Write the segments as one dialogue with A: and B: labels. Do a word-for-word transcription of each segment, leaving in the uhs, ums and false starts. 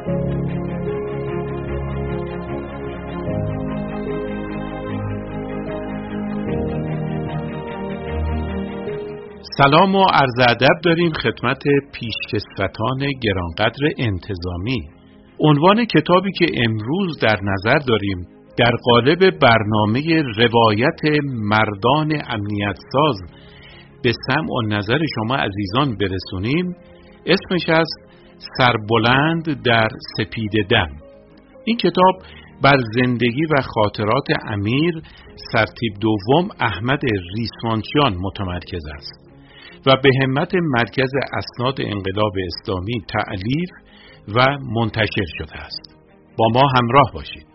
A: سلام و عرض ادب داریم خدمت پیشکسوتان گرانقدر انتظامی. عنوان کتابی که امروز در نظر داریم در قالب برنامه روایت مردان امنیت ساز به سمع و نظر شما عزیزان برسونیم، اسمش است سربلند در سپید دم. این کتاب بر زندگی و خاطرات امیر سرتیپ دوم احمد ریسمانچیان متمرکز است و به همت مرکز اسناد انقلاب اسلامی تألیف و منتشر شده است. با ما همراه باشید.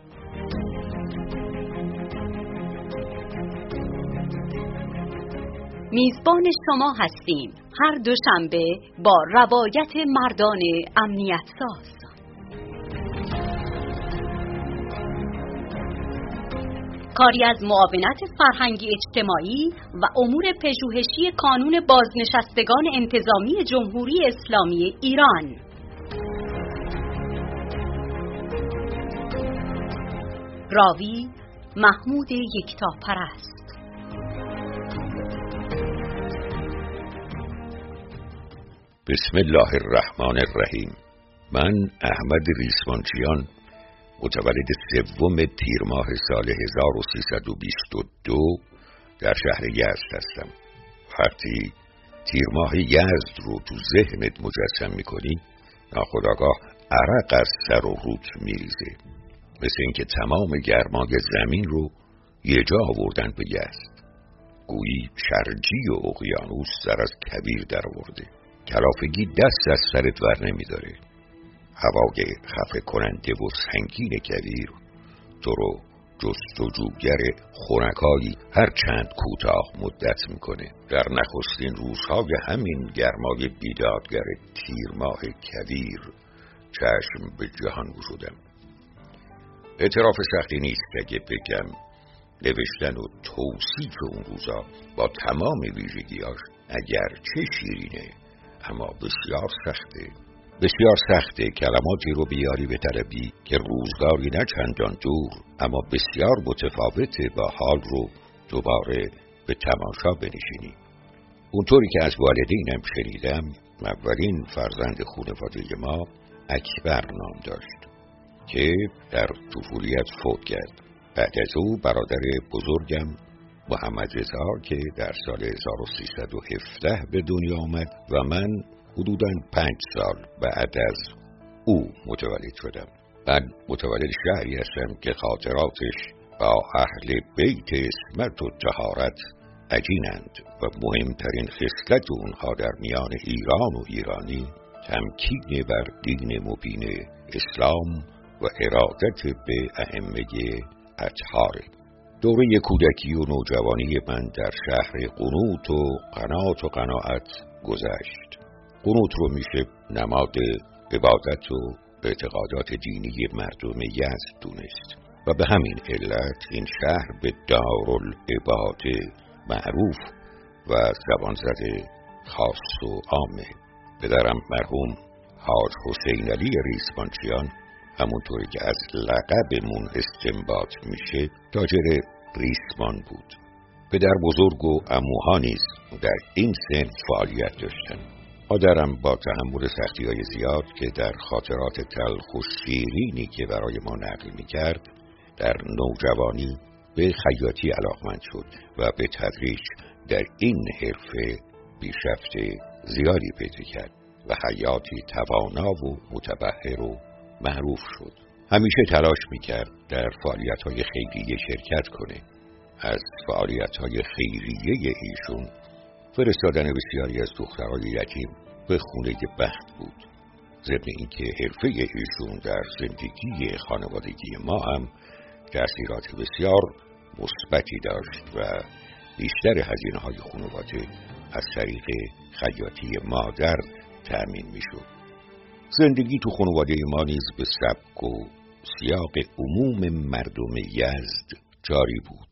B: میزبان شما هستیم هر دوشنبه با روایت مردان امنیت ساز. کاری از معاونت فرهنگی اجتماعی و امور پژوهشی کانون بازنشستگان انتظامی جمهوری اسلامی ایران. راوی محمود یکتاپرست.
C: بسم الله الرحمن الرحیم. من احمد ریسمانچیان متولد سوم تیر ماه سال هزار و سیصد و بیست و دو در شهر یزد هستم. وقتی تیر ماه یزد رو تو ذهنت مجسم میکنی ناخودآگاه عرق از سر و روت میریزه، مثل اینکه تمام گرمای زمین رو یه جا آوردن به یزد. گویی شرجی و اقیانوس سر از کویر در آورده، کلافگی دست از سرت ور نمیداره. هوای خفه کننده و سنگین کویر تو رو جستجوگر خنکایی هر چند کوتاه مدت میکنه. در نخستین روزهای همین گرمای بیدادگر تیر ماه کویر چشم به جهان گشودم. اعتراف سختی نیست اگه بگم نوشتن و توصیف اون روزا با تمام ویژگیاش اگر چه شیرینه اما بسیار سخته. بسیار سخته کلماتی رو بیاری به طلبی که روزگاری نه چندان دور اما بسیار متفاوته با حال رو دوباره به تماشا بنشینی. اونطوری که از والدینم شنیدم، اولین فرزند خانواده ما اکبر نام داشت که در طفولیت فوت کرد. بعد از او برادر بزرگم محمد رضا که در سال هزار و سیصد و هفده به دنیا آمد و من حدوداً پنج سال بعد از او متولد شدم. من متولد شهری هستم که خاطراتش با اهل بیت عصمت و طهارت عجینند و مهمترین خصلت اونها در میان ایران و ایرانی تمکین بر دین مبین اسلام و ارادت به ائمه اطهاره. دوره کودکی و نوجوانی من در شهر قنوت و قنات و قناعت گذشت. قنوت رو میشه نماد عبادت و اعتقادات دینی مردم یزد دونست و به همین علت این شهر به دارالعباده معروف و زبان زده خاص و عامه. پدرم مرحوم حاج حسین علی ریسمانچیان همونطوری که از لقبمون استنباط میشه تاجر ریسمان بود. پدر بزرگ و عموها نیز در این سن فعالیت داشتن. مادرم با تحمل سختی‌های زیاد که در خاطرات تلخ و شیرینی که برای ما نقل می‌کرد در نوجوانی به خیاطی علاقمند شد و به تدریج در این حرفه پیشرفت زیادی پیدا کرد و خیاطی توانا و متبحر و معروف شد. همیشه تلاش می‌کرد در فعالیت‌های خیریه شرکت کنه. از فعالیت‌های خیریه ایشون فرستادن بسیاری از دخترای یتیم به خونه بخت بود. ضمن اینکه حرفه ایشون در زندگی خانوادگی ما هم تأثیرات بسیار مثبتی داشت و بیشتر هزینه‌های خانواده از طریق خیاطی مادر تأمین می‌شد. زندگی تو خانواده ما نیز به سبک و سیاق عموم مردم یزد جاری بود.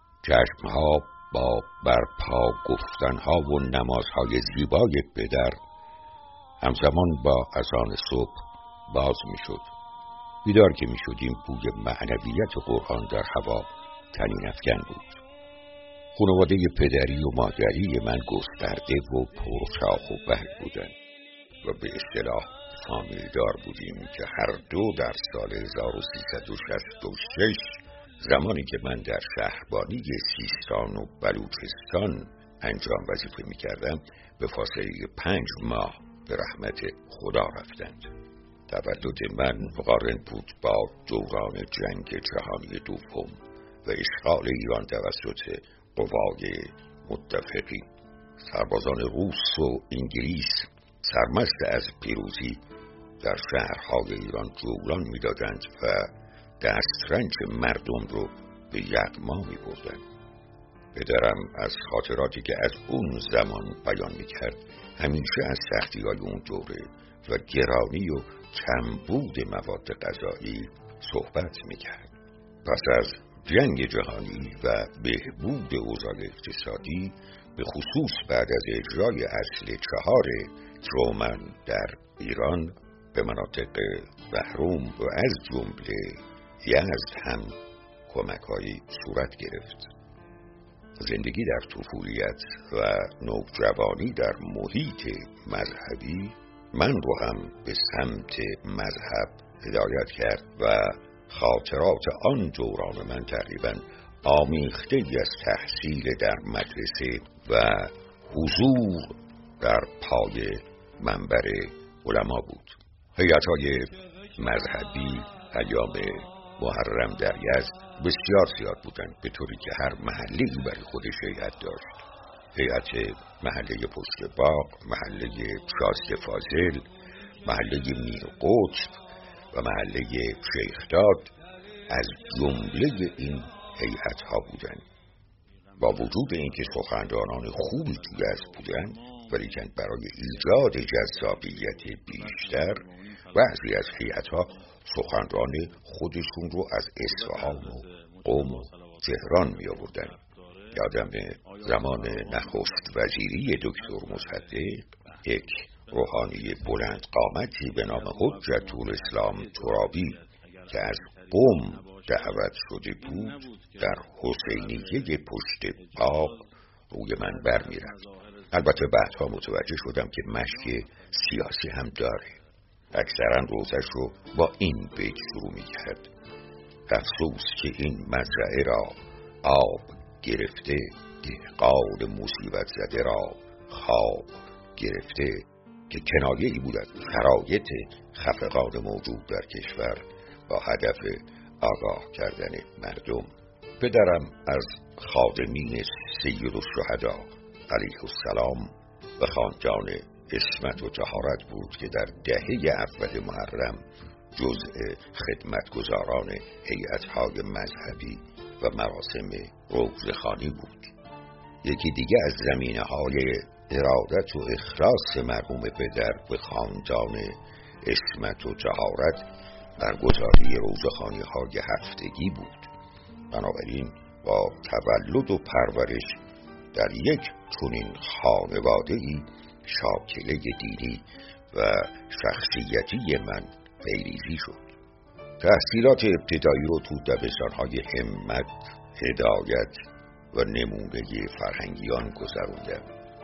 C: چشمها با برپا گفتنها و نمازهای زیبای پدر همزمان با اذان صبح باز می شد. بیدار که می شدیم بوی معنویت قرآن در هوا طنین افکن بود. خانواده پدری و مادری من گسترده و پرشاخ و بر بودند و به اصطلاح فامیلدار بودیم که هر دو در سال هزار و سیصد و شصت و شش زمانی که من در شهربانی سیستان و بلوچستان انجام وظیفه می کردم به فاصله پنج ماه به رحمت خدا رفتند. تولد من مقارن بود با دوران جنگ جهانی دوم و اشغال ایران توسط قوای متفقین. سربازان روس و انگلیس سرمست از پیروزی در شهرهای ایران جولان می دادند و دسترنج مردم رو به یغما می بردند. پدرم از خاطراتی که از اون زمان بیان می کرد همیشه از سختی های اون دوره و گرانی و کمبود مواد غذایی صحبت می کرد. پس از جنگ جهانی و بهبود اوضاع اقتصادی، به خصوص بعد از اجرای اصل چهار ترومن در ایران به مناطق بهروم و از جمله یزد هم کمک‌هایی صورت گرفت. زندگی در طفولیت و نوجوانی در محیط مذهبی من رو هم به سمت مذهب هدایت کرد و خاطرات آن دوران من تقریباً آمیخته از تحصیل در مدرسه و حضور در پای منبر علما بود. هیئت‌های مذهبی ایام محرم در یزد بسیار زیاد بودند، به طوری که هر محله‌ای برای خودش هیئت داشت. هیئت محله پشت باغ، محله شازده فاضل، محله میر قطب و محله شیخداد از جمله این هیئت‌ها بودند. با وجود اینکه سخنرانان خوبی توی از بودند، ولیکن برای ایجاد جذابیت بیشتر بعضی از هیئت‌ها سخنران خودشون رو از اصفهان و قم و تهران می آوردن. یادم زمان نخست وزیری دکتر مصدق یک روحانی بلند قامتی به نام حجت الاسلام ترابی که از قم دعوت شده بود در حسینیه پشت باغ روی من بر می رفت. البته بعدها متوجه شدم که مشک سیاسی هم داره. اکثرا روزش رو با این بیت شروع می کرد: افسوس که این مزرعه را آب گرفته، دهقان مصیبت زده را خواب گرفته، که کنایه ای بود از شرایط خفقان موجود در کشور با هدف آگاه کردن مردم. پدرم از خادمین سید الشهدا علیه السلام و خاندان عصمت و طهارت بود که در دهه اول محرم جزء خدمتگزاران هیئت‌های مذهبی و مراسم روزخوانی بود. یکی دیگه از زمینه‌های ارادت و اخلاص مرحوم پدر به خاندان عصمت و طهارت برگزاری روزخوانی‌های هفتگی بود. بنابراین با تولد و پرورش در یک چنین خانواده‌ای شاکله دینی و شخصیتی من پیریزی شد. تحصیلات ابتدایی رو تو دبستان‌های همت، هدایت و نمونه فرهنگیان گذروندم.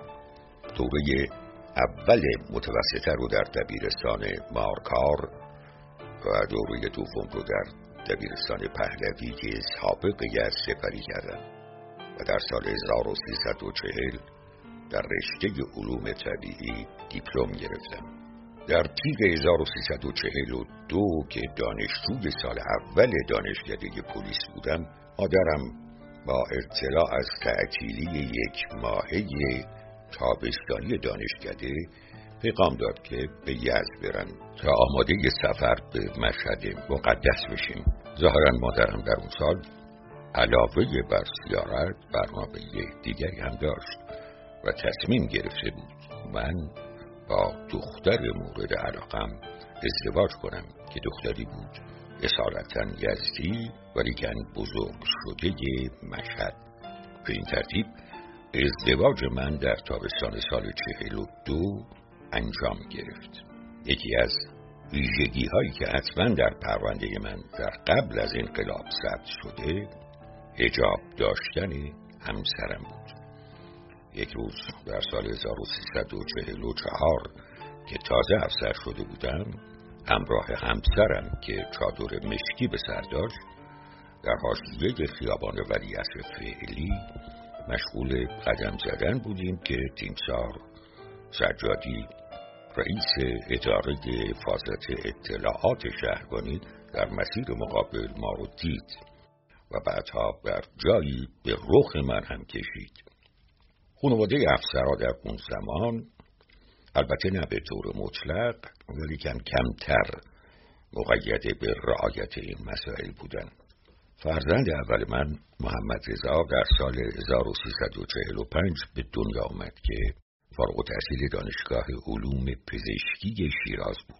C: دوره اول متوسطه رو در دبیرستان مارکار و دوره دوم رو در دبیرستان پهلوی که سابق یزد سپری کردم و در سال هزار و سیصد و چهل در رشته علوم طبیعی دیپلم گرفتم. در تیر هزار و سیصد و چهل و دو که دانشجوی سال اول دانشکده پلیس بودم، مادرم با اطلاع از تعطیلی یک ماهه تابستانی دانشکده پیغام داد که به یزد برن تا آماده سفر به مشهد مقدس بشیم. ظاهرا مادرم در اون سال علاوه بر زیارت برنامه دیگری هم داشت و تصمیم گرفته بود من با دختر مورد علاقم ازدواج کنم که دختری بود اصالتا یزدی ولیکن بزرگ شده مشهد. به این ترتیب ازدواج من در تابستان سال چهل و دو انجام گرفت. یکی از ویژگی هایی که حتما در پرونده من در قبل از انقلاب ثبت شده حجاب داشتن همسرم بود. یک روز در سال هزار و سیصد و چهل و چهار که تازه افسر شده بودم، همراه همسرم که چادر مشکی به سر داشت در حاشیه خیابان ولیعصر فعلی مشغول قدم زدن بودیم که تیمسار سجادی، رئیس اداره حفاظت اطلاعات شهربانی، در مسیر مقابل ما رو دید و بعدها بر جایی به رخ من هم کشید. خانواده افسرها در اون زمان، البته نه به طور مطلق ولیکن کمتر مقید به رعایت این مسائل بودند. فرزند اول من، محمد رضا، در سال هزار و سیصد و چهل و پنج به دنیا آمد که فارغ التحصیل دانشگاه علوم پزشکی شیراز بود.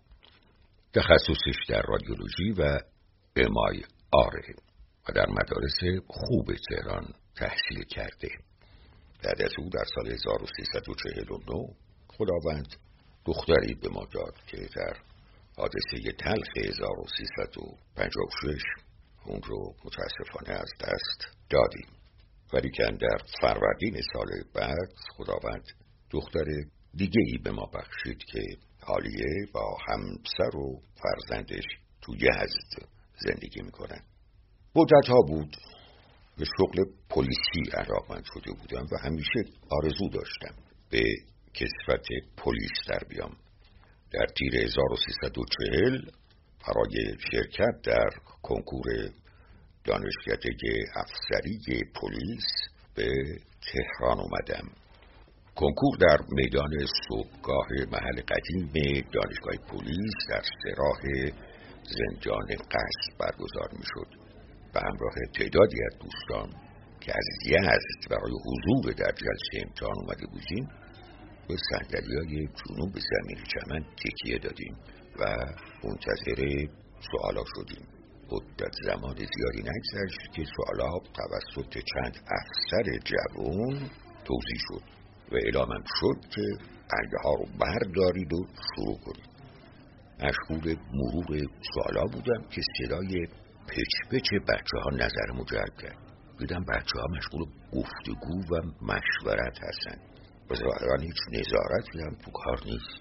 C: تخصصش در رادیولوژی و ام‌آی آر و در مدارس خوب تهران تحصیل کرده. بعد از او در سال هزار و سیصد و چهل و نه خداوند دختری به ما داد که در حادثه تلخ هزار و سیصد و پنجاه و شش اون رو متاسفانه از دست دادیم. ولیکن در فروردین سال بعد خداوند دختر دیگه ای به ما بخشید که حالیه با همسر و فرزندش تو یزد زندگی میکنن. مدت ها بود به شغل پلیسی علاقمند شده بودم و همیشه آرزو داشتم به کسوت پلیس در بیام. در تیر هزار و سیصد و چهل برای شرکت در کنکور دانشکده افسری پلیس به تهران اومدم. کنکور در میدان صبحگاه محل قدیم دانشگاه پلیس در سراح زندان قصر برگزار میشد و همراه تعدادی از دوستان که از یزد برای حضور در جلسه امتحان اومده بودیم به صندلی‌های جنوب زمین چمن تکیه دادیم و منتظر سوالا شدیم. مدت زمان زیادی نگذشت که سوالا توسط چند افسر جوان توضیح شد و اعلامم شد که برگه ها رو بردارید و شروع کنید. مشغول مرور سوالا بودم که صدای پچ پچ بچه ها نظرمو جلب کرد. دیدم بچه ها مشغول گفتگو و مشورت هستن و ظاهرا هیچ نظارتی هم تو کار نیست.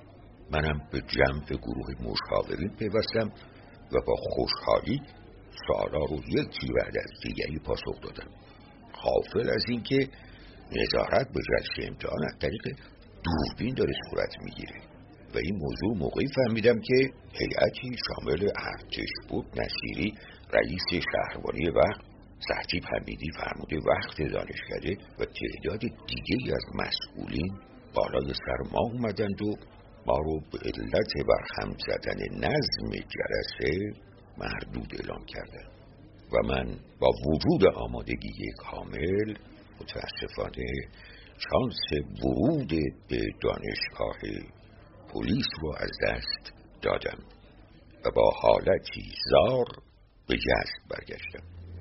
C: منم به جمع گروه مشاورین پیوستم و با خوشحالی سوالا رو یکی بعد از دیگری پاسخ دادم، غافل از این که نظارت به جلسه امتحان از طریق دوربین داره صورت میگیره و این موضوع موقعی فهمیدم که هیئتی شامل ارتش بود نصیری، رئیس شهربانی وقت، سرتیپ حمیدی فرمانده وقت دانشکده و تعداد دیگری از مسئولین بالای سر ما اومدند و ما رو به علت برهم زدن نظم جلسه مردود اعلام کردند و من با وجود آمادگی کامل متاسفانه شانس ورود به دانشگاه پلیس رو از دست دادم و با حالتی زار به یزد برگشتم.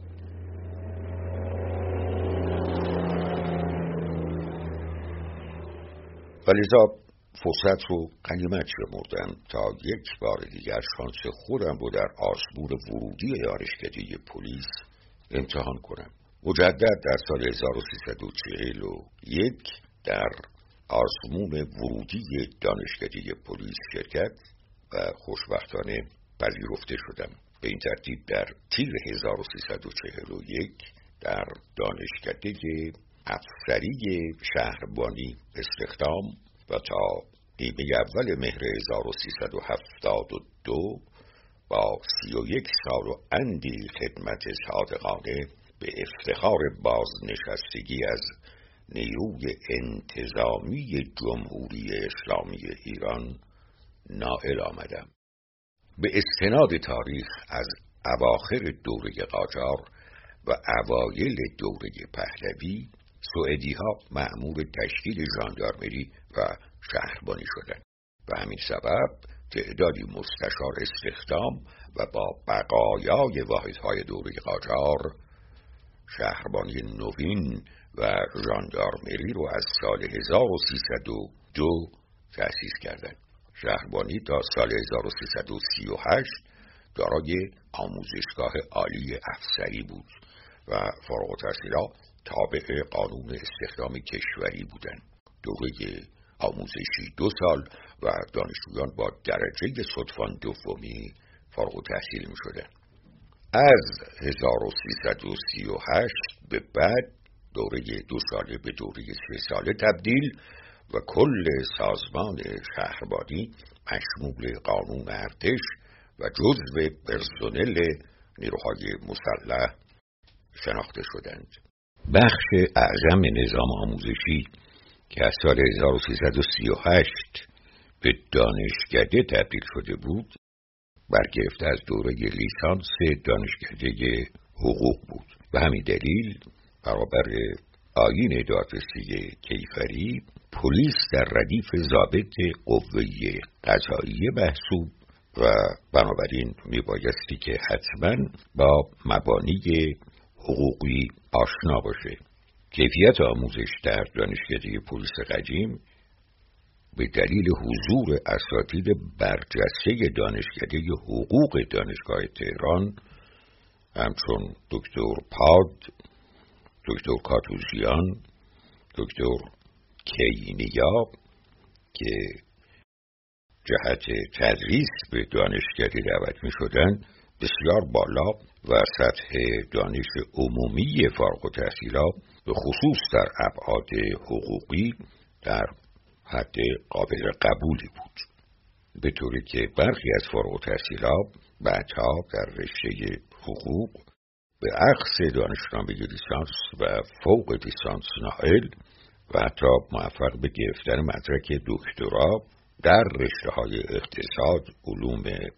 C: ولذا فرصت رو غنیمت شمردم تا یک بار دیگر شانس خودم رو در آزمون ورودی دانشکده پلیس امتحان کنم. مجدد در سال هزار و سیصد و چهل و یک در آزمون ورودی دانشکده پلیس شرکت و خوشبختانه پذیرفته شدم. به این ترتیب در تیر هزار و سیصد و چهل و یک در دانشکده افسری شهربانی استخدام و تا نیمه اول مهر هزار و سیصد و هفتاد و دو با سی و یک سال و اندی خدمت صادقانه به افتخار بازنشستگی از نیروی انتظامی جمهوری اسلامی ایران نائل آمدم. به استناد تاریخ از اواخر دوره قاجار و اوایل دوره پهلوی سوئدی ها مأمور تشکیل ژاندارمری و شهربانی شدند و همین سبب تعدادی مستشار استخدام و با بقایای واحدهای دوره قاجار شهربانی نوین و ژاندارمری رو از سال هزار و سیصد و دو تأسیس کردند. شهربانی تا سال هزار و سیصد و سی و هشت دارای آموزشگاه عالی افسری بود و فارغ التحصیلان تابع قانون استخدام کشوری بودند. دوره آموزشی دو سال و دانشجویان با درجه صدفان دومی فارغ التحصیل می شدند. از هزار و سیصد و سی و هشت به بعد دوره دو ساله به دوره سه ساله تبدیل و کل سازمان شهربانی مشمول قانون ارتش و جزو پرسنل نیروهای مسلح شناخته شدند. بخش اعظم نظام آموزشی که از سال هزار و سیصد و سی و هشت به دانشکده تبدیل شده بود برگرفته از دوره لیسانس دانشکده حقوق بود و همین دلیل برابر آیین دادرسی کیفری پلیس در ردیف ضابط قوه قضاییه محسوب و بنابراین میبایستی که حتما با مبانی حقوقی آشنا باشه. کیفیت آموزش در دانشکده پلیس قدیم به دلیل حضور اساتید برجسته دانشکده حقوق دانشگاه تهران همچون دکتر پاد، دکتر کاتوزیان، دکتر کینیا که جهت تدریس به دانشکده دعوت می شدن بسیار بالا و سطح دانش عمومی فارغ التحصیلان به خصوص در ابعاد حقوقی در حد قابل قبولی بود، به طوری که برخی از فارغ التحصیلان بعدها در رشته حقوق به اقصی دانشنامه لیسانس و فوق لیسانس نائل و حتی موفق به گرفتن مدرک دکترا در رشته‌های اقتصاد، علوم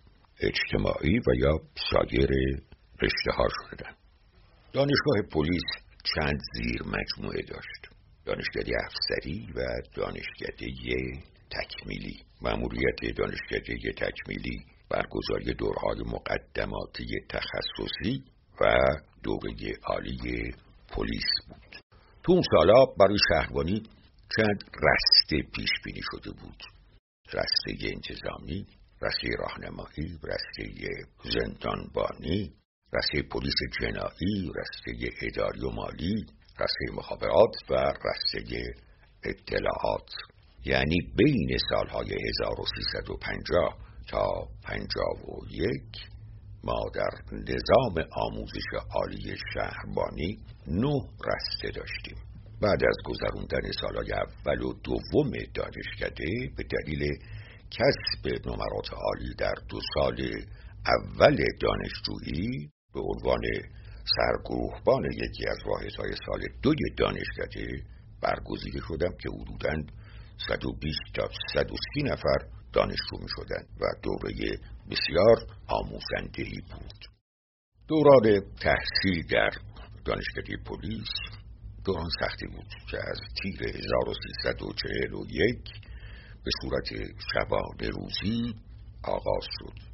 C: اجتماعی و یا سایر رشته‌ها شدند. دانشگاه پلیس چند زیر مجموعه داشت: دانشکده افسری و دانشکده تکمیلی. مأموریت دانشکده تکمیلی برگزاری دوره‌های مقدماتی تخصصی و دوره عالی پلیس بود. تو اون سالا برای شهربانی چند رسته پیش بینی شده بود: رسته انتظامی، رسته راهنمایی، رسته زندانبانی، رسته پلیس جنایی، رسته اداری و مالی، رسته مخابرات و رسته اطلاعات. یعنی بین سالهای هزار و سیصد و پنجاه تا پنجاه و یک ما در نظام آموزش عالی شهربانی نه رسته داشتیم. بعد از گذراندن سالهای اول و دوم دانشکده به دلیل کسب نمرات عالی در دو سال اول دانشجویی به عنوان سرگروهبان یکی از واحدهای سال دوی دانشکده برگزیده شدم که حدوداً صد و بیست تا صد و سی نفر دانشجو می شدند و دوره بسیار آموزنده‌ای بود. دوران تحصیل در دانشکده پلیس دوران سختی بود که از تیر هزار و سیصد و چهل و یک به صورت شبانه روزی آغاز شد.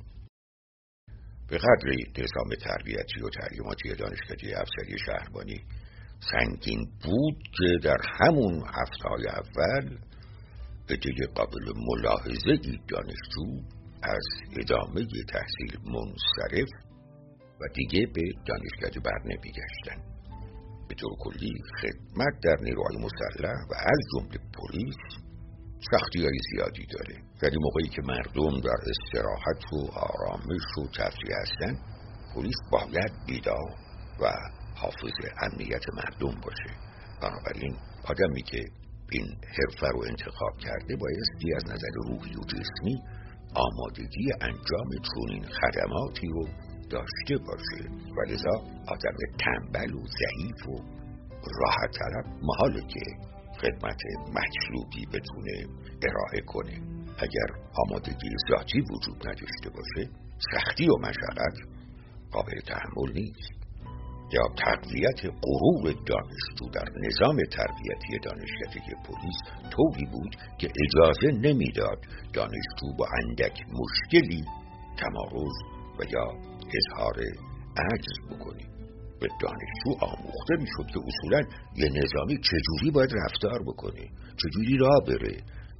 C: به قدر نظام تربیتی و تعلیماتی دانشکده افسری شهربانی سنگین بود که در همون هفته‌های اول عده قابل ملاحظه‌ای دانشجو از ادامه تحصیل منصرف و دیگه به دانشکده بر نمیگشتن. به طور کلی خدمت در نیروهای مسلح و از جمله پلیس سختی‌های زیادی داره. یعنی موقعی که مردم در استراحت و آرامش و تفریح هستن، پلیس باید بیدار و حافظ امنیت مردم باشه. بنابراین آدمی که این حرفه رو انتخاب کرده بایستی از نظر روحی و جسمی آمادگی انجام چنین خدماتی رو داشته باشه و لذا آدم تنبل و ضعیف و راحت طلب محاله که خدمت مطلوبی بتونه ارائه کنه. اگر آمادگی ذاتی وجود نداشته باشه، سختی و مشقت قابل تحمل نیست. یا تقویت غرور دانشجو در نظام تربیتی دانشکده پلیس طوری بود که اجازه نمیداد دانشجو با اندک مشکلی تمارض و یا اظهار عجز بکنه. به دانشجو آموخته میشد که اصولا یه نظامی چجوری باید رفتار بکنه، چجوری راه بره،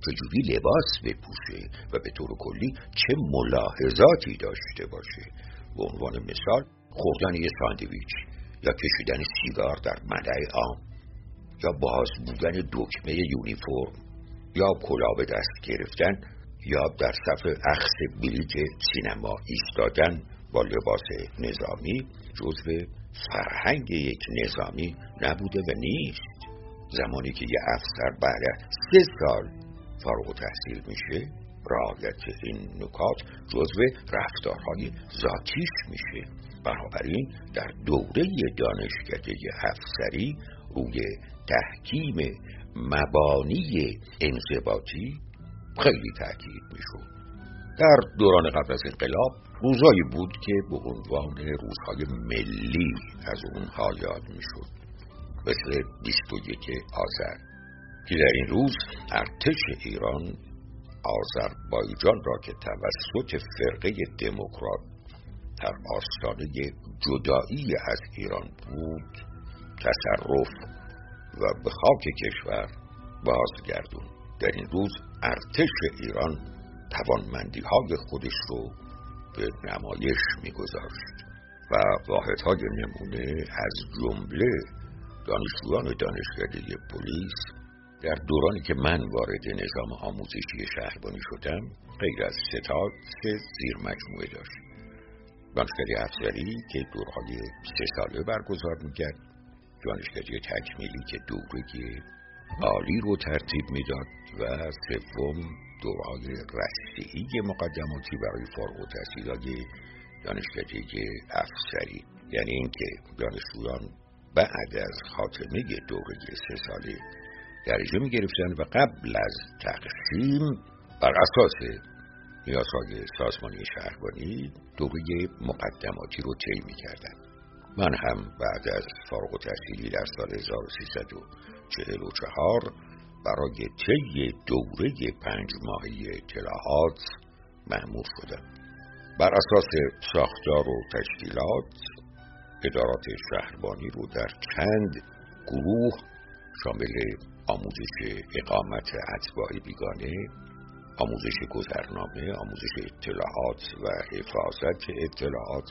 C: چجوری لباس بپوشه و به طور کلی چه ملاحظاتی داشته باشه. به عنوان مثال خوردن یه ساندویچ یا کشیدن سیگار در ملأ عام یا باز بودن دکمه یونیفرم یا کلاه به دست گرفتن یا در صف اخذ بلیط سینما ایستادن با لباس نظامی جزو فرهنگ یک نظامی نبوده و نیست. زمانی که یه افسر بعد از سه سال فارغ التحصیل میشه، رعایت این نکات جزو رفتارهای ذاتیش میشه. بنابراین در دوره دانشکده افسری روی تحکیم مبانی انضباطی خیلی تاکید میشد. در دوران قبل از انقلاب روزایی بود که به عنوان روزهای ملی از اونها یاد میشد، مثل بیست و یک آذر که در این روز ارتش ایران آذربایجان را که توسط فرقه دموکرات در آستانه جدایی از ایران بود تصرف و به خاک کشور بازگردون. در این روز ارتش ایران توانمندی های خودش رو به نمایش میگذاشت و واحدهای نمونه از جمله دانشجویان دانشکده پلیس در دورانی که من وارد نظام آموزشی شهربانی شدم غیر از ستاد سه زیر مجموعه داشت. دانشکده افسری که دورهای سه ساله برگزار میکرد، دانشکده تکمیلی که دوره عالی رو ترتیب میداد و سوم دورهای رشته‌ای مقدماتی برای فارغ التحصیلان دانشکده افسری. یعنی اینکه دانشجویان بعد از خاتمه دوره سه ساله درجه می گرفتن و قبل از تقسیم بر اساس نیازهای سازمانی شهربانی دوره مقدماتی رو طی می کردن. من هم بعد از فارغ التحصیلی در سال هزار و سیصد و چهل و چهار برای طی دوره پنج ماهه اطلاعات مأمور شدم. بر اساس ساختار و تشکیلات ادارات شهربانی رو در چند گروه شامل آموزش اقامت اتباع بیگانه، آموزش گذرنامه، آموزش اطلاعات و حفاظت اطلاعات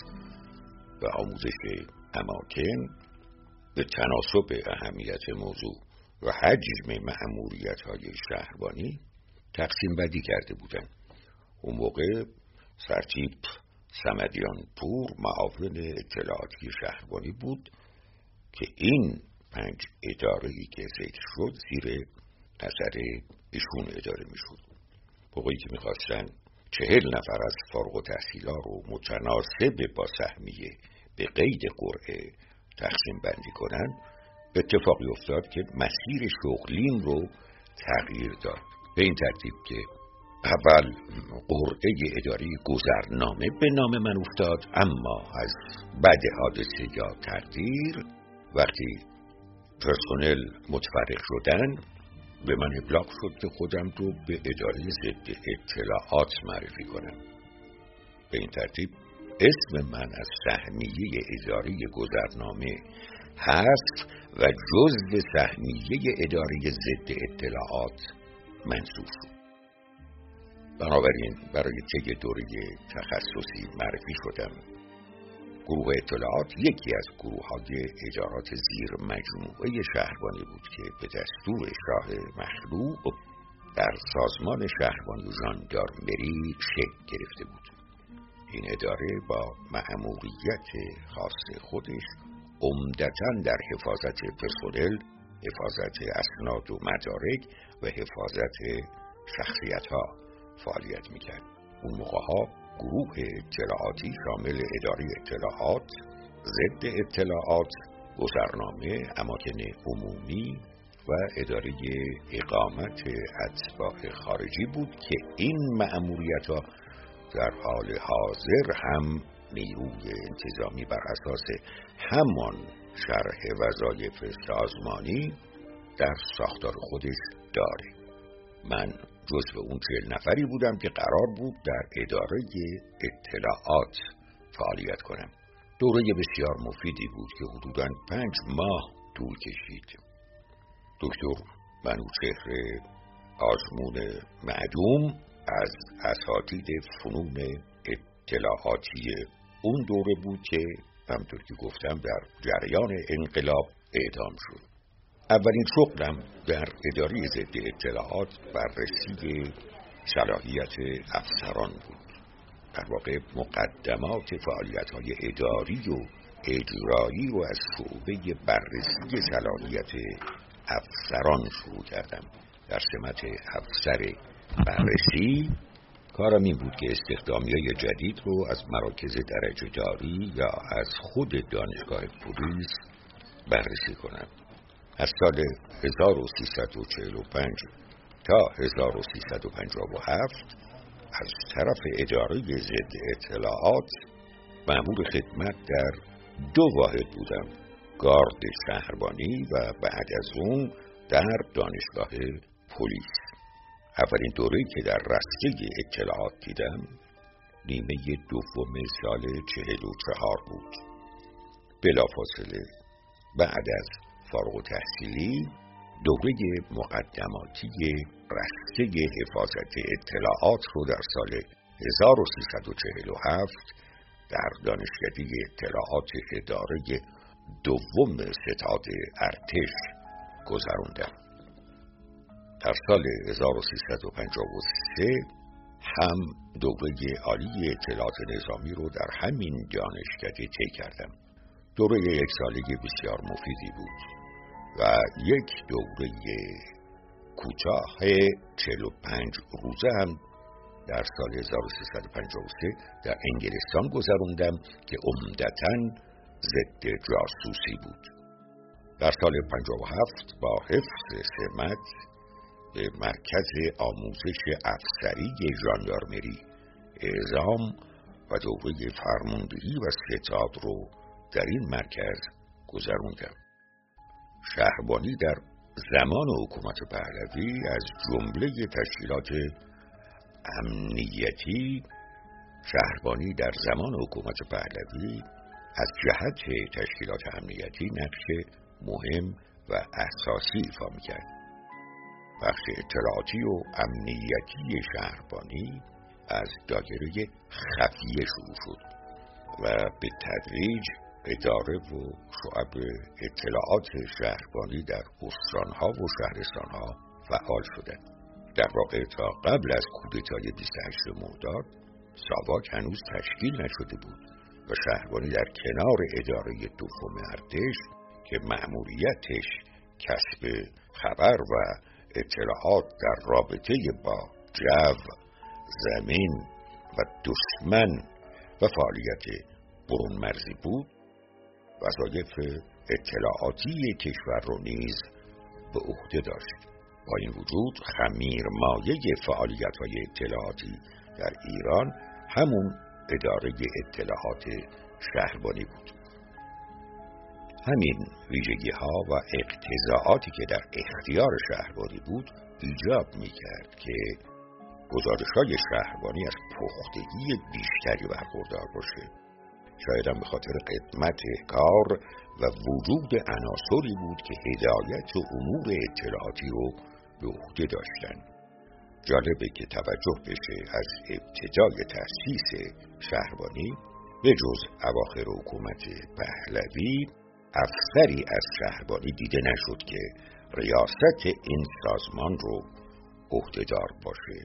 C: و آموزش اماکن به تناسب اهمیت موضوع و حجم مأموریت‌های شهربانی تقسیم بندی کرده بودند. اون موقع سرتیپ صمدیان پور معاون اطلاعاتی شهربانی بود که این پنج اداره‌ای که ذکر شد زیر نظر ایشون اداره میشد. موقعی که میخواستن چهل نفر از فارغ التحصیلا رو متناسب با سهمیه به قید قرعه تقسیم بندی کنن، اتفاقی افتاد که مسیر شغلیم رو تغییر داد به این ترتیب که اول قرعه اداری گذرنامه به نام من افتاد، اما از بعد حادثه یا تقدیر وقتی پرسنل متفرق شدن به من ابلاغ شد که خودم رو به اداره ضد اطلاعات معرفی کنم. به این ترتیب اسم من از سهمیه اداری گذرنامه هست و جزء سهمیه اداره ضد اطلاعات منصوب شد. بنابراین برای طی دوره تخصصی معرفی شدم. گروه اطلاعات یکی از گروه‌های ادارات زیر مجموعه شهربانی بود که به دستور شاه مخلوع در سازمان شهربانی و ژاندارمری شکل گرفته بود. این اداره با مأموریت خاص خودش عمدتاً در حفاظت پرسنل، حفاظت اسناد و مدارک و حفاظت شخصیت‌ها فعالیت می‌کرد. اون موقع‌ها گروه اطلاعاتی شامل اداره اطلاعات، ضد اطلاعات، گذرنامه، اماکن عمومی و اداره اقامت اتباع خارجی بود که این مأموریت‌ها در حال حاضر هم نیروی انتظامی بر اساس همان شرح وظایف سازمانی در ساختار خودش داره. من جزو اون چهل نفری بودم که قرار بود در اداره اطلاعات فعالیت کنم. دوره بسیار مفیدی بود که حدوداً پنج ماه طول کشید. دکتر منوچهر آزمون معدوم از اساتید فنون اطلاعاتی اون دوره بود که همطور که گفتم در جریان انقلاب اعدام شد. اولین شغلم در اداره ضد اطلاعات بررسی صلاحیت افسران بود. در واقع مقدمات فعالیت‌های اداری و اجرایی رو از شعبه بررسی صلاحیت افسران شروع کردم. در سمت افسر بررسی کارم این بود که استخدامیای جدید رو از مراکز درجه داری یا از خود دانشگاه پلیس بررسی کنم. از سال هزار و سیصد و چهل و پنج تا هزار و سیصد و پنجاه و هفت از طرف اداره ضد اطلاعات مأمور خدمت در دو واحد بودم، گارد شهربانی و بعد از اون در دانشگاه پلیس. اولین دوره‌ای که در رشته اطلاعات دیدم نیمه دوم سال چهل و چهار بود. بلافاصله بعد از فارغ التحصیلی دوره مقدماتی رشته حفاظت اطلاعات رو در سال هزار و سیصد و چهل و هفت در دانشکده اطلاعات اداره دوم ستاد ارتش گذراندم. در سال هزار و سیصد و پنجاه و سه هم دوره عالی اطلاعات نظامی رو در همین دانشکده طی کردم. دوره یک ساله بسیار مفیدی بود و یک دوره کوتاه چهل و پنج روزه هم در سال هزار و سیصد و پنجاه و سه در انگلستان گذراندم که عمدتاً ضد جاسوسی بود. در سال پنجاه و هفت با حفظ سمت به مرکز آموزش افسری ژاندارمری اعزام و دوره فرماندهی و ستاد رو در این مرکز گذراندم. شهربانی در زمان حکومت پهلوی از جمله تشکیلات امنیتی شهربانی در زمان حکومت پهلوی از جهت تشکیلات امنیتی نقش مهم و اساسی ایفا می‌کرد. بخش اطلاعاتی و امنیتی شهربانی از دایره خفیه شروع شد و به تدریج اداره و شعب اطلاعات شهربانی در استان‌ها و شهرستان‌ها فعال شدند. در واقع تا قبل از کودتای بیست و هشتم مرداد ساواک هنوز تشکیل نشده بود و شهربانی در کنار اداره دوم ارتش که مأموریتش کسب خبر و اطلاعات در رابطه با جو، زمین و دشمن و فعالیت برون مرزی بود، وظایف اطلاعاتی کشور رو نیز به عهده داشت. با این وجود خمیرمایه فعالیت‌های اطلاعاتی در ایران همون اداره اطلاعات شهربانی بود. همین ویژگی‌ها و اقتضاعاتی که در اختیار شهربانی بود ایجاب می‌کرد که گزارش‌های شهربانی از پختگی بیشتری برخوردار باشه. شاید هم به خاطر قدمت کار و وجود عناصری بود که هدایت امور اطلاعاتی رو به عهده داشتند. جالبه که توجه بشه از ابتدای تأسیس شهربانی به جز اواخر حکومت پهلوی افسری از شهربانی دیده نشد که ریاست این سازمان رو عهده‌دار باشه.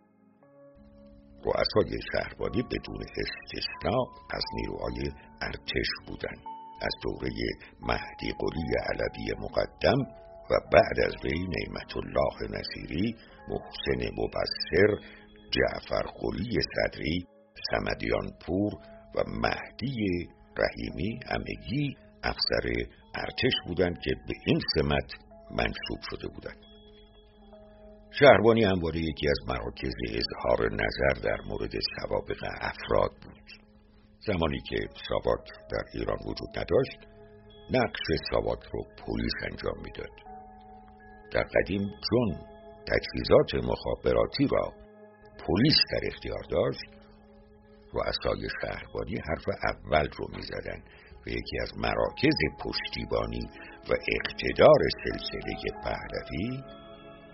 C: رؤسای شهربانی بدون استثناء از نیروهای ارتش بودند. از دوره مهدی قلی علوی مقدم و بعد از وی نعمت الله نصیری، محسن مبصر، جعفر قلی صدری، صمدیان پور و مهدی رحیمی همگی افسر ارتش بودند که به این سمت منصوب شده بودند. شهربانی همواره یکی از مراکز اظهار نظر در مورد سوابق افراد بود. زمانی که ساواک در ایران وجود نداشت، نقش ساواک رو پلیس انجام میداد. در قدیم چون تجهیزات مخابراتی را پلیس در اختیار داشت، رؤسای شهربانی حرف اول رو میزدن و یکی از مراکز پشتیبانی و اقتدار سلسله پهلوی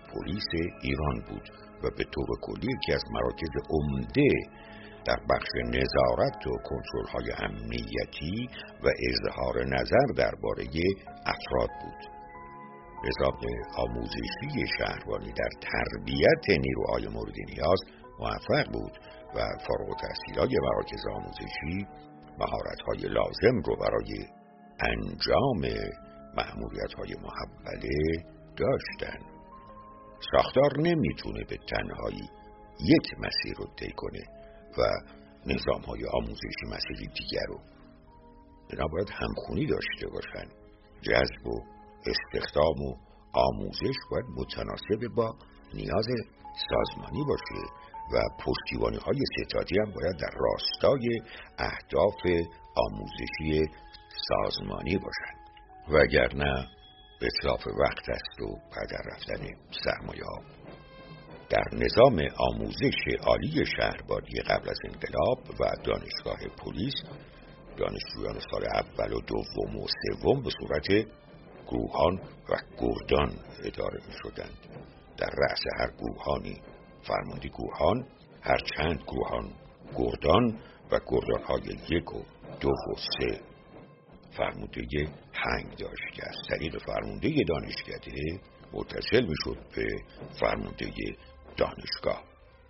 C: پلیس ایران بود و به طور کلی یکی از مراکز عمده در بخش نظارت و کنترل‌های امنیتی و اظهار نظر درباره افراد بود. نظام آموزشی شهربانی در تربیت نیروهای مورد نیاز موفق بود و فارغ التحصیلان مراکز آموزشی مهارت‌های لازم رو برای انجام مأموریت‌های محوله داشتن. ساختار نمیتونه به تنهایی یک مسیر رو طی کنه و نظام‌های آموزشی مسیری دیگر رو. اینا باید همخونی داشته باشن. جذب و استخدام و آموزش باید متناسب با نیاز سازمانی باشه و پشتیبانی‌های ستادی هم باید در راستای اهداف آموزشی سازمانی باشن، وگرنه اتلاف وقت است و پدر رفتن سرمایه ها. در نظام آموزش عالی شهربانی قبل از انقلاب و دانشگاه پلیس، دانشجویان سال اول و دوم و سوم به صورت گروهان و گردان اداره می شدند. در رأس هر گروهانی فرمانده گروهان، هر چند گروهان گردان و گردانهای یک و دو و سه فرمانده هنگ داشت که از طریق فرمانده دانشکده متصل می شد به فرمانده دانشگاه.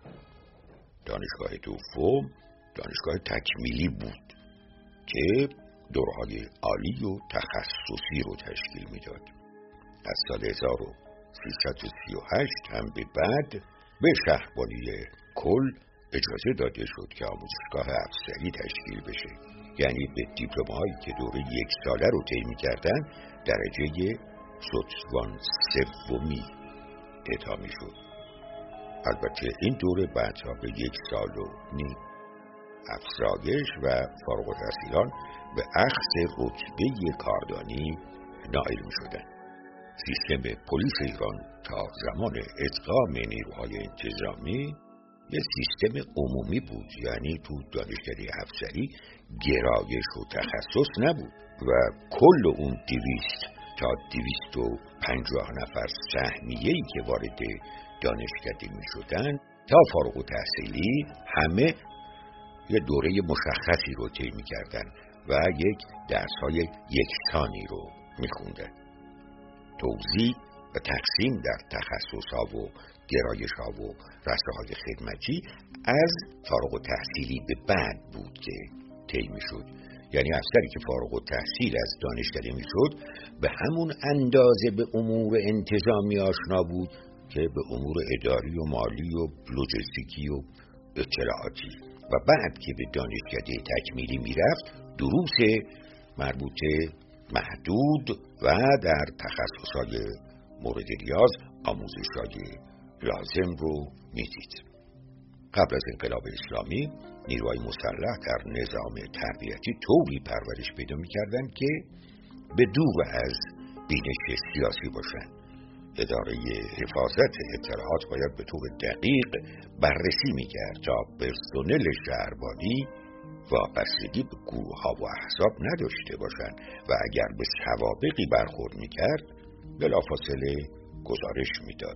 C: دانشگاه دوم دانشگاه تکمیلی بود که دوره‌های عالی و تخصصی رو تشکیل میداد. از سال هزار و سیصد و سی و هشت هم به بعد به شهربانی کل اجازه داده شد که آموزشگاه افسری تشکیل بشه، یعنی به دیپلم‌هایی که دوره یک ساله رو طی می‌کردن درجه ستوان سومی اعطا می‌شد. البته این دوره بعدها به یک سال و نیم افزایش و فارغ التحصیلان به اخذ رتبه کاردانی نائل می‌شدند. سیستم پلیس ایران تا زمان ادغام نیروهای انتظامی یه سیستم عمومی بود، یعنی تو دانشکده افسری گرایش و تخصص نبود و کل اون دویست تا دویست و پنجاه نفر سهمیه‌ای که وارد دانشکده می شدن تا فارغ التحصیلی همه یه دوره مشخصی رو طی می کردن و یک درس‌های یکسانی رو می خوندن. توزیع و تقسیم در تخصص‌ها و گرایش‌ها و رشته‌های خدمتی از فارغ التحصیلی به بعد بود که طی می‌شد. یعنی افسری که فارغ التحصیل از دانشکده می‌شد به همون اندازه به امور انتظامی آشنا بود که به امور اداری و مالی و لوجستیکی و اطلاعاتی، و بعد که به دانشکده تکمیلی می‌رفت دروس مربوطه محدود و در تخصص‌های مورد نیاز آموزش‌های لازم رو میدید. قبل از انقلاب اسلامی نیروهای مسلح در نظام تربیتی طوری پرورش پیدا می‌کردند که به دور از بینش سیاسی باشند. اداره حفاظت اطلاعات باید به طور دقیق بررسی می‌کرد تا پرسنل شهربانی وابستگی به گروه‌ها و احزاب نداشته باشند و اگر به سوابقی برخورد می‌کرد بلافاصله گزارش میداد.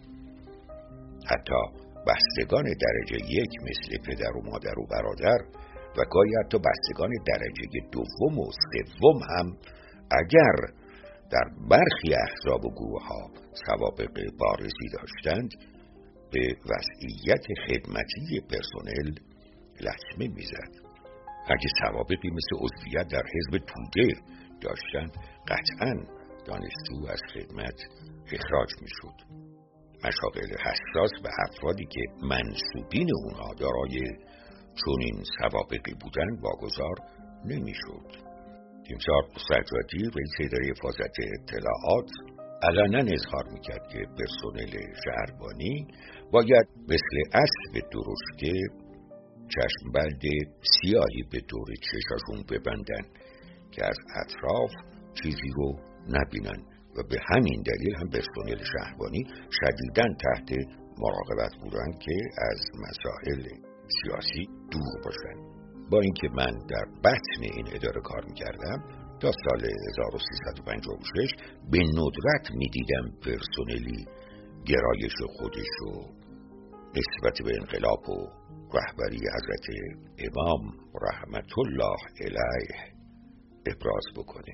C: حتی بستگان درجه یک مثل پدر و مادر و برادر و گاهی حتی بستگان درجه دوم و سوم هم اگر در برخی احزاب و گروه ها سوابق بارزی داشتند به وضعیت خدمتی پرسنل لطمه میزد. اگه سوابقی مثل عضویت در حزب توده داشتند قطعاً دانشجو از خدمت اخراج میشد. مشاغل حساس به افرادی که منصوبین اونها دارای چنین سوابقی بودن واگذار نمیشد. تیمسار سجادی رئیس اداره حفاظت اطلاعات علنا اظهار میکرد که پرسنل شهربانی باید مثل اسب درشکه چشمبند سیاهی به دور چشاشون ببندن که از اطراف چیزی رو نبینن و به همین دلیل هم پرسنل شهربانی شدیداً تحت مراقبت بودن که از مسائل سیاسی دور باشن. با اینکه من در بطن این اداره کار میکردم تا سال هزار و سیصد و پنجاه و شش به ندرت میدیدم پرسنلی گرایش خودش و نسبت به انقلاب و رهبری حضرت امام رحمت الله علیه ابراز بکنه.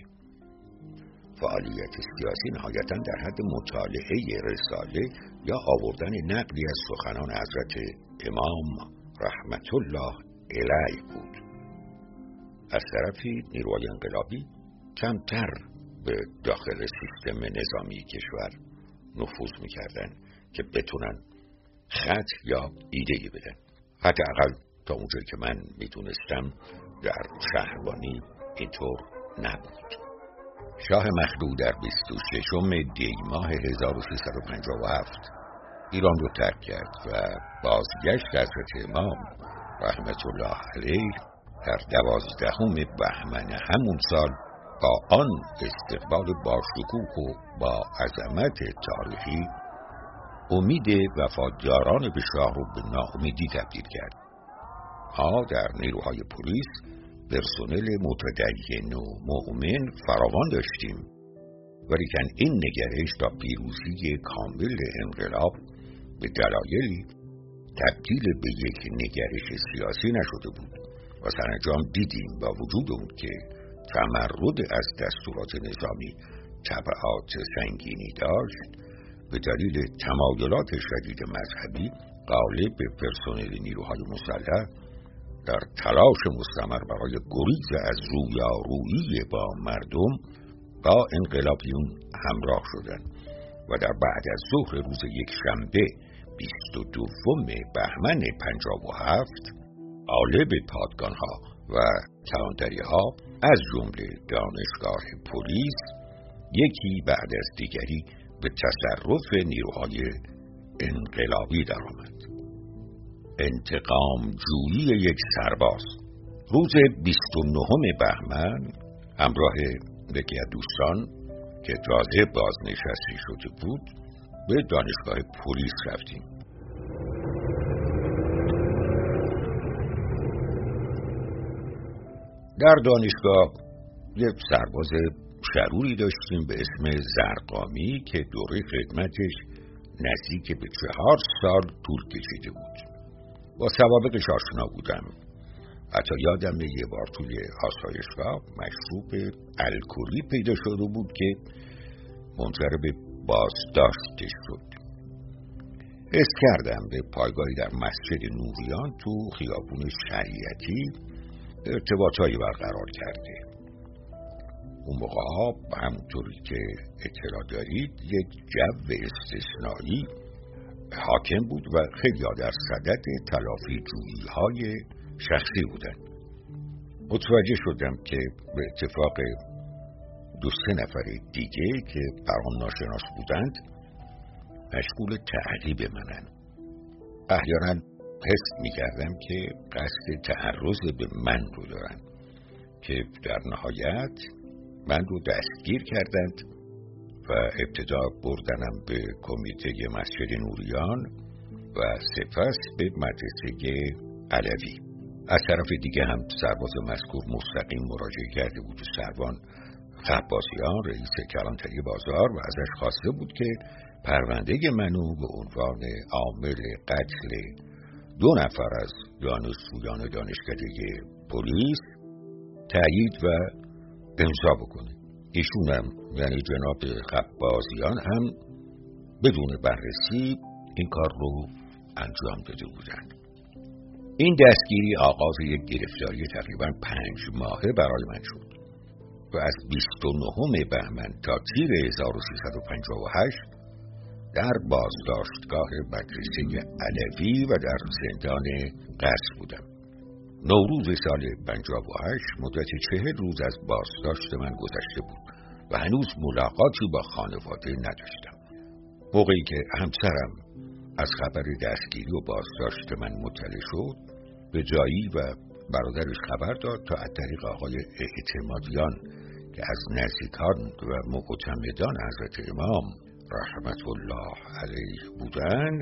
C: فعالیت سیاسی نهایتاً در حد مطالعه رساله یا آوردن نقلی از سخنان حضرت امام رحمت الله علیه بود. از طرفی نیروهای انقلابی کمتر به داخل سیستم نظامی کشور نفوذ میکردن که بتونن خط یا ایده‌ای بدن. حداقل تا اونجایی که من میدونستم در شهربانی اینطور نبود. شاه مخدوع در بیست و ششم دی ماه هزار و سیصد و پنجاه و هفت ایران رو ترک کرد و بازگشت حضرت امام رحمت الله علیه در دوازدهم بهمن همون سال با آن استقبال با شکوه و با عظمت تاریخی امید وفاداران به شاه رو به ناامیدی تبدیل کرد. ما در نیروهای پلیس پرسنل متدین و مؤمن فراوان داشتیم، ولیکن این نگرش تا پیروزی کامل انقلاب به دلایلی تبدیل به یک نگرش سیاسی نشده بود و سرانجام دیدیم با وجود اون که تمرد از دستورات نظامی تبعات سنگینی داشت، به دلیل تمایلات شدید مذهبی غالب پرسنل نیروهای مسلح در تلاش مستمر برای گریز از رویارویی با مردم با انقلابیون همراه شدند و در بعد از ظهر روز یک شنبه بیست و دوم بهمن پنجاه و هفت غالب پادگانها و کلانتری‌ها از جمله دانشگاه پلیس یکی بعد از دیگری به تصرف نیروهای انقلابی درآمد. انتقام جویی یک سرباز. روز بیست و نهم بهمن همراه یکی از دوستان که تازه بازنشسته شده بود به دانشگاه پلیس رفتیم. در دانشگاه یک سرباز شروری داشتیم به اسم زرقامی که دوره خدمتش نزدیک به چهار سال طول کشیده بود. با سوابقش آشنا بودم. حتی یادم یه بار توی آسایشگاه مشروب الکلی پیدا شده بود که منجر به بازداشتش شد. حس کردم به پایگاهی در مسجد نوریان تو خیابون شریعتی ارتباطایی برقرار کرده. اون موقع ها همونطوری که اطلاع دارید یک جو استثنایی حاکم بود و خیلی ها در صدد تلافی جویی های شخصی بودن. متوجه شدم که به اتفاق دو سه نفر دیگه که برام ناشناس بودند مشغول تعقیب منن. احیانا حس می‌کردم که قصد تعرض به من رو دارن که در نهایت من رو دستگیر کردند و ابتدا بردنم به کمیته مسجد نوریان و سپس به مدرسه علوی. از طرف دیگه هم سرباز مذکور مستقیم مراجعه کرده بود و سروان خباسیان رئیس کلانتری بازار و ازش خواسته بود که پرونده منو به عنوان عامل قتل دو نفر از دانشجویان دانشکده پلیس تایید و امضا بکنه. ایشون هم یعنی جناب خباسیان هم بدون بررسی این کار رو انجام داده بودند. این دستگیری آغاز یک گرفتاری تقریبا پنج ماهه برای من شد و از بیست و نهم بهمن تا تیر هزار و سیصد و پنجاه و هشت در بازداشتگاه مدرسه علوی و در زندان قصر بودم. نوروز سال پنجاه و هشت مدت چهل روز از بازداشت من گذشته بود و هنوز ملاقاتی با خانواده نداشتم. موقعی که همسرم از خبر دستگیری و بازداشت من مطلع شد به جایی و برادرش خبر داد تا از طریق آقای اعتمادیان که از نزدیکان و معتمدان حضرت امام رحمت الله علیه بودن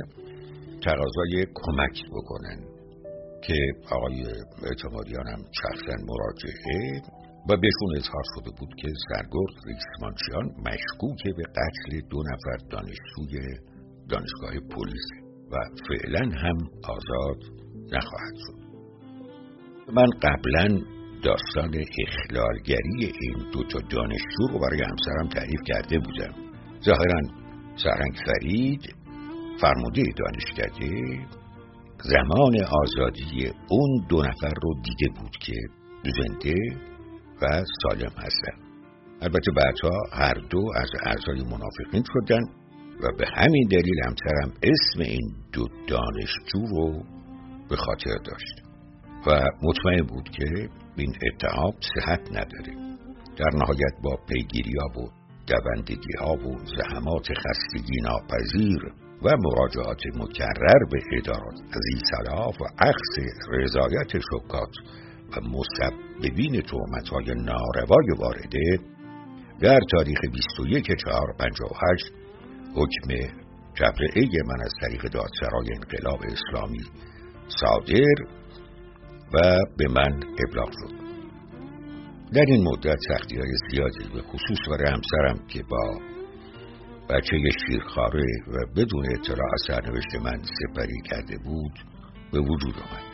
C: تقاضای کمک بکنن که آقای اعتمادیان هم شخصا مراجعه و بهشون اظهار شده بود که سرگرد ریسمانچیان مشکوک به قتل دو نفر دانشجوی دانشگاه پلیس و فعلا هم آزاد نخواهد شد. من قبلا داستان اخلالگری این دو تا دانشجو رو برای همسرم تعریف کرده بودم. ظاهراً سرهنگ فرید فرمانده دانشکده زمان آزادی اون دو نفر رو دیده بود که زنده و سالم هستن. البته بعدها هر دو از اعضای منافقین شدن و به همین دلیل همسرم اسم این دو دانشجو رو به خاطر داشت و مطمئن بود که این اتهام صحت نداره. در نهایت با پیگیری‌ها و دوندگی‌ها و زحمات خستگی ناپذیر و مراجعات مکرر به ادارات ذی‌صلاح و اخذ رضایت شکات و مسببین تهمت‌های ناروای وارده در تاریخ بیست و یک چهار پنجاه و هشت حکم تبرئه من از طریق دادسرای انقلاب اسلامی صادر و به من ابلاغ شد. در این مدت سختی‌های زیادی به خصوص برای همسرم که با بچه شیرخواره و بدون اطلاع از سرنوشت من سپری کرده بود به وجود آمد.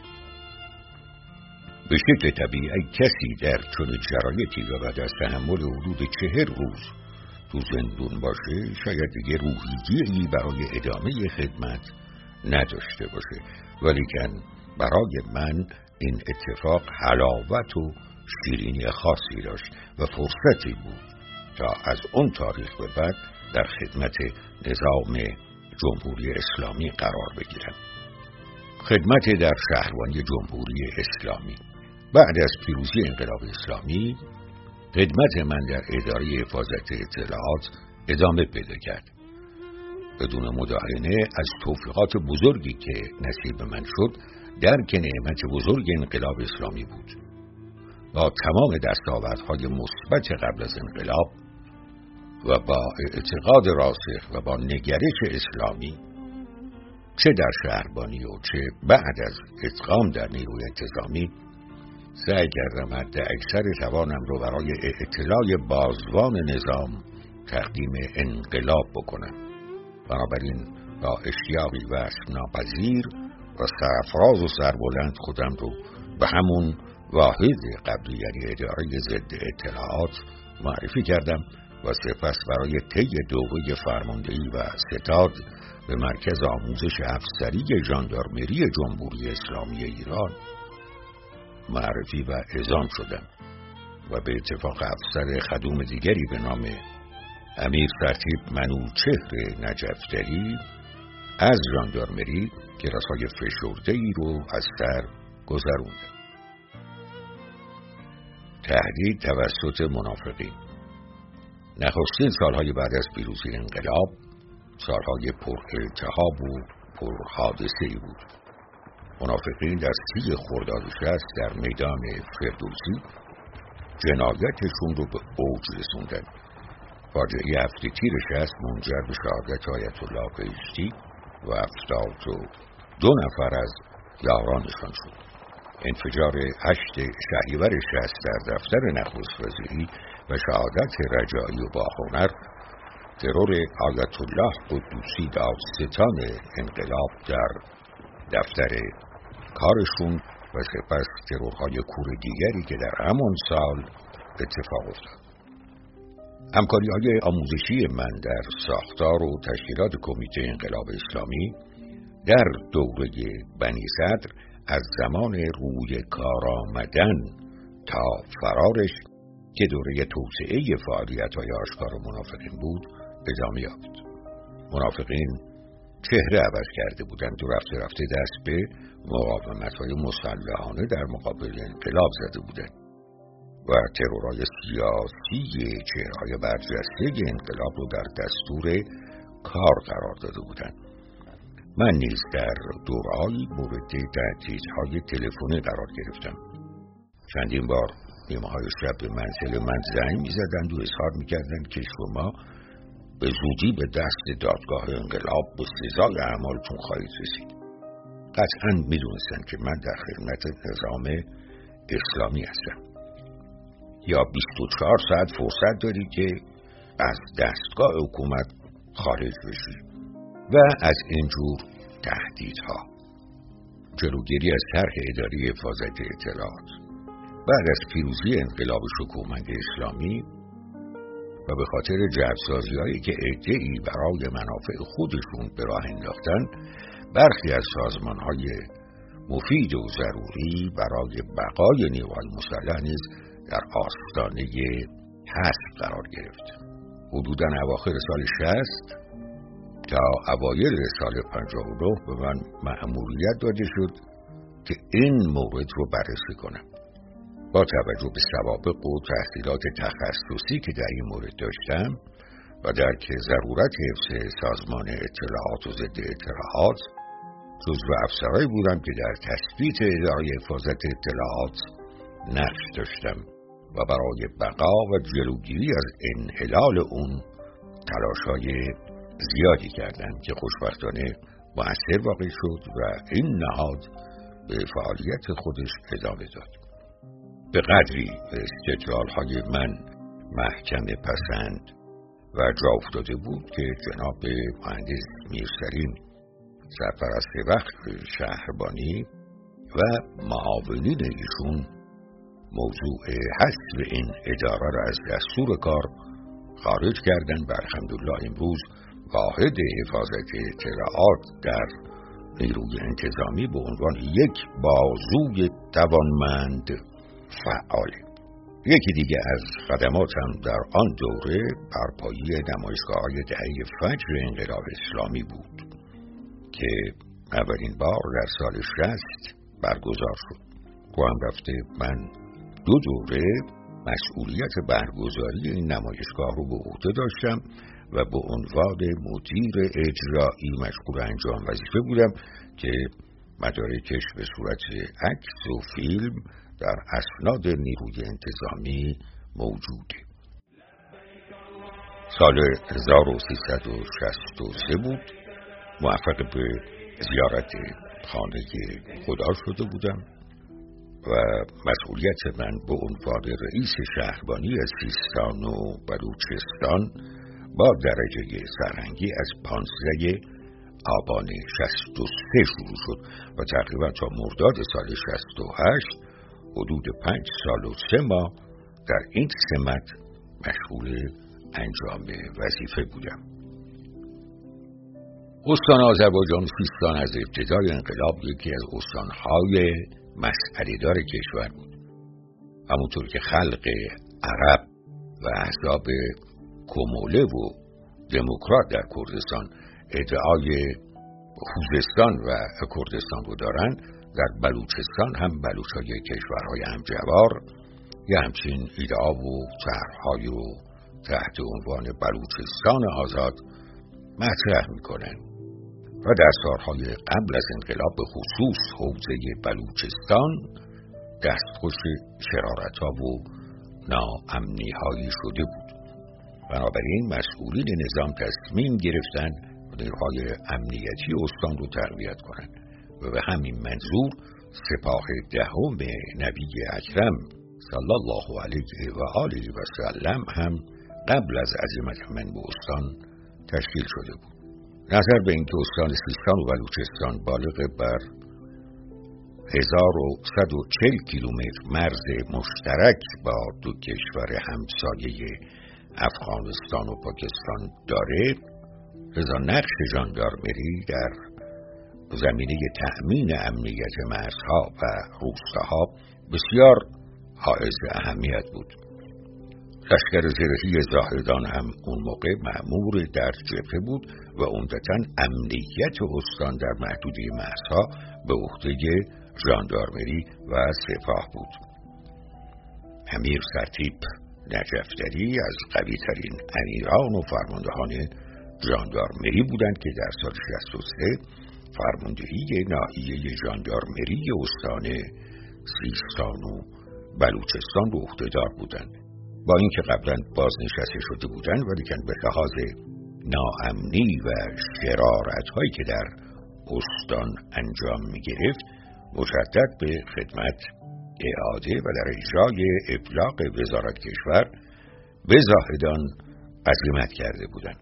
C: به شکل طبیعی کسی در چنین شرایطی و بعد از تحمل حدود چهر روز تو زندون باشه شاید دیگه روحیه‌ای برای ادامه خدمت نداشته باشه، ولیکن برای من این اتفاق حلاوت و شیرینی خاصی داشت و فرصتی بود تا از اون تاریخ به بعد در خدمت نظام جمهوری اسلامی قرار بگیرم. خدمت در شهربانی جمهوری اسلامی. بعد از پیروزی انقلاب اسلامی خدمت من در اداره حفاظت اطلاعات ادامه پیدا کرد. بدون مداهنه از توفیقات بزرگی که نصیب من شد درک نعمت بزرگ انقلاب اسلامی بود. با تمام دستاوردهای مثبت قبل از انقلاب و با اعتقاد راسخ و با نگرش اسلامی چه در شهربانی و چه بعد از ادغام در نیروی انتظامی سعی کردم حد اکثر توانم رو برای اطلاع بازوان نظام تقدیم انقلاب بکنم. بنابراین با اشتیاقی وصف ناپذیر و سرفراز و سربلند خودم رو به همون واحد قبلی یعنی اداره ضد اطلاعات معرفی کردم و سپس برای طی دوره فرماندهی و ستاد به مرکز آموزش افسری ژاندارمری جمهوری اسلامی ایران معرفی و اعزام شدم و به اتفاق افسر خدوم دیگری به نام امیر سرتیپ منوچهر نجف‌دری از ژاندارمری کلاس‌های فشرده‌ای رو از سر گذروندم. تهدید توسط منافقین. نخستین سالهای بعد از پیروزی انقلاب سالهای پر التهاب و پر حادثه‌ای بود. منافقین در سی خرداد شصت در میدان فردوسی جنایتشون رو به اوج رسوندن. فاجعه هفته تیر شصت منجر به شهادت آیت الله بهشتی و هفتاد و دو نفر از یارانشان شد. انفجار هشت شهریور شصت در دفتر نخست وزیری و شهادت رجایی و باهنر، ترور آیت الله قدوسی دادستان انقلاب در دفتر کارشون و سپس ترورهای کور دیگری که در همان سال اتفاق افتاد. همکاری‌های آموزشی من در ساختار و تشکیلات کمیته انقلاب اسلامی در دوره بنی صدر از زمان روی کار آمدن تا فرارش که دوره توسعه فعالیت‌های آشکار منافقین بود ادامه یافت. منافقین چهره عوض کرده بودند و رفته رفته دست به مقاومت‌های مسلحانه در مقابل انقلاب زده بودند و ترورهای سیاسی چهره‌های برجسته انقلاب رو در دستور کار قرار داده بودند. من نیز در دوره‌ای مورد تهدیدهای تلفنی قرار گرفتم. چندین بار نیمه‌های شب به منزل من زنگ می‌زدند و اظهار می‌کردند که شما به زودی به دست دادگاه انقلاب به سزای اعمالتون خواهید رسید. قطعاً می‌دونستند که من در خدمت نظام اسلامی هستم. یا بیست و چهار ساعت فرصت داری که از دستگاه حکومت خارج بشی و از اینجور تهدیدها. جلوگیری از طرح اداری حفاظت اطلاعات. بعد از پیروزی انقلاب شکوهمند اسلامی و به خاطر جعبه‌سازی‌هایی که عده‌ای برای منافع خودشون به راه انداختن، برخی از سازمان‌های مفید و ضروری برای بقای نیروهای مسلح نیز در آستانه حذف قرار گرفت. حدوداً اواخر سال شصت تا اوایل سال پنجاه و نه به من مأموریت داده شد که این مورد رو بررسی کنم. با توجه به سوابق و تحصیلات تخصصی که در این مورد داشتم و درک ضرورت حفظ سازمان اطلاعات و ضد اطلاعات، جزو افسرهایی بودم که در تثبیت اداره حفاظت اطلاعات نقش داشتم و برای بقا و جلوگیری از انحلال اون تلاش‌های زیادی کردم که خوشبختانه مؤثر واقع شد و این نهاد به فعالیت خودش ادامه داد. به قدری استدلال‌های من محکم پسند و جا افتاده بود که جناب مهندس میرسلیم سرپرست وقت شهربانی و معاونین ایشون موضوع حذف این اداره را از دستور کار خارج کردن و الحمدلله امروز واحد حفاظت اطلاعات در نیروی انتظامی به عنوان یک بازوی توانمند فعاله. یکی دیگه از خدماتم در آن دوره برپایی نمایشگاه‌های دهه فجر انقلاب اسلامی بود که اولین بار در سال شصت برگزار شد. تو هم رفته من دو دوره مسئولیت برگزاری این نمایشگاه رو به عهده داشتم و به عنوان مدیر اجرایی مشغول انجام وظیفه بودم که مدارکش به صورت عکس و فیلم در اسناد نیروی انتظامی موجوده. سال هزار و سیصد و شصت و سه بود. موفق به زیارت خانه خدا شده بودم و مسئولیت من به عنوان رئیس شهربانی سیستان و بلوچستان با درجه سرهنگی از پانزده آبان شصت و سه شروع شد و تقریبا تا مرداد سال شصت و هشت حدود پنج سال و سه ماه در این سمت مشغول انجام وظیفه بودم. استان آذربایجان سیستان از ابتدای انقلاب یکی از استانهای مسئله دار کشور بود. همونطور که خلق عرب و احزاب کموله و دموکرات در کردستان ادعای خوزستان و کردستان رو دارن، در بلوچستان هم بلوچهای کشورهای همجوار یه همچین ایده‌ها و طرح‌هایی رو تحت عنوان بلوچستان آزاد مطرح میکنن و در سالهای قبل از انقلاب به خصوص حوزه بلوچستان دستخوش شرارت‌ها و ناامنی‌هایی شده بود. بنابراین مسئولین نظام تصمیم گرفتند نیروهای امنیتی استان رو تقویت کنند و به همین منظور سپاه دهم نبی اکرم صلی الله علیه و آله و سلم هم قبل از عزیمت من به استان تشکیل شده بود. نظر به اینکه استان سیستان و بلوچستان بالغ بر هزار و صد و چهل کیلومتر مرز مشترک با دو کشور همسایه افغانستان و پاکستان داره، لذا نقش ژاندارمری در زمینه تأمین امنیت مرزها و روستاها بسیار حائز اهمیت بود. لشکر زرهی زاهدان هم اون موقع مأمور در جبهه بود و عمدتاً امنیت استان در محدوده مرزها به عهده ژاندارمری و سپاه بود. امیر سرتیپ نجف‌دری از قوی ترین امیران و فرماندهان ژاندارمری بودند که در سال شصت و سه فرماندهی ناحیه ژاندارمری استان سیستان و بلوچستان رو عهده‌دار بودند. با اینکه قبلا بازنشسته شده بودند ولیکن به لحاظ ناامنی و شرارت‌هایی که در استان انجام می‌گرفت مجدد به خدمت اعاده و در اجرای ابلاغ وزارت کشور به زاهدان عزیمت کرده بودند.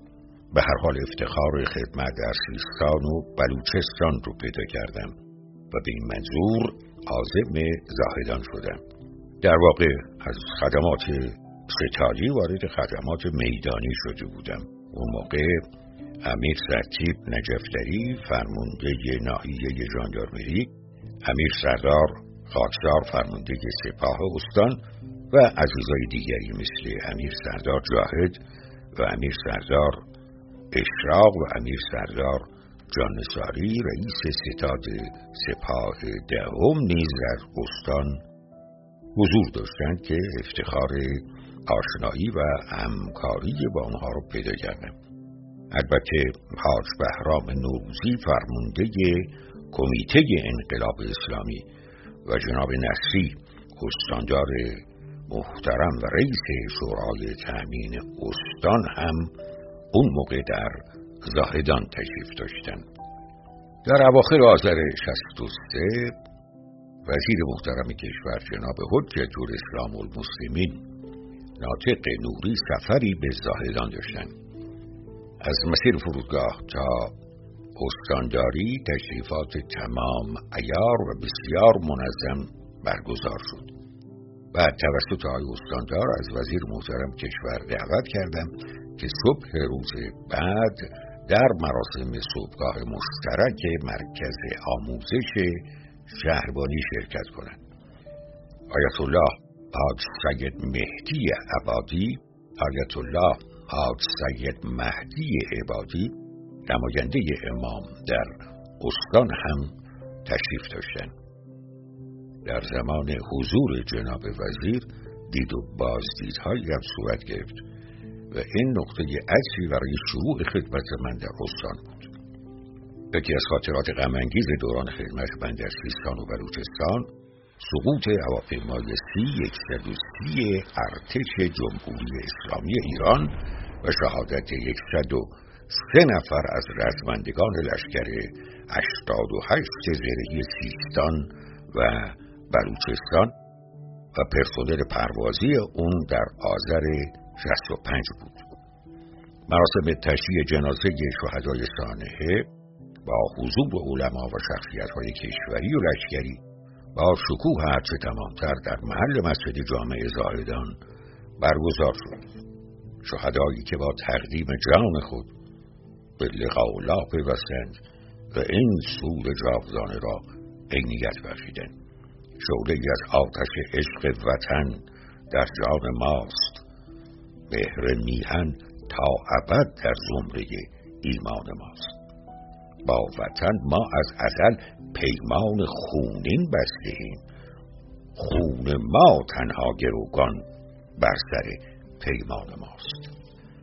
C: به هر حال افتخار خدمت در سیستان و بلوچستان رو پیدا کردم و به این منظور عازم زاهدان شدم. در واقع از خدمات ستادی وارد خدمات میدانی شده بودم. اون موقع امیر سرتیپ نجفدری فرمانده ناحیه ژاندارمری، امیر سردار خاکسار فرمانده سپاه استان و عزیزای دیگری مثل امیر سردار جاهد و امیر سردار اشراق و امیر سردار جانصاری رئیس ستاد سپاه دهم نیز در استان حضور داشتند که افتخار آشنایی و همکاری با آنها رو پیدا کردم. البته حاج بهرام نوروزی فرمانده کمیته انقلاب اسلامی و جناب نصری استاندار محترم و رئیس شورای تأمین استان هم اون موقع در زاهدان تشریف داشتند. در اواخر آذر شصت و سه وزیر محترم کشور جناب حجة الاسلام والمسلمین ناطق نوری سفری به زاهدان داشتند. از مسیر فرودگاه تا استانداری تشریفات تمام عیار و بسیار منظم برگزار شد. بعد توسط آقای استاندار از وزیر محترم کشور دعوت کردم که صبح روز بعد در مراسم صبحگاه مشترک مرکز آموزش شهربانی شرکت کنند. آیت الله حاج سید مهدی عبادی، آیت الله حاج سید مهدی عبادی نماینده امام در استان هم تشریف داشتند. در زمان حضور جناب وزیر دید و بازدیدهایی هم صورت گرفت و این نقطه عطفی برای شروع خدمت من در استان بود. یکی از خاطرات غم‌انگیز دوران خدمت من در سیستان و بلوچستان سقوط هواپیمای سی صد و سی ارتش جمهوری اسلامی ایران و شهادت صد و سه نفر از رزمندگان لشکر هشتاد و هشت زرهی سیستان و بلوچستان و پرسنل پروازی اون در آذر شصت و پنج بود. مراسم تشییع جنازه شهدای سانحه با حضور علما و شخصیت‌های کشوری و لشکری با شکوه هرچه تمامتر در محل مسجد جامع زاهدان برگزار شد. شهدایی که با تقدیم جان خود به لقاء الله پیوستند و این سود جاودانه را عینیت بخشیدند. شعله‌ای از آتش عشق وطن در جان ماست، مهر میهن تا ابد در زمره ایمان ماست. با وطن ما از ازل پیمان خونین بسته‌ایم، خون ما تنها گروگان بر سر پیمان ماست.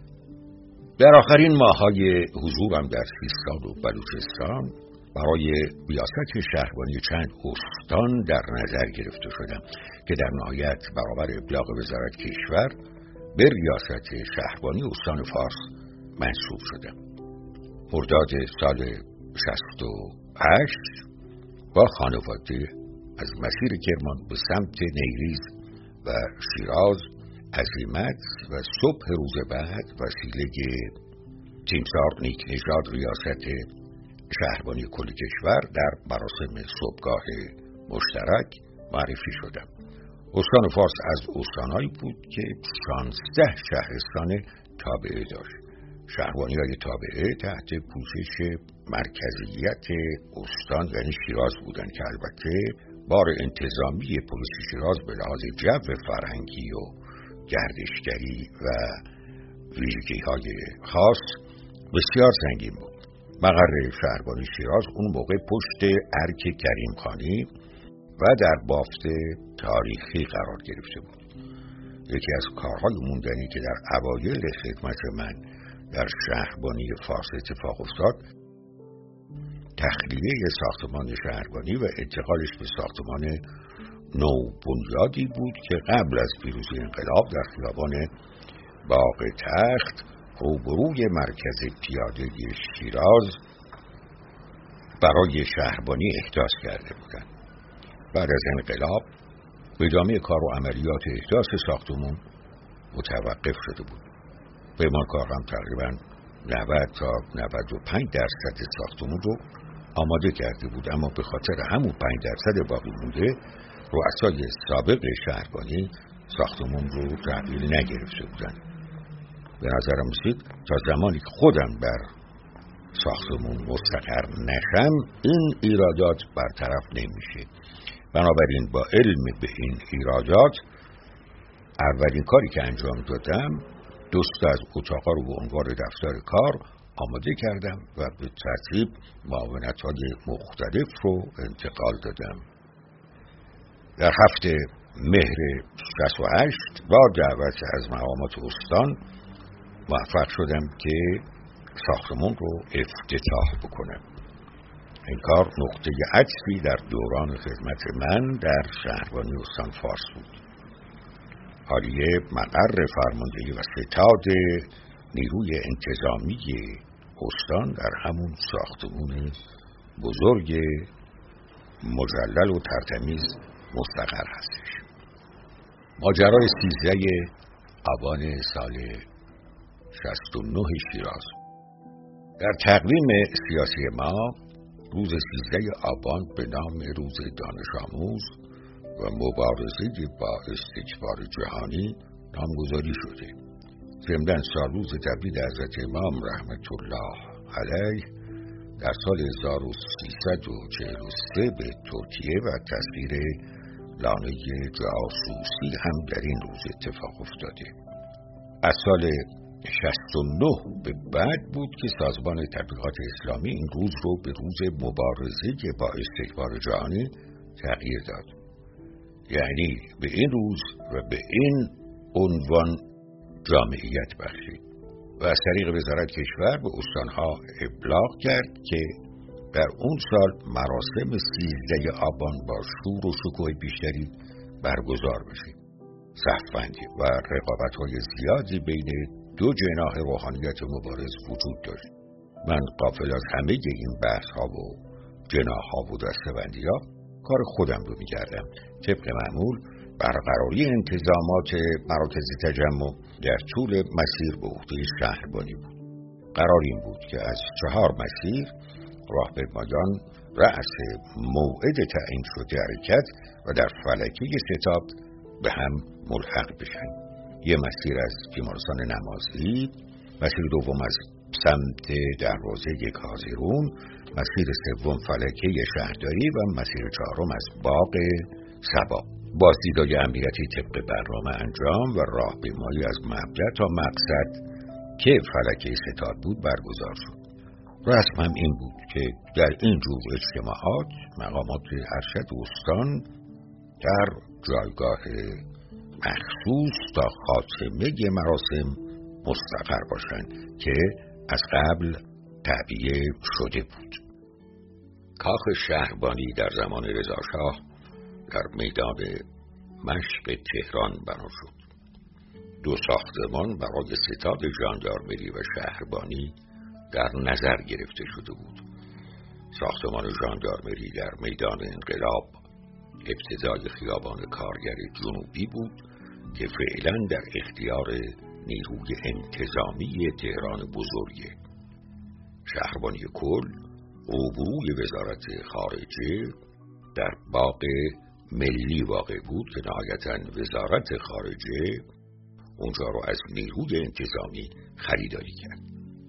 C: در آخرین ماه‌های حضورم در سیستان و بلوچستان برای ریاست شهربانی چند استان در نظر گرفته شدم که در نهایت برابر ابلاغ وزارت کشور به ریاست شهربانی استان فارس منصوب شدم. مرداد سال شصت و هشت با خانواده از مسیر کرمان به سمت نیریز و شیراز عزیمت و صبح روز بعد وسیله تیمسار نیکنژاد ریاست شهربانی کل کشور در مراسم صبحگاه مشترک معرفی شدم. استان فارس از استانهایی بود که شانزده شهرستان تابعه داشت. شهربانی‌های تابعه تحت پوشش مرکزیت استان یعنی شیراز بودند که البته بار انتظامی پلیس شیراز به لحاظ جو فرهنگی و گردشگری و ویژگی‌های خاص بسیار سنگین بود. مقر شهربانی شیراز اون موقع پشت ارک کریم خانی و در بافت تاریخی قرار گرفته بود. یکی از کارهای موندنی که در اوایل خدمت من در شهربانی فارس اتفاق افتاد تخلیه ساختمان شهربانی و انتقالش به ساختمان نوبنیادی بود که قبل از پیروزی انقلاب در خیابان باغ تخت روبروی مرکز پیاده شیراز برای شهربانی احداث کرده بودند. بعد از انقلاب ادامه کار و عملیات احداث ساختمان متوقف شده بود. پیمانکار هم تقریبا نود تا نود و پنج درصد ساختمون رو آماده کرده بود، اما به خاطر همون پنج درصد باقی مونده رؤسای سابق شهربانی ساختمون رو تحویل نگرفته بودن. به نظرم رسید تا زمانی که خودم بر ساختمون مستقر نشم این ایرادات برطرف نمیشه. بنابراین با علم به این ایرادات اولین کاری که انجام دادم دوست از اتاقا رو به عنوان دفتر کار آماده کردم و به ترتیب معاونت‌های مختلف رو انتقال دادم. در هفته مهر شصت و هشت با دعوت از مقامات استان موفق شدم که ساختمون رو افتتاح بکنم. این کار نقطه عطفی در دوران خدمت من در شهربانی استان فارس بود. حالیه مقر فرماندهی و ستاد نیروی انتظامی استان در همون ساختمون بزرگ مجلل و ترتمیز مستقر هستش. ماجرای سیزده آبان سال شصت و نه شیراز. در تقویم سیاسی ما روز سیزده آبان به نام روز دانش آموز و مبارزه با استکبار جهانی نامگذاری شده. ضمناً سالروز تولید حضرت امام رحمت الله علیه در سال هزار و سیصد و چهل و سه به ترکیه و تسخیر لانه جاسوسی هم در این روز اتفاق افتاده. از سال شصت و نه به بعد بود که سازمان تبلیغات اسلامی این روز رو به روز مبارزه با استکبار جهانی تغییر داد. یعنی به این روز و به این عنوان جامعیت بخشید و از طریق وزارت کشور به استانها ابلاغ کرد که در اون سال مراسم سیزده آبان با شور و شکوه بیشتری برگزار بشه. صف‌بندی و رقابت‌های زیادی بین دو جناح روحانیت مبارز وجود داشت. من غافل از همه این بحث‌ها و جناح‌ها و دسته‌بندی‌ها کار خودم رو می‌کردم. طبق معمول برقراری انتظامات مراکز تجمع در طول مسیر به عهده شهربانی بود. قرار این بود که از چهار مسیر راهپیمایان رأس موعد تعیین شده حرکت و در فلکه ستاد به هم ملحق بشن. یه مسیر از بیمارستان نمازی، مسیر دوم از سمت دروازه کازرون، مسیر سوم فلکه شهرداری و مسیر چهارم از باغ صبا. بازدیدهای امنیتی طبق برنامه انجام و راهپیمایی از مبدأ تا مقصد که فلکه ستاد بود برگزار شد. رسم هم این بود که در این جور اجتماعات مقامات ارشد استان در جایگاه مخصوص تا خاتمه مراسم مستقر باشند که از قبل تعبیه شده بود. کاخ شهربانی در زمان رضا شاه در میدان مشق تهران بنا شد. دو ساختمان برای ستاد ژاندارمری و شهربانی در نظر گرفته شده بود. ساختمان ژاندارمری در میدان انقلاب ابتدای خیابان کارگر جنوبی بود که فعلا در اختیار نیروی انتظامی تهران بزرگه. شهربانی کل عبوی وزارت خارجه در باغ ملی واقع بود که نهایتاً وزارت خارجه اونجا رو از نیروی انتظامی خریداری کرد.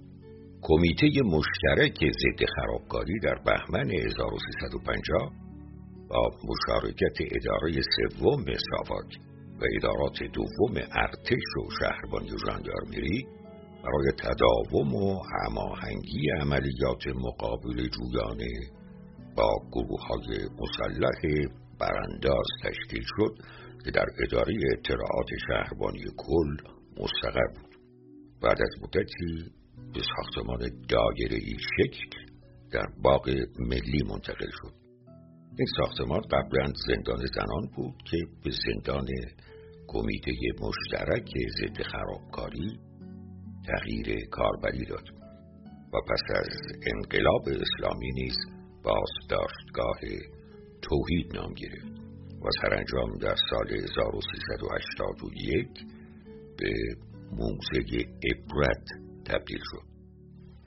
C: کمیته مشترک ضد خرابکاری در بهمن هزار و سیصد و پنجاه با مشارکت اداره سوم ساواک و ادارات دوم ارتش و شهربانی و ژاندارمری برای تداوم و هماهنگی عملیات مقابل جویانه با گروه‌های مسلح برانداز تشکیل شد که در اداره اطلاعات شهربانی کل مستقر بود. بعد از مدتی به ساختمان دایره‌ای شکل در باغ ملی منتقل شد. این ساختمان قبلا زندان زنان بود که به زندان کمیته مشترک ضد خرابکاری تغییر کاربری داد و پس از انقلاب اسلامی نیز بازداشتگاه توحید نام گرفت و سرانجام در سال هزار و سیصد و هشتاد و یک به موزه عبرت تبدیل شد.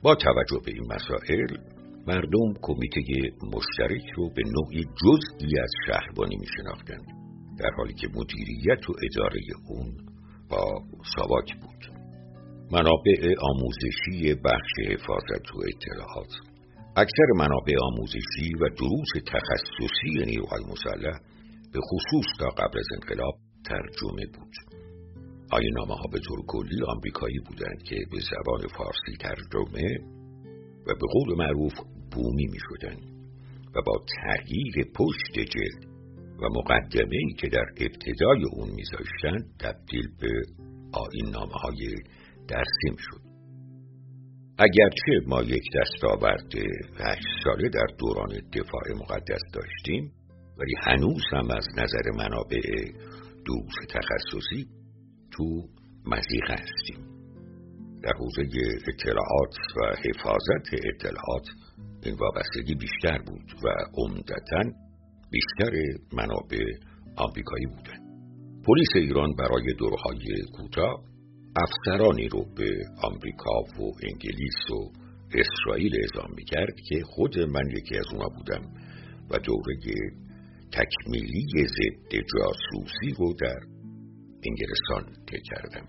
C: با توجه به این مسائل، مردم کمیته مشترک رو به نوعی جزئی از شهربانی می شناختند، در حالی که مدیریت و اداره اون با ساواک بود. منابع آموزشی بخش حفاظت و اطلاعات، اکثر منابع آموزشی و دروس تخصصی نیروهای مسلح به خصوص تا قبل از انقلاب ترجمه بود. آیین‌نامه ها به طور کلی آمریکایی بودند که به زبان فارسی ترجمه و به قول معروف بومی می شدن و با تغییر پشت جلد و مقدمه‌ای که در ابتدای اون می زاشتن تبدیل به آیین‌نامه های درسی می شد. اگرچه ما یک دستاورد هشت ساله در دوران دفاع مقدس داشتیم، ولی هنوز هم از نظر منابع دروس تخصصی تو مضیقه هستیم. در حوزه اطلاعات و حفاظت اطلاعات این وابستگی بیشتر بود و عمدتاً بیشتر منابع آمریکایی بودند. پلیس ایران برای دورهای کوتاه افسرانی رو به آمریکا و انگلیس و اسرائیل اعزام می‌کرد که خود من یکی از اونا بودم و دوره تکمیلی ضد جاسوسی رو در انگلستان طی کردم.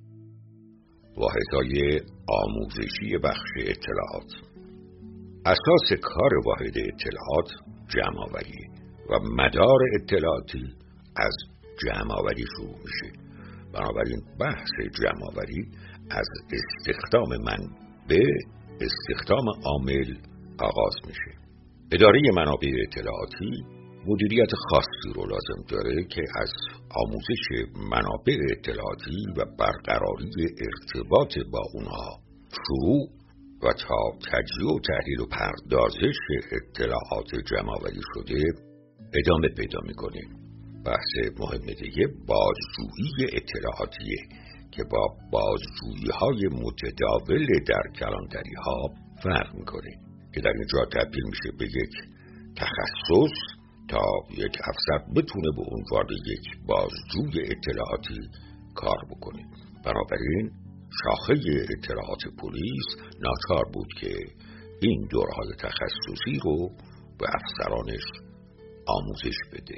C: واحدهای آموزشی بخش اطلاعات. اساس کار واحد اطلاعات جمع‌آوری و مدار اطلاعاتی از جمع‌آوری شروع میشه. بنابراین بحث جمع‌آوری از استخدام منبع استخدام عامل آغاز میشه. اداره منابع اطلاعاتی مدیریت خاصی رو لازم داره که از آموزش منابع اطلاعاتی و برقراری ارتباط با اونها شروع و تا تجزیه و تحلیل و پردازش اطلاعات جمع‌آوری شده ادامه پیدا میکنه. بحث مهم دیگه بازجویی اطلاعاتیه که با بازجویی های متداول در کلانتری ها فرق میکنه که در اینجا تبدیل میشه به یک تخصص تا یک افسر بتونه به عنوان یک بازجوی اطلاعاتی کار بکنه. بنابراین شاخه اطلاعات پلیس ناچار بود که این دورهای تخصصی رو به افسرانش آموزش بده.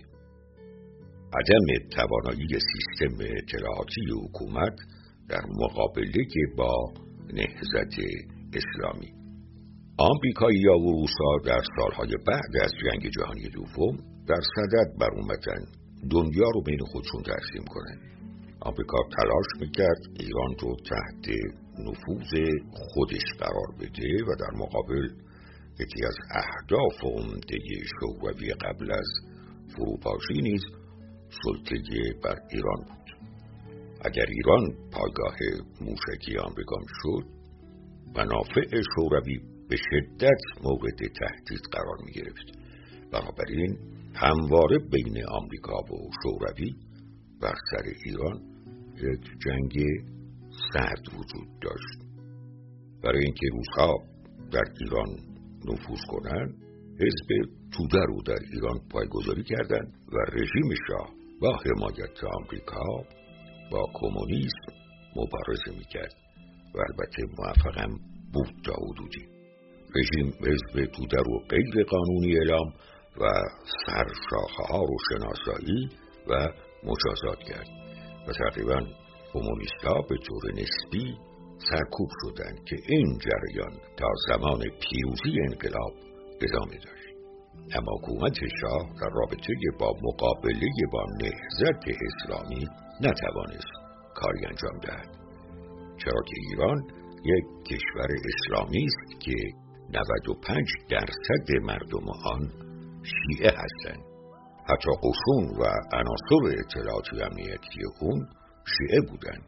C: عدم توانایی سیستم اطلاعاتی حکومت در مقابله با نهضت اسلامی. آمریکایی‌ها و روس‌ها در سالهای بعد از جنگ جهانی دوم در صدد بر اومدن دنیا رو بین خودشون تقسیم کنن. آمریکا تلاش میکرد ایران رو تحت نفوذ خودش قرار بده و در مقابل یکی از اهداف عمده شوروی قبل از فروپاشی نیز سلطه بر ایران بود. اگر ایران پایگاه موشکی آمریکا میشد، منافع شوروی به شدت مورد تهدید قرار می گرفت. بنابراین همواره بین آمریکا و شوروی بر سر ایران یک جنگ سرد وجود داشت. برای اینکه روس‌ها در ایران نفوذ کنند، حزب توده رو در ایران پایگذاری کردند و رژیم شاه با حمایت آمریکا با کمونیسم مبارزه می‌کرد و البته موفقم بود تا حدودی. رژیم حزب توده رو غیر قانونی اعلام و سرشاخه ها رو شناسایی و مجازات کرد و تقریبا کمونیست‌ها به طور نسبی سرکوب شدند که این جریان تا زمان پیروزی انقلاب ادامه داشت. اما حکومت شاه در رابطه با مقابله با نهضت اسلامی نتوانست کاری انجام دهد، چرا که ایران یک کشور اسلامی است که نود و پنج درصد مردم آن شیعه هستند. حتی قشون و عناصر اطلاعاتی و امنیتی اون شیعه بودند.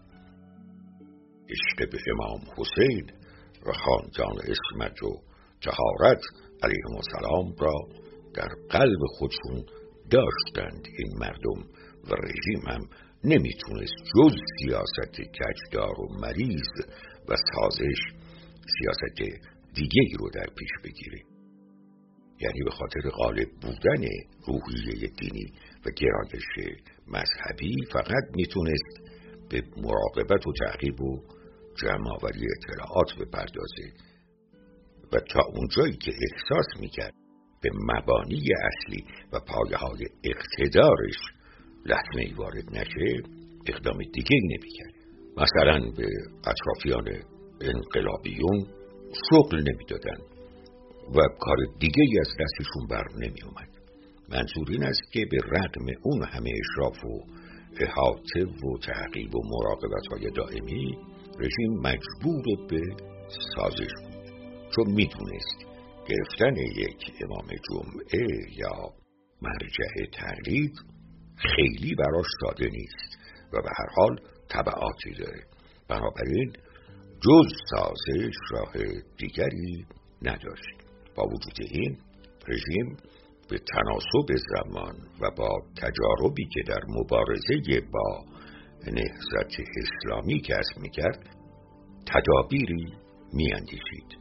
C: عشق به امام حسین و خاندان عصمت و طهارت علیهم السلام را در قلب خودشون داشتند این مردم و رژیم هم نمیتونست جز سیاست کجدار و مریض و سازش سیاست دیگری رو در پیش بگیره. یعنی به خاطر غالب بودن روحیه دینی و گرایش مذهبی فقط میتونست به مراقبت و تعقیب و جمع‌آوری اطلاعات بپردازه و تا اونجایی که احساس میکرد به مبانی اصلی و پایه های اقتدارش لطمه‌ای وارد نشه اقدام دیگه نمیکرد. مثلا به اطرافیان انقلابیون شغل نمیدادن و کار دیگه ای از دستشون بر نمی اومد. منظور این است که به رغم اون همه اشراف و احاطه و تعقیب و مراقبت های دائمی رژیم مجبور به سازش بود، چون میدونست گرفتن یک امام جمعه یا مرجع تقلید خیلی براش ساده نیست و به هر حال تبعاتی داره. بنابراین جز سازش راه دیگری نداشت. با وجود این رژیم به تناسب زمان و با تجاربی که در مبارزه با نهضت اسلامی کسب میکرد تدابیری میاندیشید.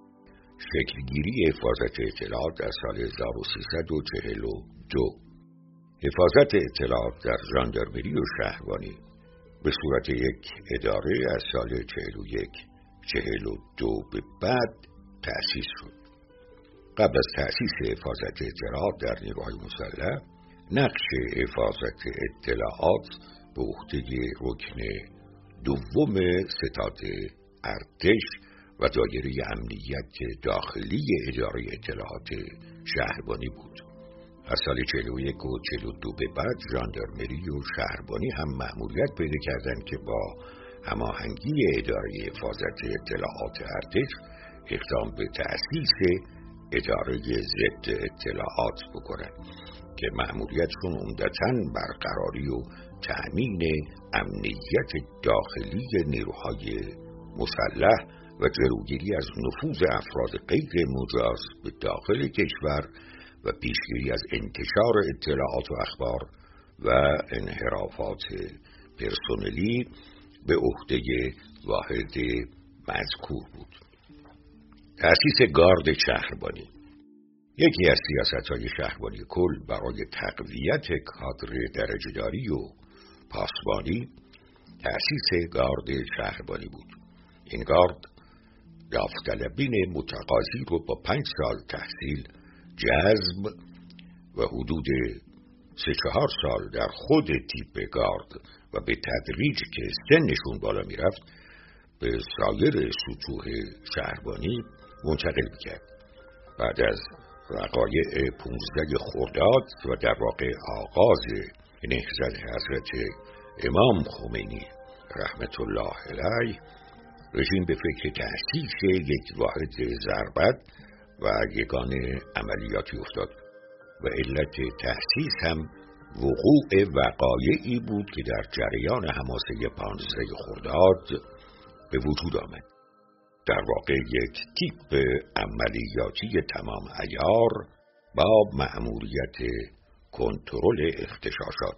C: شکلگیری حفاظت اطلاعات در سال هزار و سیصد و چهل و دو. حفاظت اطلاعات در ژاندارمری و شهربانی به صورت یک اداره از سال چهل و یک چهل و دو به بعد تأسیس شد. قبل از تأسیس حفاظت اطلاعات در نیروهای مسلح، نقش حفاظت اطلاعات به عهده رکن دوم ستاد ارتش و دایره امنیت داخلی اداره اطلاعات شهربانی بود. از سال چهل و یک و چهل و دو به بعد ژاندارمری و شهربانی هم مأموریت پیدا کردند که با هماهنگی اداره حفاظت اطلاعات ارتش اقدام به تأسیس اداره ضد اطلاعات بکنند که مأموریتشون عمدتاً برقراری و تأمین امنیت داخلی نیروهای مسلح و جلوگیری از نفوذ افراد غیر مجاز به داخل کشور و پیشگیری از انتشار اطلاعات و اخبار و انحرافات پرسنلی به عهده واحد مذکور بود. تأسیس گارد شهربانی یکی از سیاست‌های شهربانی کل برای تقویت کادر درجه‌داری و پاسبانی تأسیس گارد شهربانی بود. این گارد داوطلبین متقاضی رو با پنج سال تحصیل جذب و حدود سه چهار سال در خود تیپ گارد و به تدریج که سنشون بالا میرفت به سایر سطوح شهربانی منتقل میکرد. بعد از وقایع پونزده خرداد و در واقع آغاز نهضت حضرت امام خمینی رحمت الله علیه، رژیم به فکر تأسیس یک واحد ضربت و یگان عملیاتی افتاد و علت تأسیس هم وقوع وقایعی بود که در جریان حماسه پانزده خرداد به وجود آمد. در واقع یک تیپ عملیاتی تمام عیار با مأموریت کنترل اغتشاشات.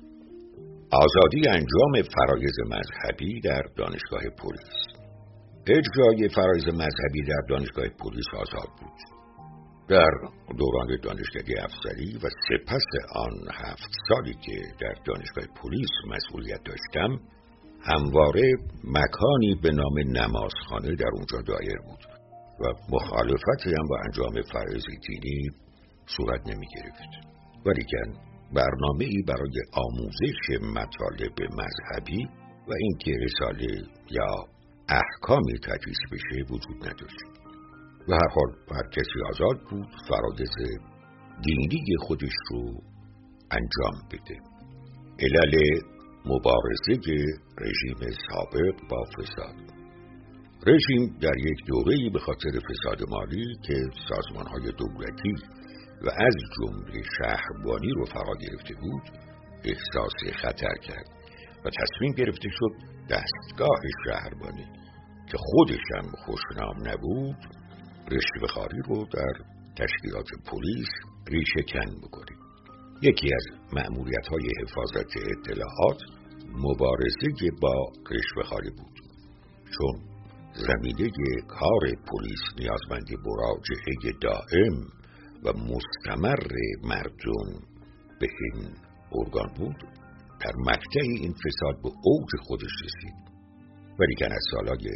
C: آزادی انجام فرایض مذهبی در دانشگاه پلیس. اجرای فرایض مذهبی در دانشگاه پلیس آزاد بود. در دوران دانشکده افسری و سپس آن هفت سالی که در دانشگاه پلیس مسئولیت داشتم، همواره مکانی به نام نمازخانه در اونجا دایر بود و مخالفتی هم با انجام فرایض دینی صورت نمی گرفت. ولیکن برنامه‌ای برای آموزش مطالب مذهبی و اینکه رساله یا احکامی تدریس بشه وجود نداشت. و هر حال هر کسی آزاد بود فرایض دینی خودش رو انجام بده. علل مبارزه رژیم سابق با فساد. رژیم در یک دوره‌ای به خاطر فساد مالی که سازمان‌های دولتی و از جمله شهربانی رو فرا گرفته بود احساس خطر کرد و تصمیم گرفته شد دستگاه شهربانی که خودش هم خوشنام نبود رشوه‌خواری رو در تشکیلات پلیس ریشه‌کن بکنه. یکی از مأموریت‌های حفاظت اطلاعات مبارزه با رشوه‌خواری بود، چون زمینه کار پلیس نیازمند مراجعه دائم و مستمر مردم به این ارگان بود. در مقطع این فساد به اوج خودش رسید، ولیکن از سالهای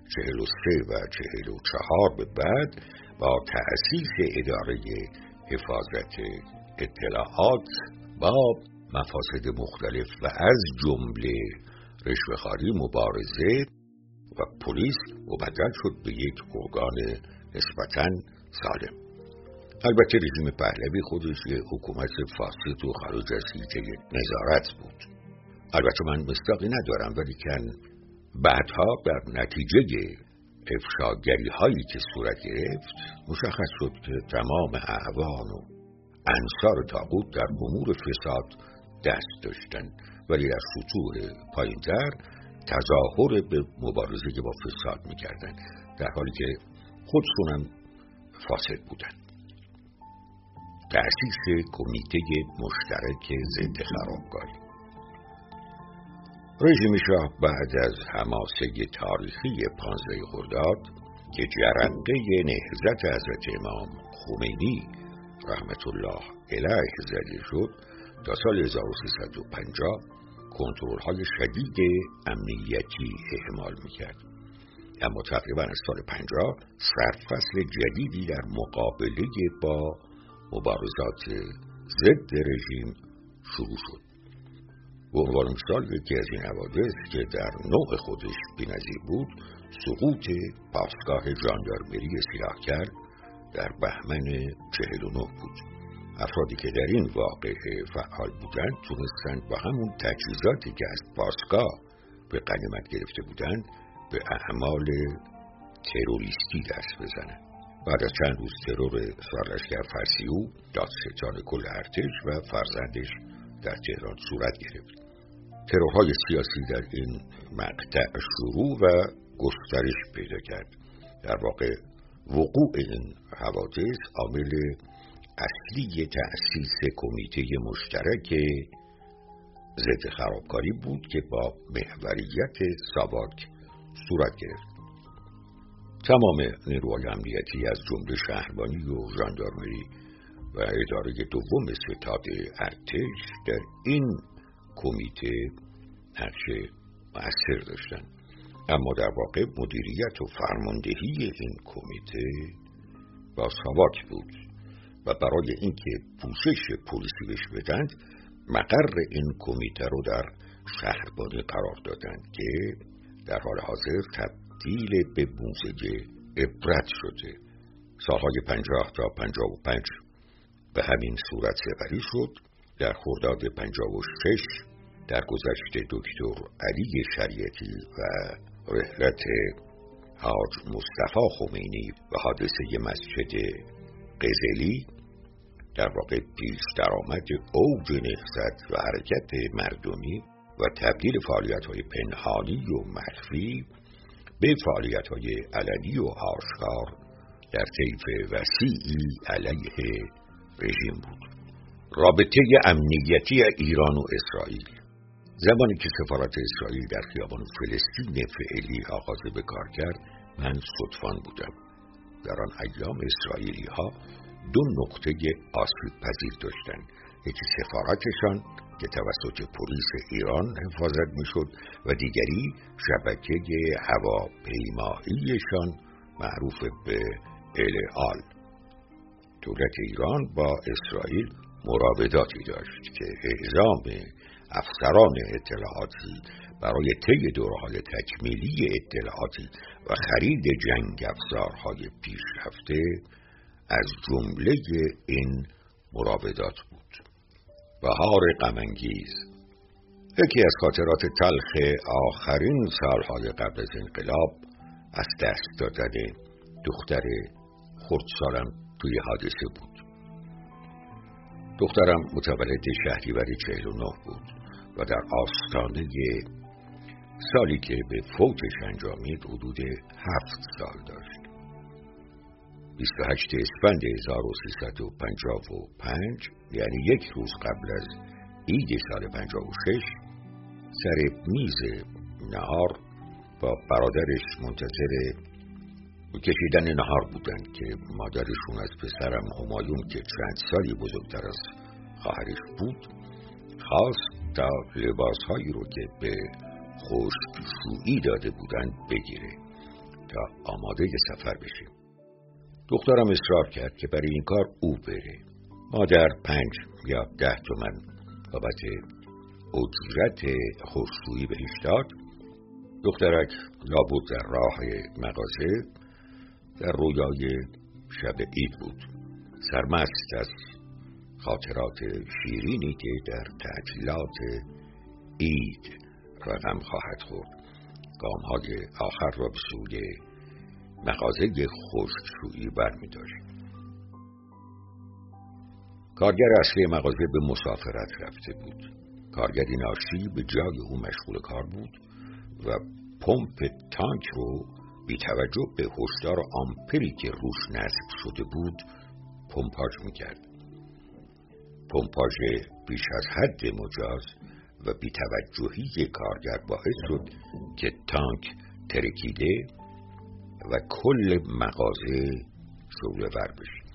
C: چهل و سه و چهل و چهار به بعد با تأسیس اداره حفاظت اطلاعات با مفاسد مختلف و از جمله رشوه‌خواری مبارزه و پلیس مبدل شد به یک ارگان نسبتاً سالم. البته رژیم پهلوی خودش یک حکومت فاسد و خارج از حیطه نظارت بود. البته من مصداقی ندارم، ولی کن بعدها در نتیجه افشاگری هایی که صورت گرفت مشخص شد که تمام اعوان و انصار طاغوت در امور فساد دست داشتند، ولی در سطوح پایین‌تر تظاهر به مبارزه با فساد می‌کردند، در حالی که خودشون هم فاسد بودند. تأسیس کمیته مشترک ضد خرابکاری. رژیم شاه بعد از حماسه تاریخی پانزده خرداد که جرقه نهضت حضرت امام خمینی رحمت الله علیه زده شد، تا سال هزار و سیصد و پنجاه کنترل‌های شدید امنیتی اعمال می‌کرد. اما تقریبا از سال پنجاه سرفصل جدیدی در مقابله با مبارزات ضد رژیم شروع شد. به عنوان مثال یکی از این حوادث که در نوع خودش بی‌نظیر بود، سقوط پاسگاه ژاندارمری سیاهکل در بهمن چهل و نه بود. افرادی که در این واقعه فعال بودند تونستند با همون تجهیزاتی که از پاسگاه به غنیمت گرفته بودند به اعمال تروریستی دست بزنند. بعد از چند روز ترور سرلشکر فرسیو، دادستان کل ارتش و فرزندش در تهران صورت گرفت. ترورهای سیاسی در این مقطع شروع و گسترش پیدا کرد. در واقع وقوع این حوادث عامل اصلی تأسیس کمیته مشترک ضد خرابکاری بود که با محوریت ساواک صورت گرفت. تمام نیروهای امنیتی از جمله شهربانی و ژاندارمری و اداره دوم ستاد ارتش در این کمیته نقش مؤثر داشتند. اما در واقع مدیریت و فرماندهی این کمیته با ساواک بود و برای اینکه پوشش پلیسی بهش بدند مقر این کمیته رو در شهربانی قرار دادند که در حال حاضر تبدیل به موزه عبرت شده. سالهای پنجاه تا پنجاه و پنج به همین صورت سپری شد. در خرداد پنجاه و شش در گذشت دکتر علی شریعتی و رحلت حاج مصطفی خمینی و حادثه مسجد قزلی در واقع پیش درآمد اوج نهضت و حرکت مردمی و تبدیل فعالیت‌های پنهانی و مخفی به فعالیت‌های علنی و آشکار در طیف وسیعی علیه رژیم بود. رابطه امنیتی ایران و اسرائیل. زمانی که سفارت اسرائیل در خیابان فلسطین فعلی آغاز به کار کرد، من صدفان بودم. در آن ایام اسرائیلی ها دو نقطه آسیب پذیر داشتند. یکی سفارتشان که توسط پلیس ایران حفاظت میشد و دیگری شبکه هواپیماییشان معروف به العال. دولت ایران با اسرائیل مراوداتی داشت که اعزام افسران اطلاعاتی برای طی دوره‌های تکمیلی اطلاعاتی و خرید جنگ افزارهای پیشرفته از جمله این مراودات بود. بهار غم‌انگیز. یکی از خاطرات تلخ آخرین سالهای قبل از انقلاب از دست دادن دختر خردسالم توی حادثه بود. دخترم متولد شهریور چهل و نه بود و در آستانه سالی که به فوتش انجامید حدود هفت سال داشت. بیست و هشتم اسفند هزار و سیصد و پنجاه و پنج یعنی یک روز قبل از عید سال پنجاه و شش سر میز نهار با برادرش منتظر کشیدن نهار بودند که مادرشون از پسرم همایون که چند سالی بزرگتر از خواهرش بود خواست تا لباسهایی رو که به خشکشویی داده بودند بگیره. تا آماده سفر بشیم. دخترم اصرار کرد که برای این کار او بره. مادر پنج یا ده تومن بابت اجرت خشکشویی بهش داد. دخترک لابد در راه مغازه در رویای شب عید بود، سرمست از خاطرات شیرینی که در تعطیلات عید رقم خواهد خورد. گام‌های آخر را به سوی مغازه خشکشویی برمی‌داشت. کارگر اصلی مغازه به مسافرت رفته بود. کارگری ناشی به جای او مشغول کار بود و پمپ تانک رو بی توجه به هشدار آمپری که روش نصب شده بود پمپاژ میکرد. پمپاژ بیش از حد مجاز و بی توجهی کارگر باعث شد که تانک ترکیده و کل مغازه شعله‌ور بشه.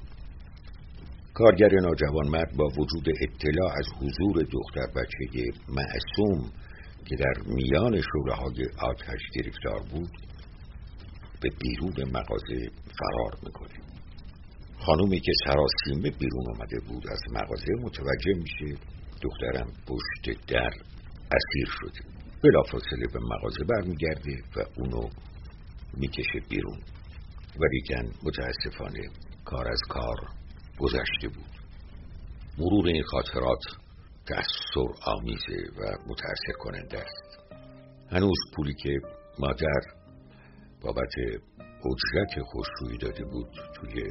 C: کارگر ناجوانمرد با وجود اطلاع از حضور دختر بچه معصوم که در میان شعله‌های آتش گرفتار بود به بیرون مغازه فرار میکنه. خانومی که سراسیمه بیرون آمده بود از مغازه متوجه میشه دخترم پشت در اسیر شده. بلافاصله به مغازه برمیگرده و اونو میکشه بیرون، ولیکن متاسفانه کار از کار گذشته بود. مرور این خاطرات تأثیر آمیزه و متأثر کننده است. هنوز پولی که مادر بابت اجرت خشکشویی داده بود توی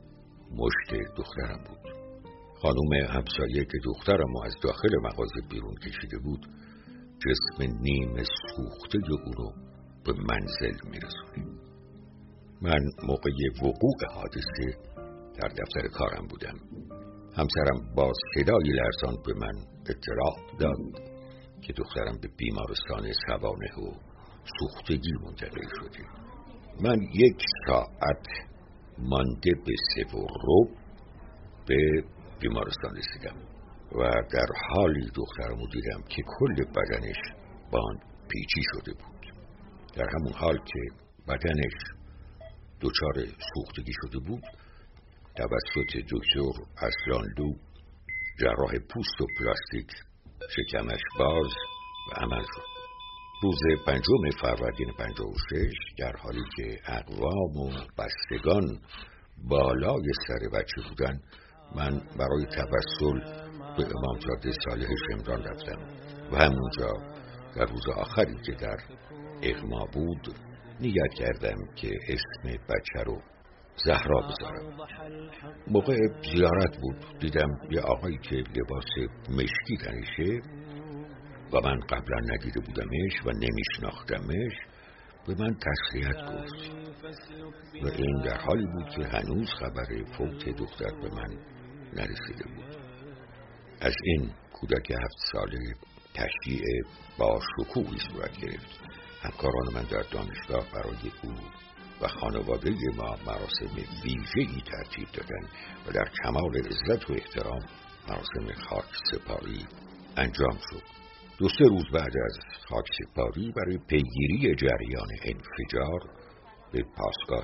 C: مشت دخترم بود. خانوم همسایه که دخترم از داخل مغازه بیرون کشیده بود جسم نیمه سوخته اونو به منزل میرسونه. من موقع وقوع حادثه در دفتر کارم بودم. همسرم با صدای لرزان به من اطلاع داد که دخترم به بیمارستان سوانح و سوختگی منتقل شده. من یک ساعت مانده به سه و ربع به بیمارستان رسیدم و در حالی دخترمو دیدم که کل بدنش باند پیچی شده بود. در همون حال که بدنش دچار سوختگی شده بود توسط دکتر اسلانلو جراح پوست و پلاستیک شکمش باز و عمل شد. روز پنجم فروردین پنجاه و شش در حالی که اقوام و بستگان بالای سر بچه بودن من برای توسل به امامزاده صالح شمران رفتم و همونجا در روز آخری که در اغما بود نیت کردم که اسم بچه رو زهرا بذارم. موقع زیارت بود دیدم یه آقایی که لباس مشکی تنشه و من قبلا ندیده بودمش و نمیشناختمش به من تسلیت گفت و این در حالی بود که هنوز خبر فوت دختر به من نرسیده بود. از این کودک هفت ساله تشییع با شکوهی صورت گرفت. همکاران من در دانشگاه برای او و خانواده ما مراسم ویژه‌ای ترتیب دادند و در کمال عزت و احترام مراسم خاک سپاری انجام شد. دو سه روز بعد از خاک سپاری برای پیگیری جریان انفجار به پاسگاه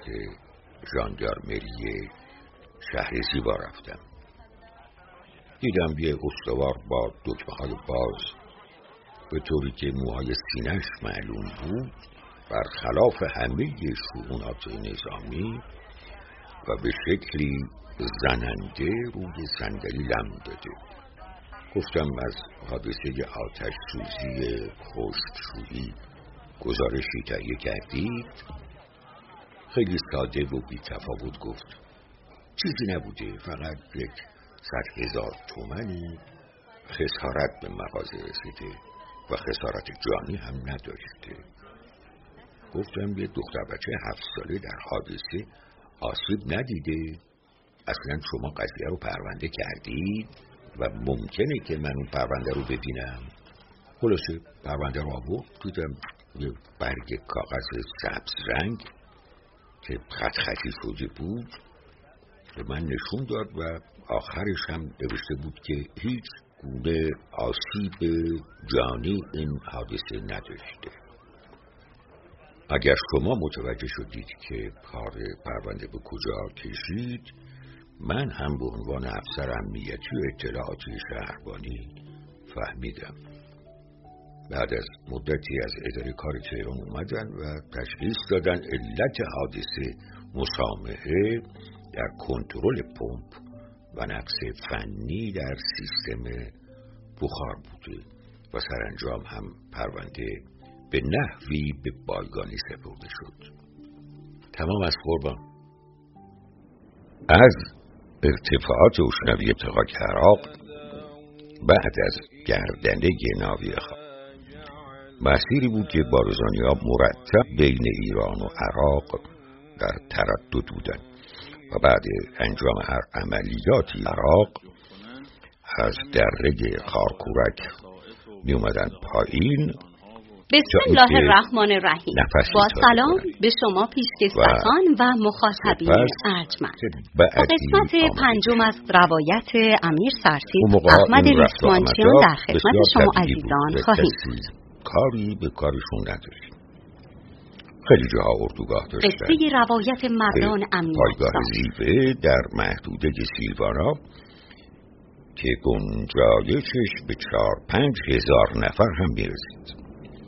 C: ژاندارمری شهر زیبا رفتم. دیدم یه استوار با دکمه‌های باز به طوری که موهای سینه‌اش معلوم بود برخلاف همه شؤونات نظامی و به شکلی زننده روی صندلی لم داده. گفتم از حادثه آتش سوزی خشکشویی گزارشی تهیه کردید؟ خیلی ساده و بی تفاوت گفت چیزی نبوده، فقط یک صد هزار تومنی خسارت به مغازه رسیده و خسارت جانی هم نداشته. گفتم یه دختر بچه هفت ساله در حادثه آسیب ندیده؟ اصلا شما قضیه رو پرونده کردید و ممکنه که من اون پرونده رو ببینم؟ خلاصه پرونده رو آورد، دیدم یه برگ کاغذ سبز رنگ که خط خطی شده بود به من نشون داد و آخرش هم نوشته بود که هیچ گونه آسیب جانی این حادثه نداشته. اگر شما متوجه شدید که کار پرونده به کجا کشید، من هم به عنوان افسر امنیتی و اطلاعاتی شهربانی فهمیدم. بعد از مدتی از اداره کار تهران اومدن و تشخیص دادن علت حادثه مسامحه در کنترل پمپ و نقص فنی در سیستم بخار بوده و سرانجام هم پرونده به نحوی به بایگانی سپرده شد. تمام از قربان. از ارتفاعات اشنوی اتحاد عراق بعد از گردنه ناوی خاک، مسیری بود که بارزانی‌ها مرتب بین ایران و عراق در تردد بودند و بعد انجام هر عملیاتی عراق از دره خارکورک می اومدن پایین.
B: بسم الله الرحمن الرحیم. با سلام به شما پیشکسوتان و, و مخاطبین ارجمند. با قسمت پنجم از روایت امیر سرتیپ احمد ریسمانچیان در خدمت شما عزیزان خواهیم بود.
C: کاری به کارشون نداریم. خیلی جاها اردوگاه داشتن.
B: قصه روایت مردان امنیت
C: پایگاه زیوه در محدوده سیلوانا که گنجایشش به چار پنج هزار نفر هم میرسید.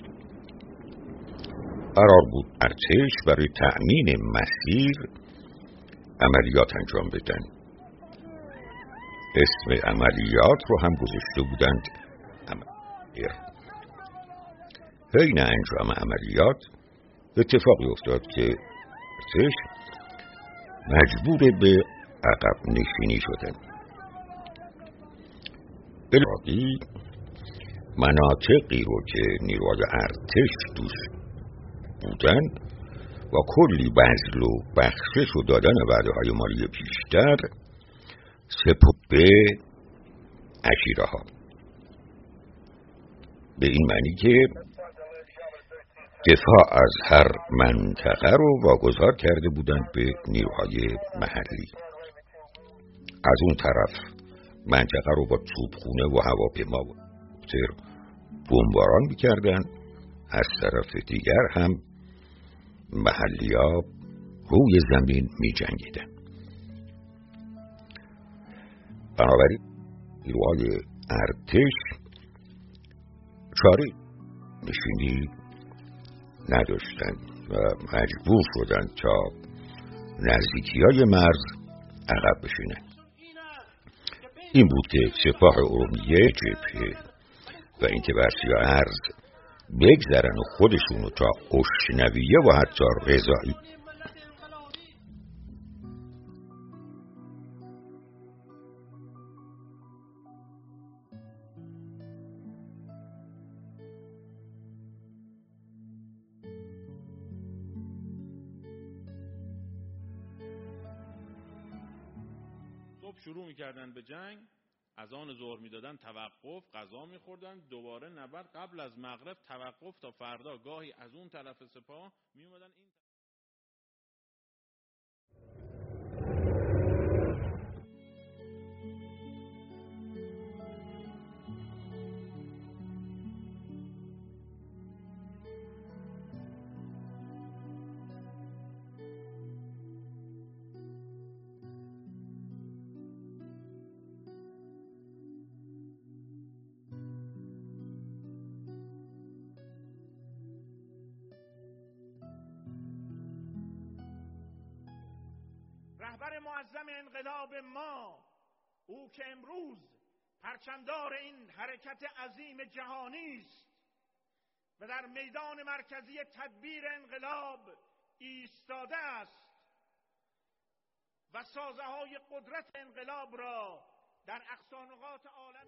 C: قرار بود ارتش برای تأمین مسیر عملیات انجام بدن. اسم عملیات رو هم گذاشته بودند امیر. حین انجام عملیات اتفاقی افتاد که ارتش مجبور به عقب نشینی شدن. بلکه مناطقی رو که نیروهای ارتش توش بودن و کلی بذل و بخشش و دادن وعده‌های مالی بیشتر سپرد به عشیره ها. به این معنی که دفاع از هر منطقه رو واگذار کرده بودند به نیروهای محلی. از اون طرف منطقه رو با توپخونه و هواپیما و تر بمباران می‌کردن. از طرف دیگر هم محلی‌ها روی زمین می‌جنگیدن. بنابراین نیروهای ارتش چاره نشینی نداشتن و مجبور شدن تا نزدیکی‌های مرز عقب بشینن. این بود که سپاه ارومیه جبهه و اینکه برسیا ارز بگذرن و خودشونو تا اشنویه و حتی رضایی
A: شروع می‌کردن به جنگ، از آن ظهر می‌دادن توقف، غذا می‌خوردن، دوباره نبرد، قبل از مغرب توقف تا فردا. گاهی از اون طرف سپاه می‌اومدن این
D: رهبر معظم انقلاب ما، او که امروز پرچمدار این حرکت عظیم جهانی است و در میدان مرکزی تدبیر انقلاب ایستاده است و سازه‌های قدرت انقلاب را در اقصا نقاط عالم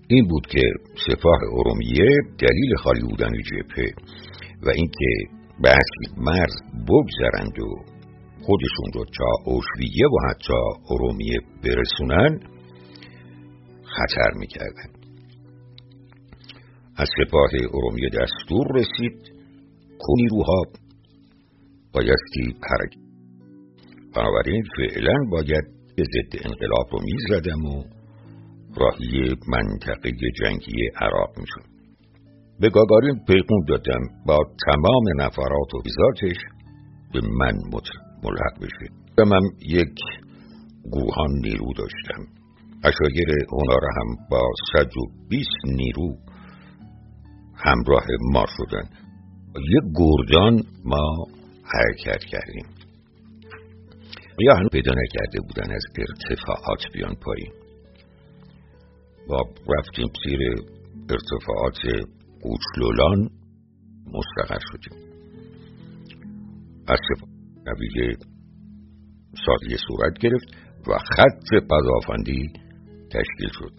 C: این بود که سپاه ارومیه دلیل خالی بودن جبهه و اینکه بعضی مرز بگذرند و خودشون رو تا اوشویه و حتی ارومیه برسونن خطر میکردن. از سپاه ارومیه دستور رسید که نیروها بایستی حرکت. بنابراین فعلا باید ضد انقلاب رو میزدم و راهی منطقه جنگی عراق میشد. به گاگارین پیغام دادم با تمام نفرات و ویزاتش به من ملحق بشه. من یک گروهان نیرو داشتم. عشایر هناره هم با صد و بیست نیرو همراه ما شدن. یک گردان ما حرکت کردیم. یا هنوز پیدا نکرده بودن از ارتفاعات بیان پایین. با رفتیم زیر ارتفاعات قوچلولان مستقر شدیم. از نویه سادی صورت گرفت و خط پدافندی تشکیل شد.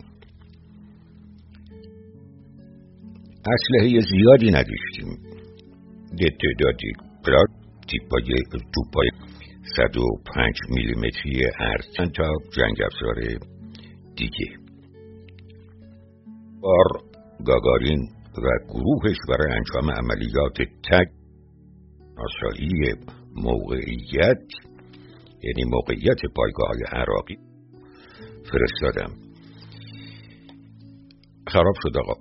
C: اسلحه زیادی نداشتیم. یه تعدادی پلاک تیپای توپای صد و پنج میلیمتری ارتن تا جنگ افزار دیگه. بار گاگارین و گروهش برای انجام عملیات تک آسایی موقعیت، یعنی موقعیت پایگاه عراقی فرستادم. خراب شد آقا.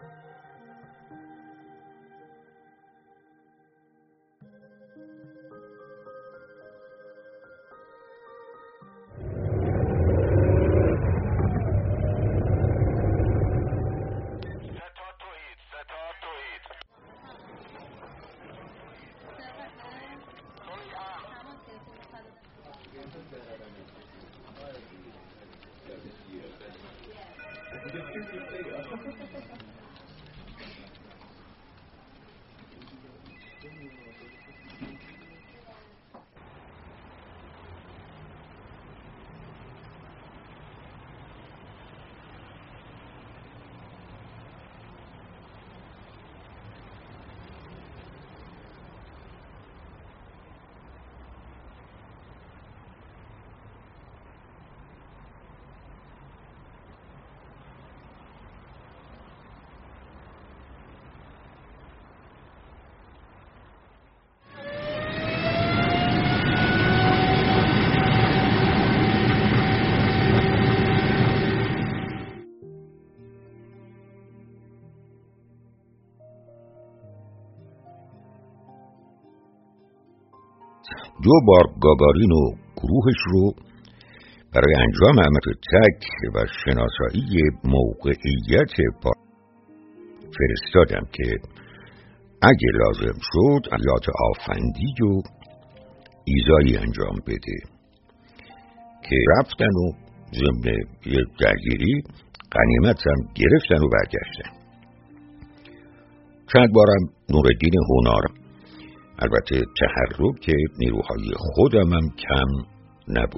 C: دو بار گاگارین و گروهش رو برای انجام عمل تک و شناسایی موقعیت پا فرستادم که اگه لازم شد عملیات آفندی و ایزایی انجام بده که رفتن و ضمن یک درگیری غنیمت هم گرفتن و برگشتن. چند بارم نوردین هنار، البته تحرک نیروهای خودم هم کم نبود.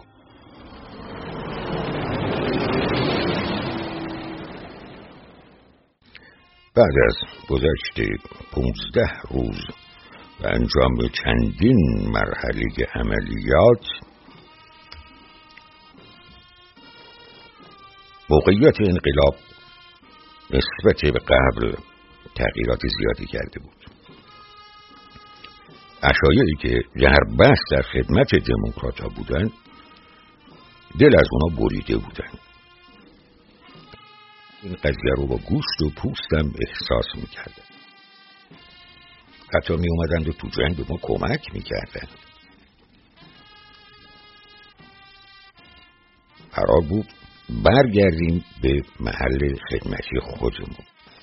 C: بعد از گذشت پونزده روز و انجام چندین مرحله عملیات، موقعیت انقلاب نسبت به قبل تغییرات زیادی کرده بود. اشایری که جهربست در خدمت دموکرات ها بودن دل از اونا بریده بودن. این قضیه رو با گوشت و پوستم احساس میکردن. حتی می اومدند و تو جنگ به ما کمک میکردن. قرار بود برگردیم به محل خدمتی خودمون.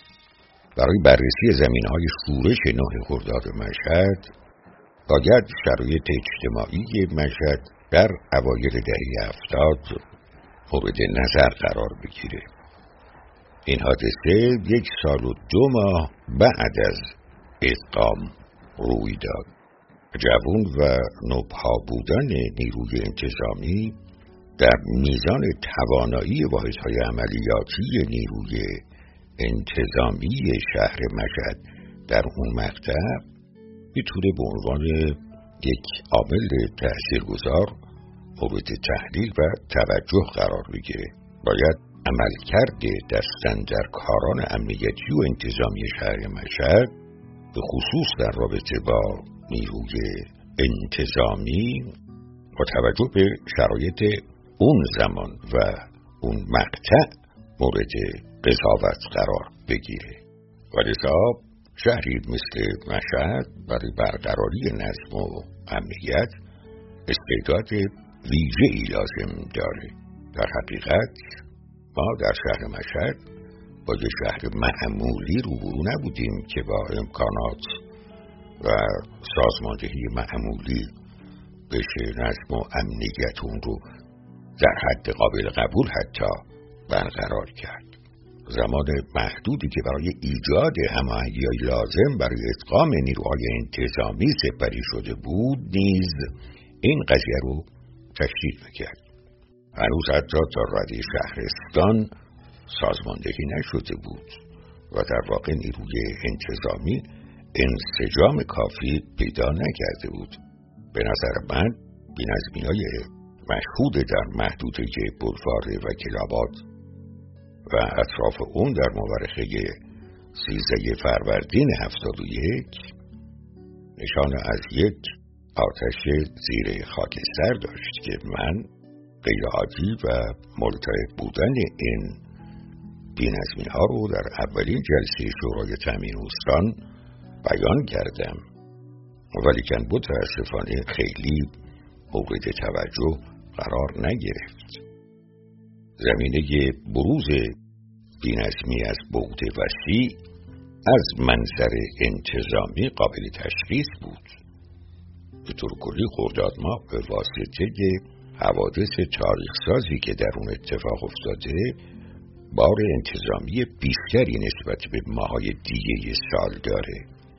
C: برای بررسی زمینهای شورش نه خرداد مشهد باید شرایط اجتماعی مشهد در اوایل دهه هفتاد مورد نظر قرار بگیره. این حادثه یک سال و دو ماه بعد از ادغام روی داد. جوان و نوپا بودن نیروی انتظامی در میزان توانایی واحدهای عملیاتی نیروی انتظامی شهر مشهد در اون مقطع میتونه به عنوان یک عامل تاثیرگذار مورد تحلیل و توجه قرار بگیره. باید عملکرد دستاندرکاران امنیتی و انتظامی شهر مشهد به خصوص در رابطه با نیروی انتظامی با توجه به شرایط اون زمان و اون مقطع مورد قضاوت قرار بگیره. ولذا شهری مثل مشهد برای برقراری نظم و امنیت استعداد ویژه‌ای لازم داره. در حقیقت ما در شهر مشهد با یک شهر معمولی روبرو نبودیم که با امکانات و سازماندهی معمولی بشه نظم و امنیت اون رو در حد قابل قبول حتی برقرار کرد. زمان محدودی که برای ایجاد هماهنگی‌های لازم برای ادغام نیروهای انتظامی سپری شده بود نیز این قضیه رو تشدید میکرد. هنوز حتی تا رده شهرستان سازماندهی نشده بود و در واقع نیروی انتظامی انسجام کافی پیدا نکرده بود. به نظر من بی‌نظمی‌های مشهود در محدوده بلوار وکیل‌آباد و اطراف اون در مورخه سیزده فروردین هفتاد و یک نشان از یک آتش زیر خاکستر داشت که من غیرعادی و ملتهب بودن این بی‌نظمی ها رو در اولین جلسه شورای تامین استان بیان کردم، ولیکن متاسفانه خیلی مورد توجه قرار نگرفت. زمینه بروز بی‌نظمی از بعد وسیع از منظر انتظامی قابل تشخیص بود. به طور کلی خرداد ماه به واسطه حوادث تاریخ سازی که در اون اتفاق افتاده بار انتظامی بیشتری نسبت به ماهای دیگه سال داره.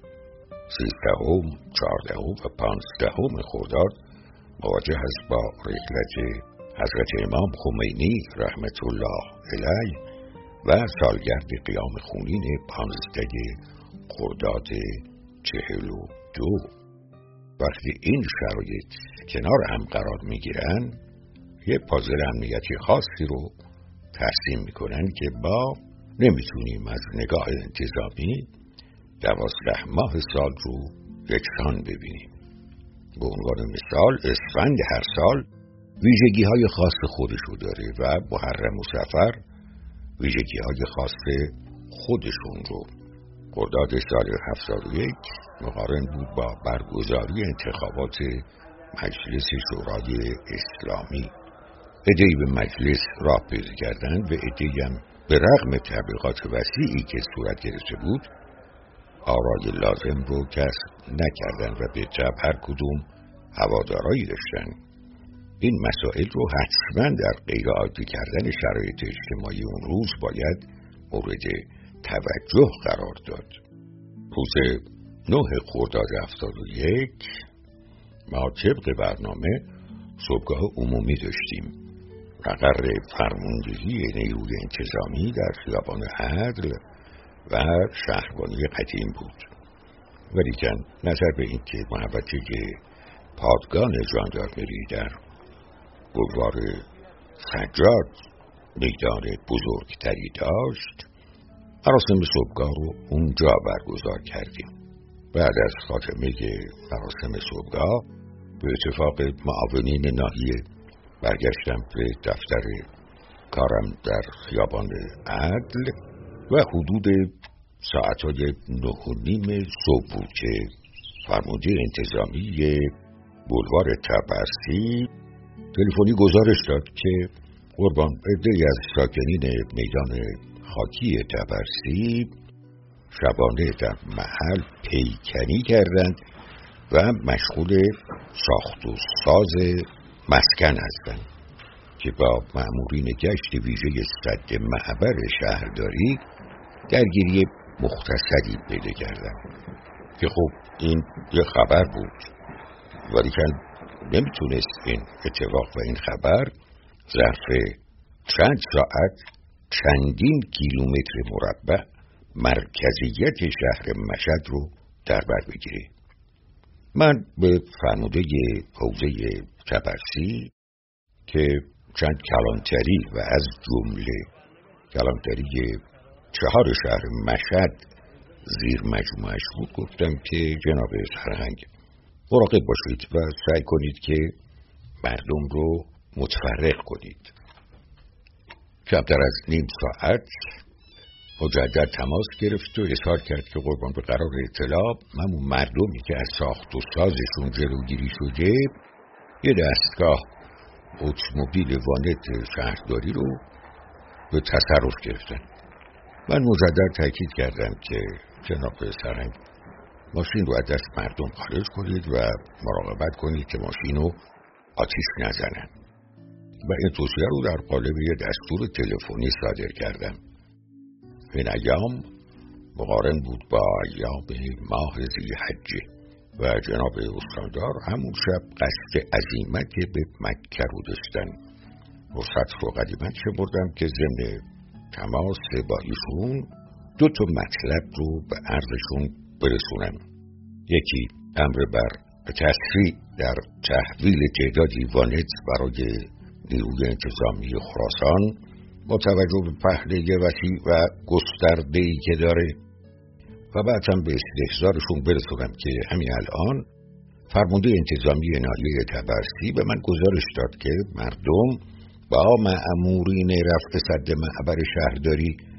C: سیزدهم، چهاردهم و پانزدهم خرداد مواجه است با رحلت حضرت امام خمینی رحمت الله علیه و سالگرد قیام خونین پانزده خرداد چهل و دو. وقتی این شرایط کنار هم قرار میگیرن، یه پازل امنیتی خاصی رو ترسیم میکنن که با نمیتونیم از نگاه انتظامی دوازده ماه سال رو یکسان ببینیم. به عنوان مثال اسفند هر سال ویژگی های خاص خودشو داره و محرم و صفر ویژگی های خاص خودشون رو. خرداد سال هفتاد و یک مقارن بود با برگزاری انتخابات مجلس شورای اسلامی. عده‌ای به مجلس راه پیدا کردند و عده‌ای هم به رغم تبلیغات وسیعی که صورت گرفته بود آرای لازم رو کسب نکردند و به طبع هر کدوم هوادارایی داشتن. این مسائل رو حتما در غیرعادی کردن شرایط اجتماعی اون روز باید مورد توجه قرار داد. روز نه خرداد هفتاد و یک ما طبق برنامه صبحگاه عمومی داشتیم. مقر فرماندهی نیروی انتظامی در خیابان عدل و شهربانی قدیم بود، ولیکن نظر به این که محوطه پادگان ژاندارمری در بولوار سجاد میدان بزرگتری داشت، مراسم صبحگاه رو اونجا برگزار کردیم. بعد از خاتمه مراسم صبحگاه به اتفاق معاونین ناحیه برگشتم به دفتر کارم در خیابان عدل و حدود ساعتهای نه و نیم صبح بود که فرمانده انتظامی بولوار طبرسی تلفنی گزارش داد که قربان عده‌ای از ساکنین میدان خاکی طبرسی شبانه در محل پیکنی کردند و مشغول ساخت و ساز مسکن هستند که با مأمورین گشت ویژه سد معبر شهرداری درگیری مختصری پیدا کردند که خب این یه خبر بود، ولیکن نمیتونست این اتفاق و این خبر ظرف چند ساعت چندین کیلومتر مربع مرکزیت شهر مشهد رو در بر بگیره. من به فرمانده حوزه طبرسی که چند کلانتری و از جمله کلانتری چهار شهر مشهد زیر مجموعش بود گفتم که جناب سرهنگ مراقب باشید و سعی کنید که مردم رو متفرق کنید. کمتر از نیم ساعت مجدد تماس گرفت و اظهار کرد که قربان به قرار اطلاع همون مردمی که از ساخت و سازشون جلوگیری شده یه دستگاه اتومبیل وانت شهرداری رو به تصرف گرفتن. من مجدد تاکید کردم که جناب سرهنگ ماشین رو از دست مردم خارج کنید و مراقبت کنید که ماشین رو آتیش نزنن و این توصیه رو در قالب یه دستور تلفنی صادر کردم. این ایام مقارن بود با ایام ماه ذی‌الحجه و جناب استاندار همون شب قصد عزیمت به مکه رو داشتن. فرصت رو قدیمت شمردم که ضمن تماس با ایشون دو تا مطلب رو به عرضشون برسونم. یکی امر بر تسریع در تحویل تعدادی وانت برای نیروی انتظامی خراسان با توجه به پهنه وسیع و گسترده‌ای که داره و بعد هم به استحضارشون برسونم که همین الان فرمانده انتظامی ناحیه طبرسی به من گزارش داد که مردم با مأمورین رفع سد معبر شهرداری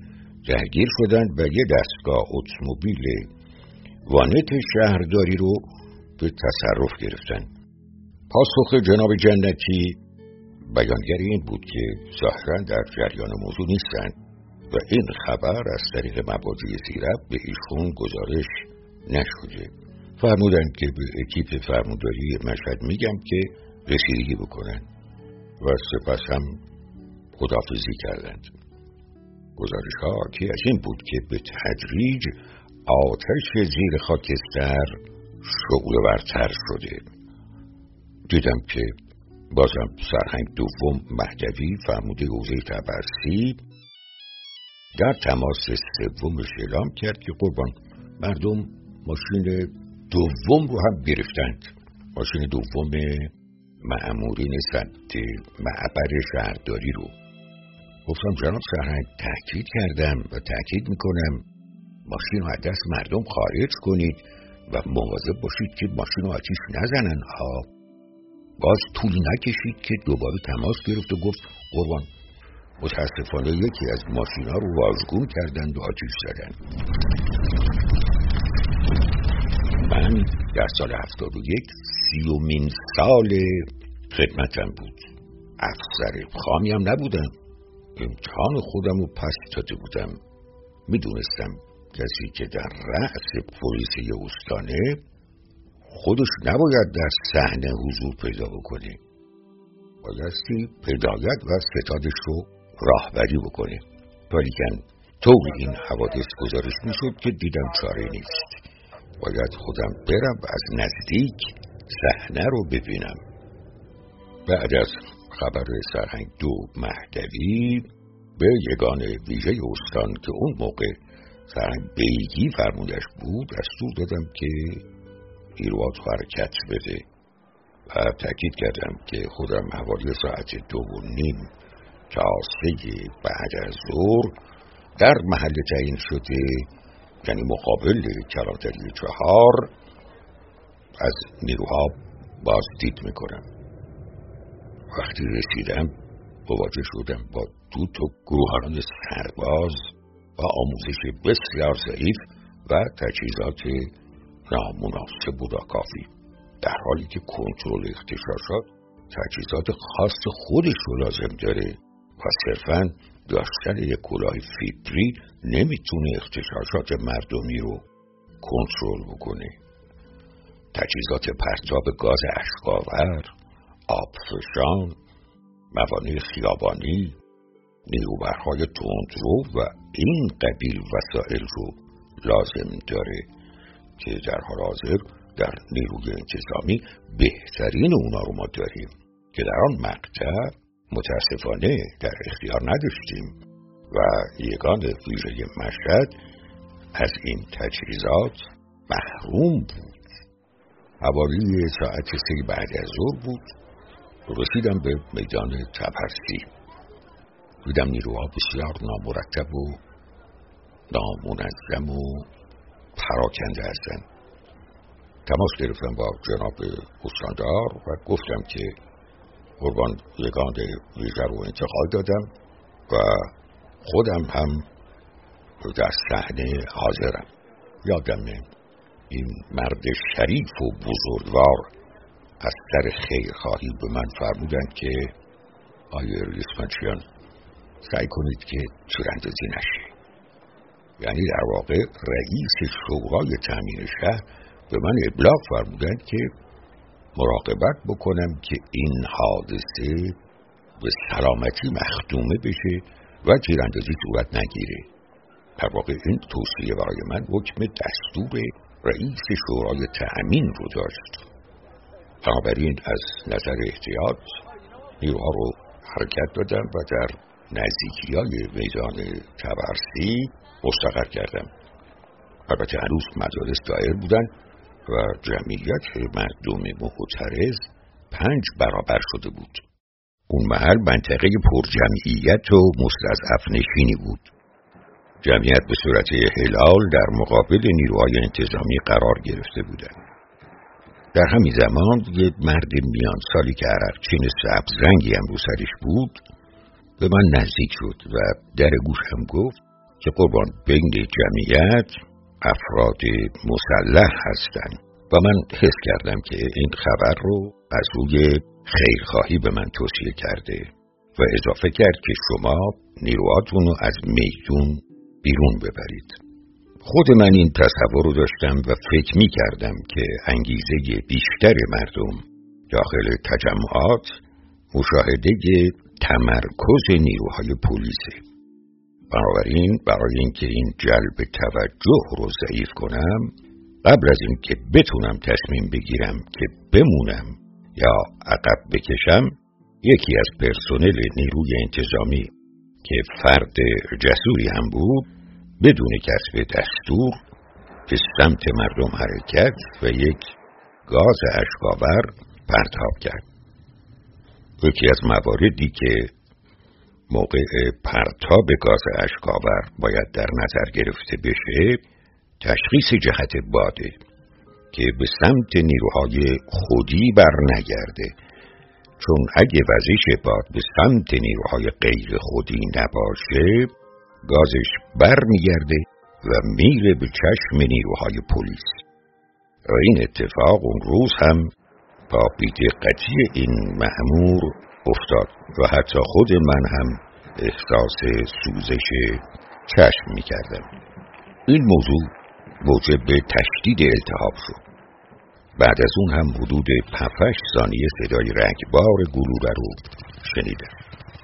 C: درگیر شدند و یه دستگاه اتومبیل وانت شهرداری رو به تصرف گرفتن. پاسخ جناب جنتی بیانگر این بود که ظاهراً در جریان موضوع نیستند و این خبر از طریق مبادی زیرب به ایشون گزارش نشده. فرمودند که به اکیپ فرمانداری مشهد میگم که رسیدگی بکنن و سپس هم خداحافظی کردند. گزارش ها که از این بود که به تدریج آتش زیر خاکستر شعله ورتر شده. دیدم که بازم سرهنگ دوم مهدوی فرموده حوزه طبرسی در تماس سومش اعلام کرد که قربان مردم ماشین دوم رو هم گرفتند، ماشین دوم مأمورین سمت معبر شهرداری رو. گفتم جناب سرهنگ تأکید کردم و تأکید میکنم ماشین رو از دست مردم خارج کنید و مواظب باشید که ماشین رو آتیش نزنن ها. باز طول نکشید که دوباره تماس گرفت و گفت قربان متاسفانه یکی از ماشین ها رو واژگون کردند و آتیش زدن. من در سال هفتاد و یک سیومین سال خدمتم بود. افسر خامی هم نبودم. امتحان خودم رو پس داده بودم. میدونستم کسی که در رأس پلیس استانه خودش نباید در صحنه حضور پیدا بکنه، بایستی هدایت و ستادش رو راهبری بکنه. ولیکن طور این حوادث گزارش میشد که دیدم چاره نیست، باید خودم برم و از نزدیک صحنه رو ببینم. بعد از خبر سرهنگ دو مهدوی به یگان ویژه استان که اون موقع سرهنگ بیگی فرمودش بود دستور دادم که نیروهات حرکت بده و تأکید کردم که خودم حوالی ساعت دو و نیم تا سه بعد از ظهر در محل تعیین شده، یعنی مقابل کلانتری چهار، از نیروها بازدید میکنم. وقتی رسیدم مواجه شدم با دو تا گروهان سرباز و آموزش بسیار ضعیف و تجهیزات نامناسب و ناکافی، در حالی که کنترل اغتشاشات تجهیزات خاص خودش رو لازم داره و صرفاً داشتن یک کلاه فیبری نمیتونه اغتشاشات مردمی رو کنترل بکنه. تجهیزات پرتاب گاز اشک‌آور، آبفشان، موانع خیابانی، نیروبرهای تندرو و این قبیل وسایل رو لازم داره که در حال حاضر در نیروی انتظامی بهترین اونا رو ما داریم که در آن مقطع متاسفانه در اختیار نداشتیم و یگان ویژه مشهد از این تجهیزات محروم بود. حوالی ساعت سه بعد از ظهر بود. رسیدم به میدان طبرسی. دیدم نیروها بسیار نامرتب و نامنظم و پراکنده هستند. تماس گرفتم با جناب استاندار و گفتم که قربان یگان ویژه رو انتقال دادم و خودم هم در صحنه حاضرم. یادمه این مرد شریف و بزرگوار از سر خیرخواهی به من فرمودند که آیه ریسمانچیان سعی کنید که تیراندازی نشه. یعنی در واقع رئیس شورای تامین شهر به من ابلاغ فرمودند که مراقبت بکنم که این حادثه به سلامتی مختومه بشه و تیراندازی صورت نگیره. در واقع این توصیه برای من حکم دستور رئیس شورای تأمین رو داشت. بنابراین از نظر احتیاط نیروها رو حرکت دادم و در نزدیکی‌های میدان طبرسی مستقر کردم. البته هنوز مدارس دایر بودن و جمعیت مردم معترض پنج برابر شده بود. اون محل منطقه پرجمعیت و مستضعف نشینی بود. جمعیت به صورت هلال در مقابل نیروهای انتظامی قرار گرفته بودند. در همین زمان یک مرد میان سالی که عرقچین سبز رنگی هم رو سرش بود به من نزدیک شد و در گوشم گفت که قربان بین جمعیت افراد مسلح هستند و من حس کردم که این خبر رو از روی خیرخواهی به من توصیه کرده و اضافه کرد که شما نیروهاتون رو از میدون بیرون ببرید. خود من این تصور رو داشتم و فکر می کردم که انگیزه بیشتر مردم داخل تجمعات مشاهده تمرکز نیروهای پلیسه. بنابراین برای اینکه این جلب توجه رو ضعیف کنم، قبل از اینکه بتونم تصمیم بگیرم که بمونم یا عقب بکشم، یکی از پرسنل نیروی انتظامی که فرد جسوری هم بود بدون کسب دستور به سمت مردم حرکت و یک گاز اشک‌آور پرتاب کرد. یکی از مواردی که موقع پرتاب گاز اشک‌آور باید در نظر گرفته بشه تشخیص جهت باده که به سمت نیروهای خودی بر نگرده، چون اگه وزش باد به سمت نیروهای غیر خودی نباشه گازش بر میگرده و میره به چشم نیروهای پلیس. و این اتفاق اون روز هم با بی‌دقتی این مأمور افتاد و حتی خود من هم احساس سوزش چشم میکردم. این موضوع موجب تشدید التهاب شد. بعد از اون هم حدود پنج ثانیه صدای رگبار گلوله رو شنیدم.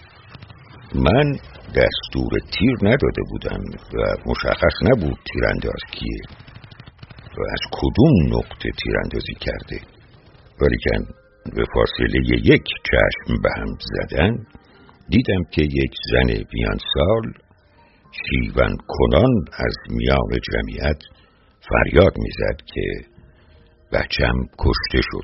C: من دستور تیر نداده بودم و مشخص نبود تیرانداز کیه و از کدوم نقطه تیراندازی کرده، ولیکن به فاصله یک چشم به هم زدن دیدم که یک زن میان سال شیون کنان از میان جمعیت فریاد میزد که بچم کشته شد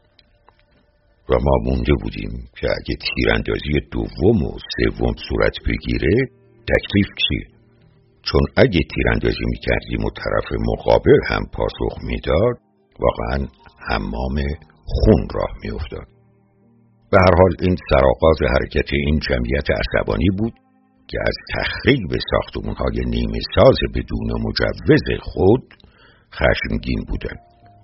C: و ما مونده بودیم که اگه تیراندازی دوم و سوم صورت بگیره تکلیف چیه؟ چون اگه تیراندازی میکردیم و طرف مقابل هم پاسخ میداد واقعا حمام خون راه میافتاد. به هر حال این سرآغاز حرکت این جمعیت عصبانی بود که از تخریب ساختمان‌های نیمه ساز بدون مجوز خود خشمگین بودند.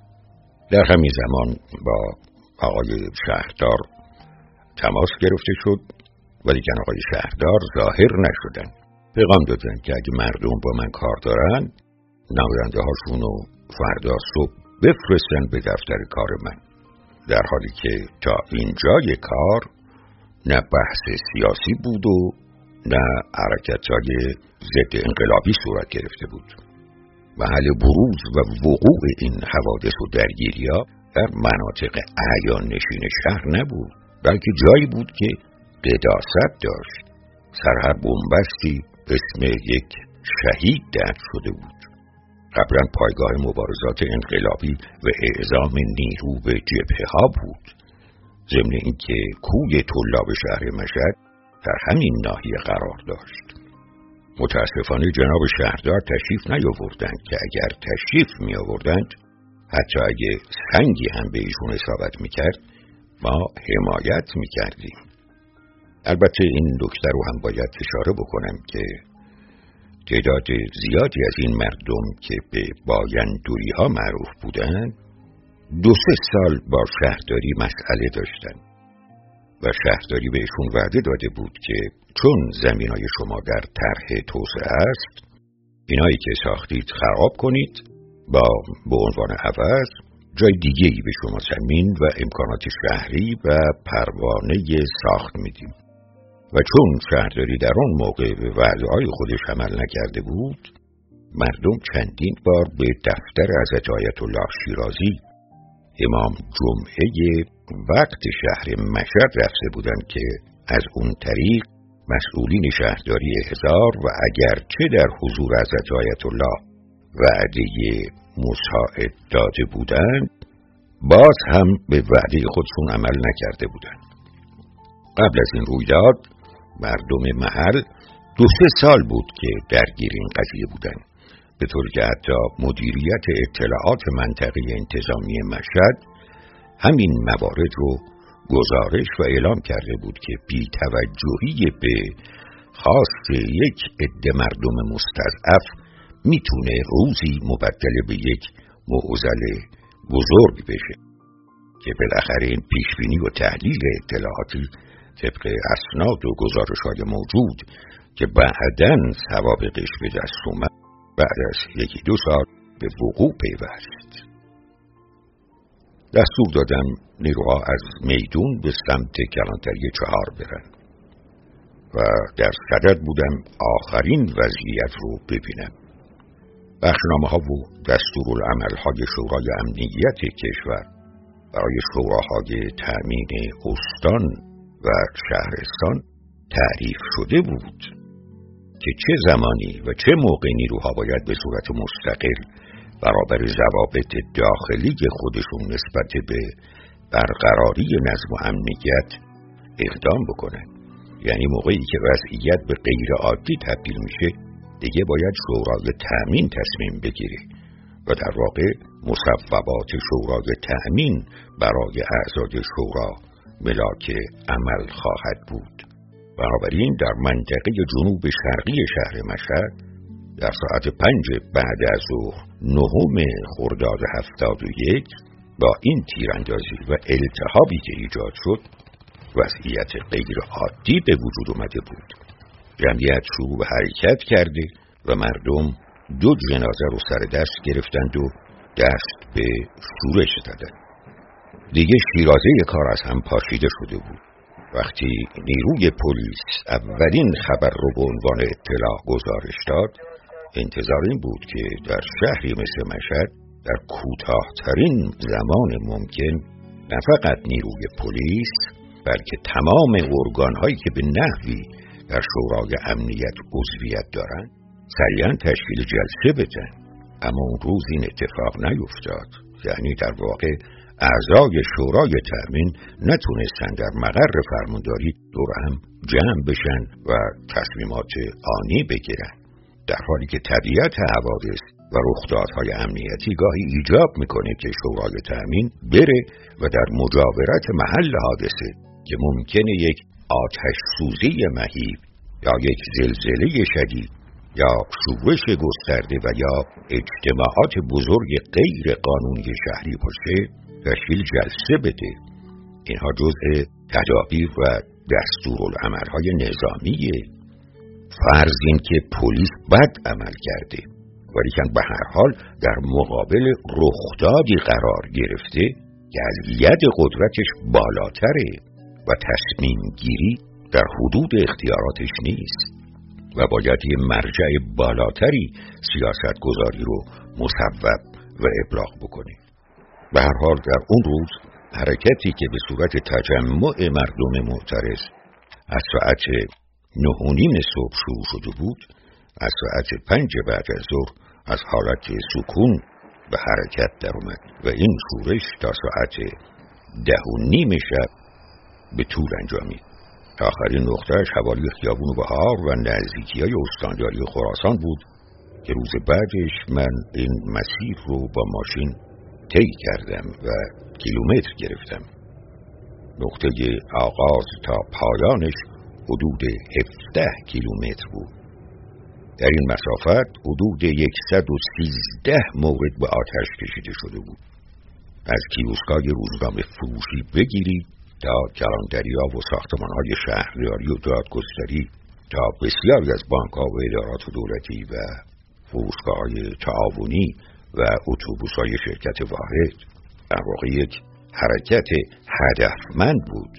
C: در همین زمان با آقای شهردار تماس گرفته شد، ولیکن آقای شهردار ظاهر نشدن. پیغام دادن که اگه مردم با من کار دارن نماینده هاشون رو فردا صبح بفرستن به دفتر کار من، در حالی که تا اینجای کار نه بحث سیاسی بود و نه حرکت‌های ضد انقلابی صورت گرفته بود. محل بروز و وقوع این حوادث و درگیری‌ها در مناطق اعیان نشین شهر نبود، بلکه جایی بود که قداست داشت. سر هر بنبستی اسم یک شهید درج شده بود. قبلا پایگاه مبارزات انقلابی و اعزام نیرو به جبهه ها بود. ضمن اینکه کوی طلاب شهر مشهد در همین ناحیه قرار داشت. متاسفانه جناب شهردار تشریف نیاوردند که اگر تشریف می آوردند حتی اگه سنگی هم به ایشون اصابت میکرد ما حمایت میکردیم. البته این نکته رو هم باید اشاره بکنم که تعداد زیادی از این مردم که به بایندوری ها معروف بودند دو سه سال با شهرداری مسئله داشتن و شهرداری بهشون وعده داده بود که چون زمینای شما در طرح توسعه است اینایی که ساختید خراب کنید، با به عنوان عوض جای دیگه‌ای به شما زمین و امکانات شهری و پروانه ساخت میدیم. و چون شهرداری در اون موقع به وعده‌های خودش عمل نکرده بود، مردم چندین بار به دفتر حضرت آیت الله شیرازی امام جمعه وقت شهر مشهد رفته بودند که از اون طریق مسئولین شهرداری احضار و اگرچه در حضور حضرت آیت الله وعده مساعد داده بودند باز هم به وعده خودشون عمل نکرده بودند. قبل از این رویداد مردم محل دو سه سال بود که درگیر این قضیه بودند، به طوری که حتی مدیریت اطلاعات منطقه انتظامی مشهد همین موارد رو گزارش و اعلام کرده بود که بی توجهی به خواست یک عده مردم مستضعف میتونه روزی مبدل به یک معضل بزرگ بشه که بالاخره این پیشبینی و تحلیل اطلاعاتی طبق اسناد و گزارش‌های موجود که بعداً سوابقش به دست اومد بعد از یکی دو سال به وقوع پیوست. دستور دادم نیروها از میدون به سمت کلانتری چهار برن و در صدد بودم آخرین وضعیت رو ببینم. بخشنامه‌ها و دستورالعمل‌های شورای امنیت کشور برای شوراهای تأمین استان و شهرستان تعریف شده بود که چه زمانی و چه موقع نیروها باید به صورت مستقل برابر ضوابط داخلی خودشون نسبت به برقراری نظم و امنیت اقدام بکنن. یعنی موقعی که وضعیت به غیر عادی تبدیل میشه دیگه باید شورای تأمین تصمیم بگیره و در واقع مصوبات شورای تأمین برای اعضای شورا ملاک عمل خواهد بود. بنابراین در منطقه جنوب شرقی شهر مشهد در ساعت پنج بعد از ظهر نهم خرداد هفتاد و یک با این تیراندازی و التهابی که ایجاد شد وضعیت غیر عادی به وجود اومده بود. جمعیت شروع به حرکت کرده و مردم دو جنازه رو سر دست گرفتند و دست به شورش زدند. دیگه شیرازه کار از هم پاشیده شده بود. وقتی نیروی پلیس اولین خبر رو به عنوان اطلاع گزارش داد، انتظار این بود که در شهری مثل مشهد در کوتاه‌ترین زمان ممکن نه فقط نیروی پلیس بلکه تمام ارگان‌هایی که به نحوی در شورای امنیت عضویت دارند سریعا تشکیل جلسه بدن. اما اون روز این اتفاق نیفتاد. یعنی در واقع اعضای شورای تأمین نتونستن در مقر فرمانداری دور هم جمع بشن و تصمیمات آنی بگیرن، در حالی که طبیعت حوادث و رخدادهای امنیتی گاهی ایجاب میکنه که شورای تأمین بره و در مجاورت محل حادثه که ممکنه یک آتش سوزی مهیب یا یک زلزله شدید یا شورش گسترده و یا اجتماعات بزرگ غیر قانونی شهری باشه تشکیل جلسه بده. اینها جزء تدابیر و دستورالعمل‌های نظامیه. فرض این که پلیس بد عمل کرده ولیکن به هر حال در مقابل رخدادی قرار گرفته که از ید قدرتش بالاتره و تصمیم گیری در حدود اختیاراتش نیست و باید یه مرجع بالاتری سیاست گذاری رو مصوب و ابلاغ بکنه. به هر حال در اون روز حرکتی که به صورت تجمع مردم معترض از ساعت نه و نیم صبح شروع شده بود، از ساعت پنج بعد از ظهر از حالت سکون به حرکت در اومد و این شورش تا ساعت ده و نیم شب به طول انجامید. آخرین نقطهش حوالی خیابون بهار و نزدیکی‌های استانداری خراسان بود که روز بعدش من این مسیر رو با ماشین طی کردم و کیلومتر گرفتم. نقطه آغاز تا پایانش حدود هفده کیلومتر بود. در این مسافت حدود صد و سیزده مورد به آتش کشیده شده بود. از کیوسکای روزنامه فروشی بگیرید تا کلانتری‌ها و ساختمان‌های شهرداری و دادگستری تا بسیاری از بانک‌ها و ادارات دولتی و فروشگاه‌های تعاونی و اتوبوس‌های شرکت واحد در واقع یک حرکت هدفمند بود.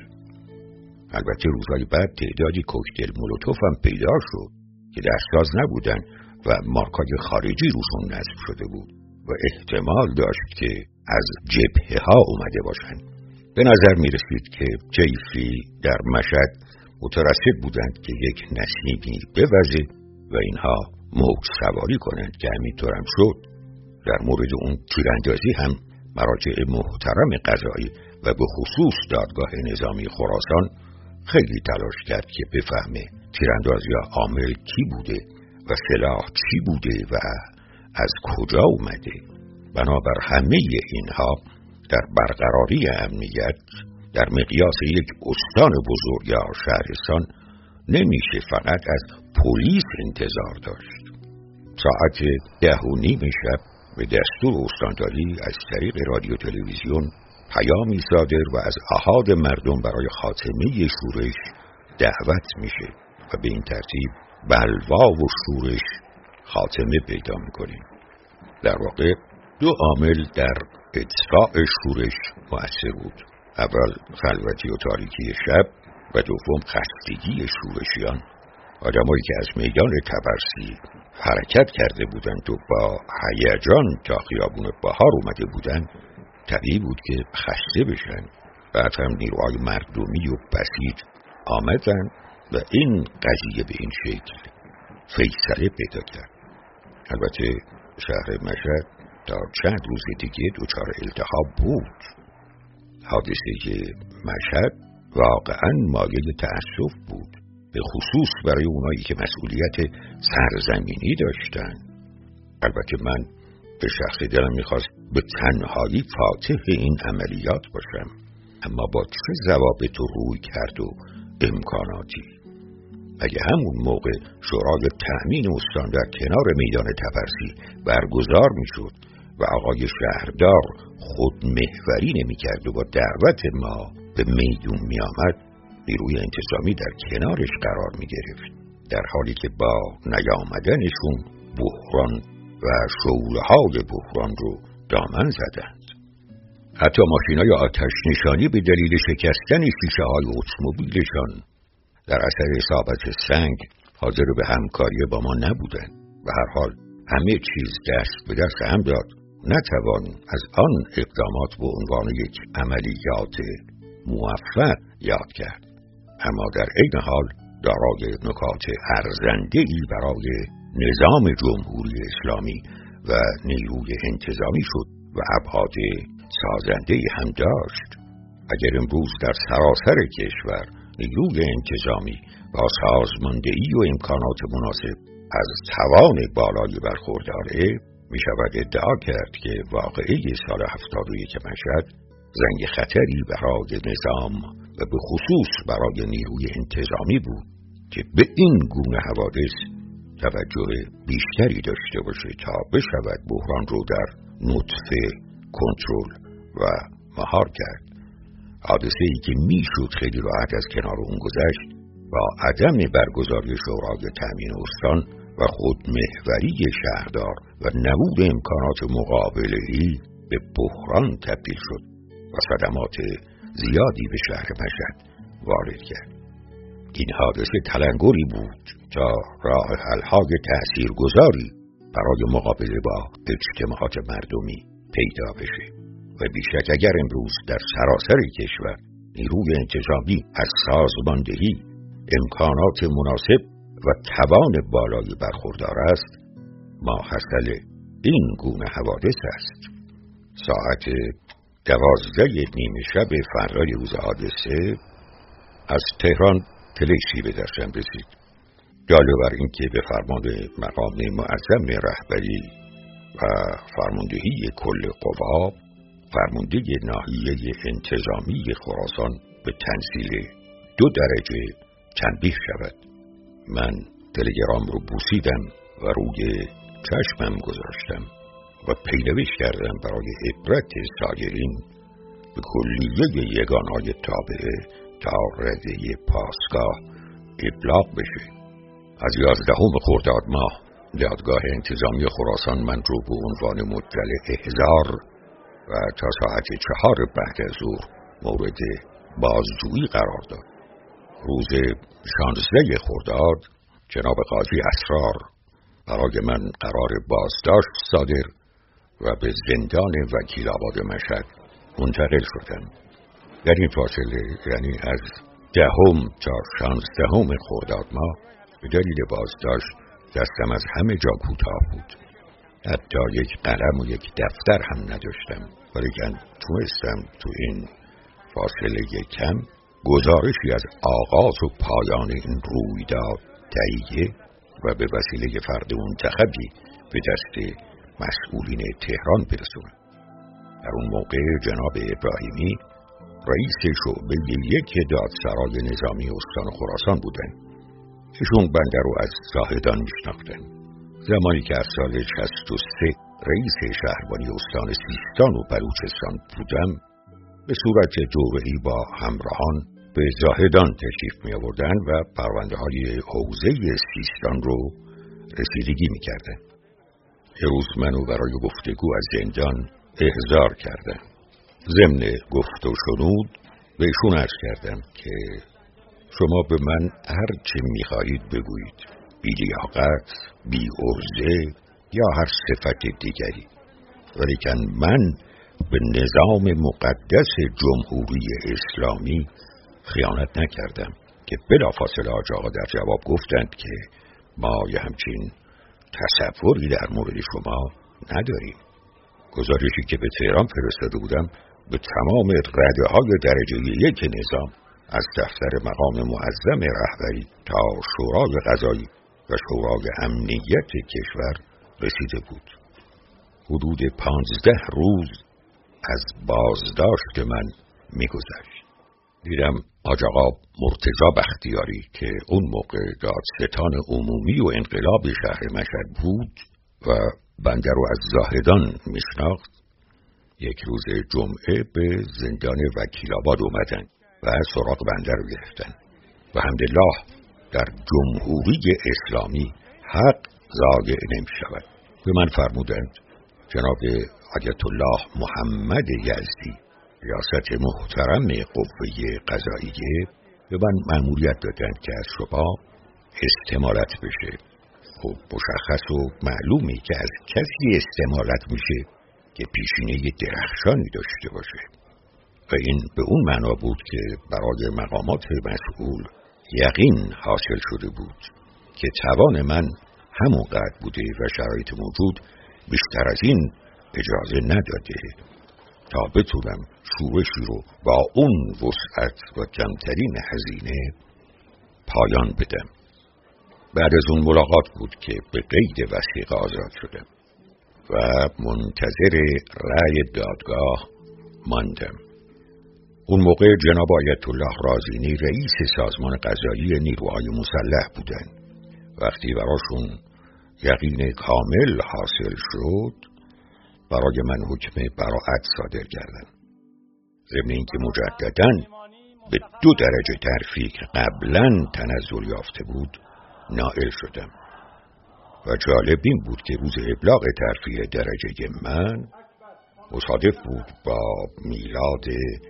C: البته روزهای بعد تعدادی کوکتل مولوتوف هم پیدا شد که دستساز نبودن و مارکای خارجی روشون نصب شده بود و احتمال داشت که از جبهه ها اومده باشن. به نظر می رسید که جیفی در مشهد مترصد بودند که یک نسیمی بوزه و اینها موج سواری کنند که همینطور هم شد. در مورد اون تیراندازی هم مراجع محترم قضایی و به خصوص دادگاه نظامی خراسان خیلی تلاش کرد که بفهمه تیراندازی عامل کی بوده و سلاح چی بوده و از کجا اومده. بنابر همه اینها در برقراری امنیت در مقیاس یک استان بزرگ یا شهرستان نمیشه فقط از پلیس انتظار داشت. ساعت ده و نیم شب به دستور استانداری از طریق رادیو تلویزیون پیامی صادر و از احاد مردم برای خاتمه شورش دعوت میشه و به این ترتیب بلوا و شورش خاتمه پیدا میکنیم. در واقع دو عامل در اطفاء شورش مؤثر بود. اول خلوتی و تاریکی شب و دوم خستگی شورشیان. آدمایی که از میدان طبرسی حرکت کرده بودند و با هیجان تا خیابون بهار اومده بودند، طبیعی بود که خسته بشن. بعد هم نیروهای مردمی و بسیج آمدن و این قضیه به این شکل فیصله پیدا کرد. البته شهر مشهد تا چند روز دیگه دچار التهاب بود. حادثه مشهد واقعا مایه تأسف بود، به خصوص برای اونایی که مسئولیت سرزمینی داشتن. البته من به شخص دلم میخواست به تنهایی فاتح این عملیات باشم، اما با چه ضوابط و روی کرد و امکاناتی. اگه همون موقع شورای تأمین استان در کنار میدان طبرسی برگزار میشد و آقای شهردار خود محوری نمیکرد و با دعوت ما به میدون میآمد، نیروی انتظامی در کنارش قرار میگرفت، در حالی که با نیامدنشون بحران و شعله‌های بحران رو دامن زدند. حتی ماشینای آتش نشانی به دلیل شکستن شیشه های اتومبیلشان در اثر اصابت سنگ حاضر به همکاری با ما نبودند و هر حال همه چیز دست به دست هم داد. نتوان از آن اقدامات به عنوان یک عملیات موفق یاد کرد، اما در عین حال دارای نکات ارزنده‌ای برای نظام جمهوری اسلامی و نیروی انتظامی شد و ابعاد سازنده‌ای هم داشت. اگر امروز در سراسر کشور نیروی انتظامی با سازماندهی و امکانات مناسب از توان بالای برخورداره، می شود ادعا کرد که واقعه سال هفتاد و یک مشهد زنگ خطری برای نظام و به خصوص برای نیروی انتظامی بود که به این گونه حوادث توجه بیشتری داشته باشه تا بشود بحران رو در نطفه کنترل و مهار کرد. حادثه ای که میشد خیلی راحت از کنار اون گذشت با عدم برگزاری شورای تأمین استان و خودمحوری شهردار و نبود امکانات مقابله‌ای به بحران تبدیل شد و صدمات زیادی به شهر مشهد وارد کرد. این حادثه تلنگری بود تا راه حل‌های تأثیرگذاری برای مقابله با اجتماعات مردمی پیدا بشه و بیشک اگر امروز در سراسر کشور نیروی انتظامی از سازماندهی، امکانات مناسب و توان بالای برخوردار است، ماحصل این گونه حوادث است. ساعت دوازده نیمه شب فردای روز حادثه از تهران تلشی به دستم رسید. علاوه بر این که به فرمان مقام معظم رهبری و فرماندهی کل قوا، فرمانده ناحیه انتظامی خراسان به تنزیل دو درجه تنبیه شود. من تلگرام رو بوسیدم و روی چشمم گذاشتم و پیروی کردم برای عبرت سایرین به کلیه یگانهای تابعه تا رده پاسگاه ابلاغ بشه. از یازدهم خرداد ماه دادگاه انتظامی خراسان من رو به عنوان مطلع احضار و تا ساعت چهار بعد از ظهر مورد بازجویی قرار داد. روز شانزده خرداد جناب قاضی اسرار برای من قرار بازداشت صادر و به زندان وکیل آباد مشهد منتقل شدم. در این فاصله، یعنی از دهم تا شانزدهم خرداد ماه، به دلیل بازداشت دستم از همه جا کوتاه بود. حتی یک قلم و یک دفتر هم نداشتم، ولیکن تونستم تو این فاصله کم گزارشی از آغاز و پایان این رویداد تهیه و به وسیله فرد منتخبی به دست مسئولین تهران برسونم. در اون موقع جناب ابراهیمی رئیس شعبه یک دادسرای نظامی استان خراسان بودند ایشون بنده رو از زاهدان میشناختن. زمانی که از سال شصت و سه رئیس شهربانی استان سیستان و بلوچستان بودم، به صورت دوره‌ای با همراهان به زاهدان تشریف می آوردن و پرونده های حوزه سیستان رو رسیدگی می کردن. یه روز منو برای گفتگو از زندان احضار کردن. ضمن گفت و شنود به ایشون عرض کردم که شما به من هر چه می خواهید بگویید، بی لیاقت، بی عرضه یا هر صفت دیگری، ولیکن من به نظام مقدس جمهوری اسلامی خیانت نکردم. که بلافاصله حاج آقا در جواب گفتند که ما یه همچین تصوری در مورد شما نداریم. گزارشی که به تهران فرستاده بودم به تمام رده های درجه یک نظام، از دفتر مقام معظم رهبری تا شورای قضایی و شورای امنیت کشور رسیده بود. حدود پانزده روز از بازداشت من میگذشت. دیدم حاج آقا مرتضی بختیاری که اون موقع دادستان عمومی و انقلاب شهر مشهد بود و بنده رو از زاهدان میشناخت، یک روز جمعه به زندان وکیل‌آباد اومدن و سراغ بنده رو گرفتن و الحمدلله در جمهوری اسلامی حق ضایع نمی‌شود. به من فرمودند جناب آیت الله محمد یزدی، ریاست محترم قوه قضاییه، به من مأموریت دادند که از شما استمالت بشه. خب مشخص و معلومی که از کسی استمالت میشه که پیشینه درخشانی داشته باشه و این به اون معنا بود که برای مقامات مسئول یقین حاصل شده بود که توان من همونقدر بوده و شرایط موجود بیشتر از این اجازه نداده تا بتونم شورشی رو با اون وسعت و کمترین هزینه پایان بدم. بعد از اون ملاقات بود که به قید وثیقه آزاد شدم و منتظر رأی دادگاه ماندم. اون موقع جناب آیت الله رازینی رئیس سازمان قضایی نیروهای مسلح بودن. وقتی براشون یقین کامل حاصل شد، برای من حکم براءت صادر کردن. ضمن اینکه مجدداً به دو درجه ترفیع که قبلاً تنزل یافته بود نائل شدم و جالب این بود که روز ابلاغ ترفیع درجه من مصادف بود با میلاد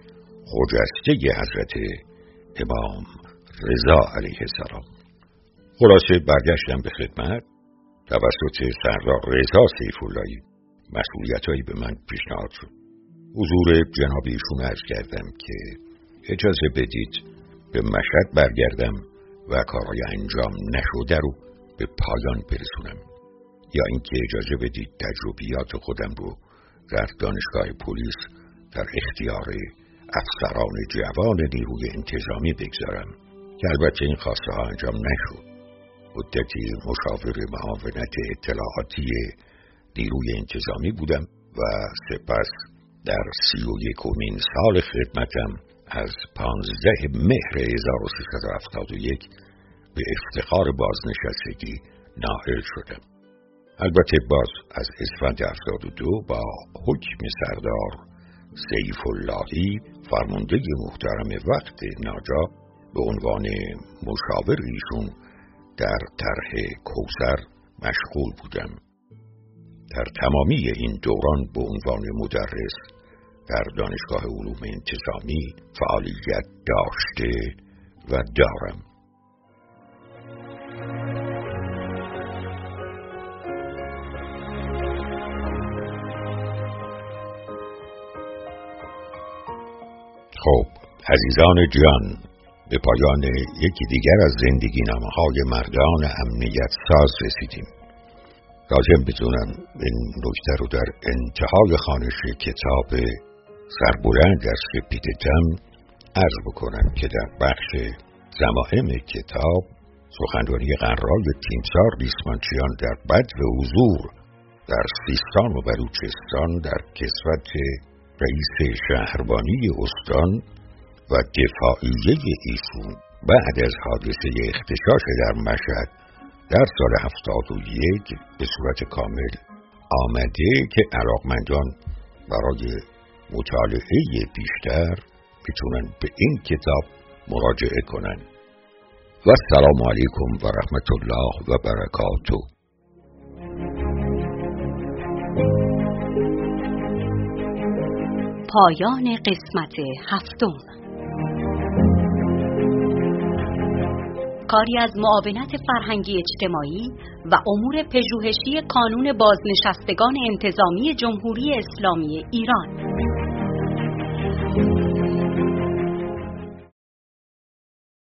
C: خجسته حضرت امام رضا علیه السلام. خلاصه برگشتم به خدمت. توسط سردار رضا سیف‌اللهی مسئولیتایی به من پیشنهاد شد. حضور جناب ایشون عرض کردم که اجازه بدید به مشهد برگردم و کارهای انجام نشده رو به پایان برسونم، یا اینکه اجازه بدید تجربیات خودم رو در دانشگاه پلیس در اختیار افسران جوان نیروی انتظامی بگذارم که البته این خواسته ها انجام نشد. مدتی مشاور معاونت اطلاعاتی نیروی انتظامی بودم و سپس در سی و یکمین سال خدمتم از پانزده مهر هزار و سیصد و هفتاد و یک به افتخار بازنشستگی نائل شدم. البته باز از اسفند هفتاد و دو با حکم سردار سیف‌اللهی فرمانده محترم وقت ناجا به عنوان مشاور ایشون در طرح کوثر مشغول بودم. در تمامی این دوران به عنوان مدرس در دانشگاه علوم انتظامی فعالیت داشته و دارم. خب عزیزان جان، به پایان یکی دیگر از زندگی نامه‌های مردان امنیت ساز رسیدیم. لازم بدونم این نکته رو در انتهای خوانش کتاب سربلند از سپید دم عرض بکنم که در بخش ضمائم کتاب سخنرانی قرای تیمسار ریسمانچیان در بدو حضور در سیستان و بلوچستان در کسوت رئیس شهربانی استان و دفاعیه ایشون بعد از حادثه اغتشاش در مشهد در سال هفتاد و یک به صورت کامل آمده که علاقمندان برای مطالعه بیشتر میتونن به این کتاب مراجعه کنن. و السلام علیکم و رحمت الله و برکاته.
B: پایان قسمت هفتم. کاری از معاونت فرهنگی اجتماعی و امور پژوهشی کانون بازنشستگان انتظامی جمهوری اسلامی ایران.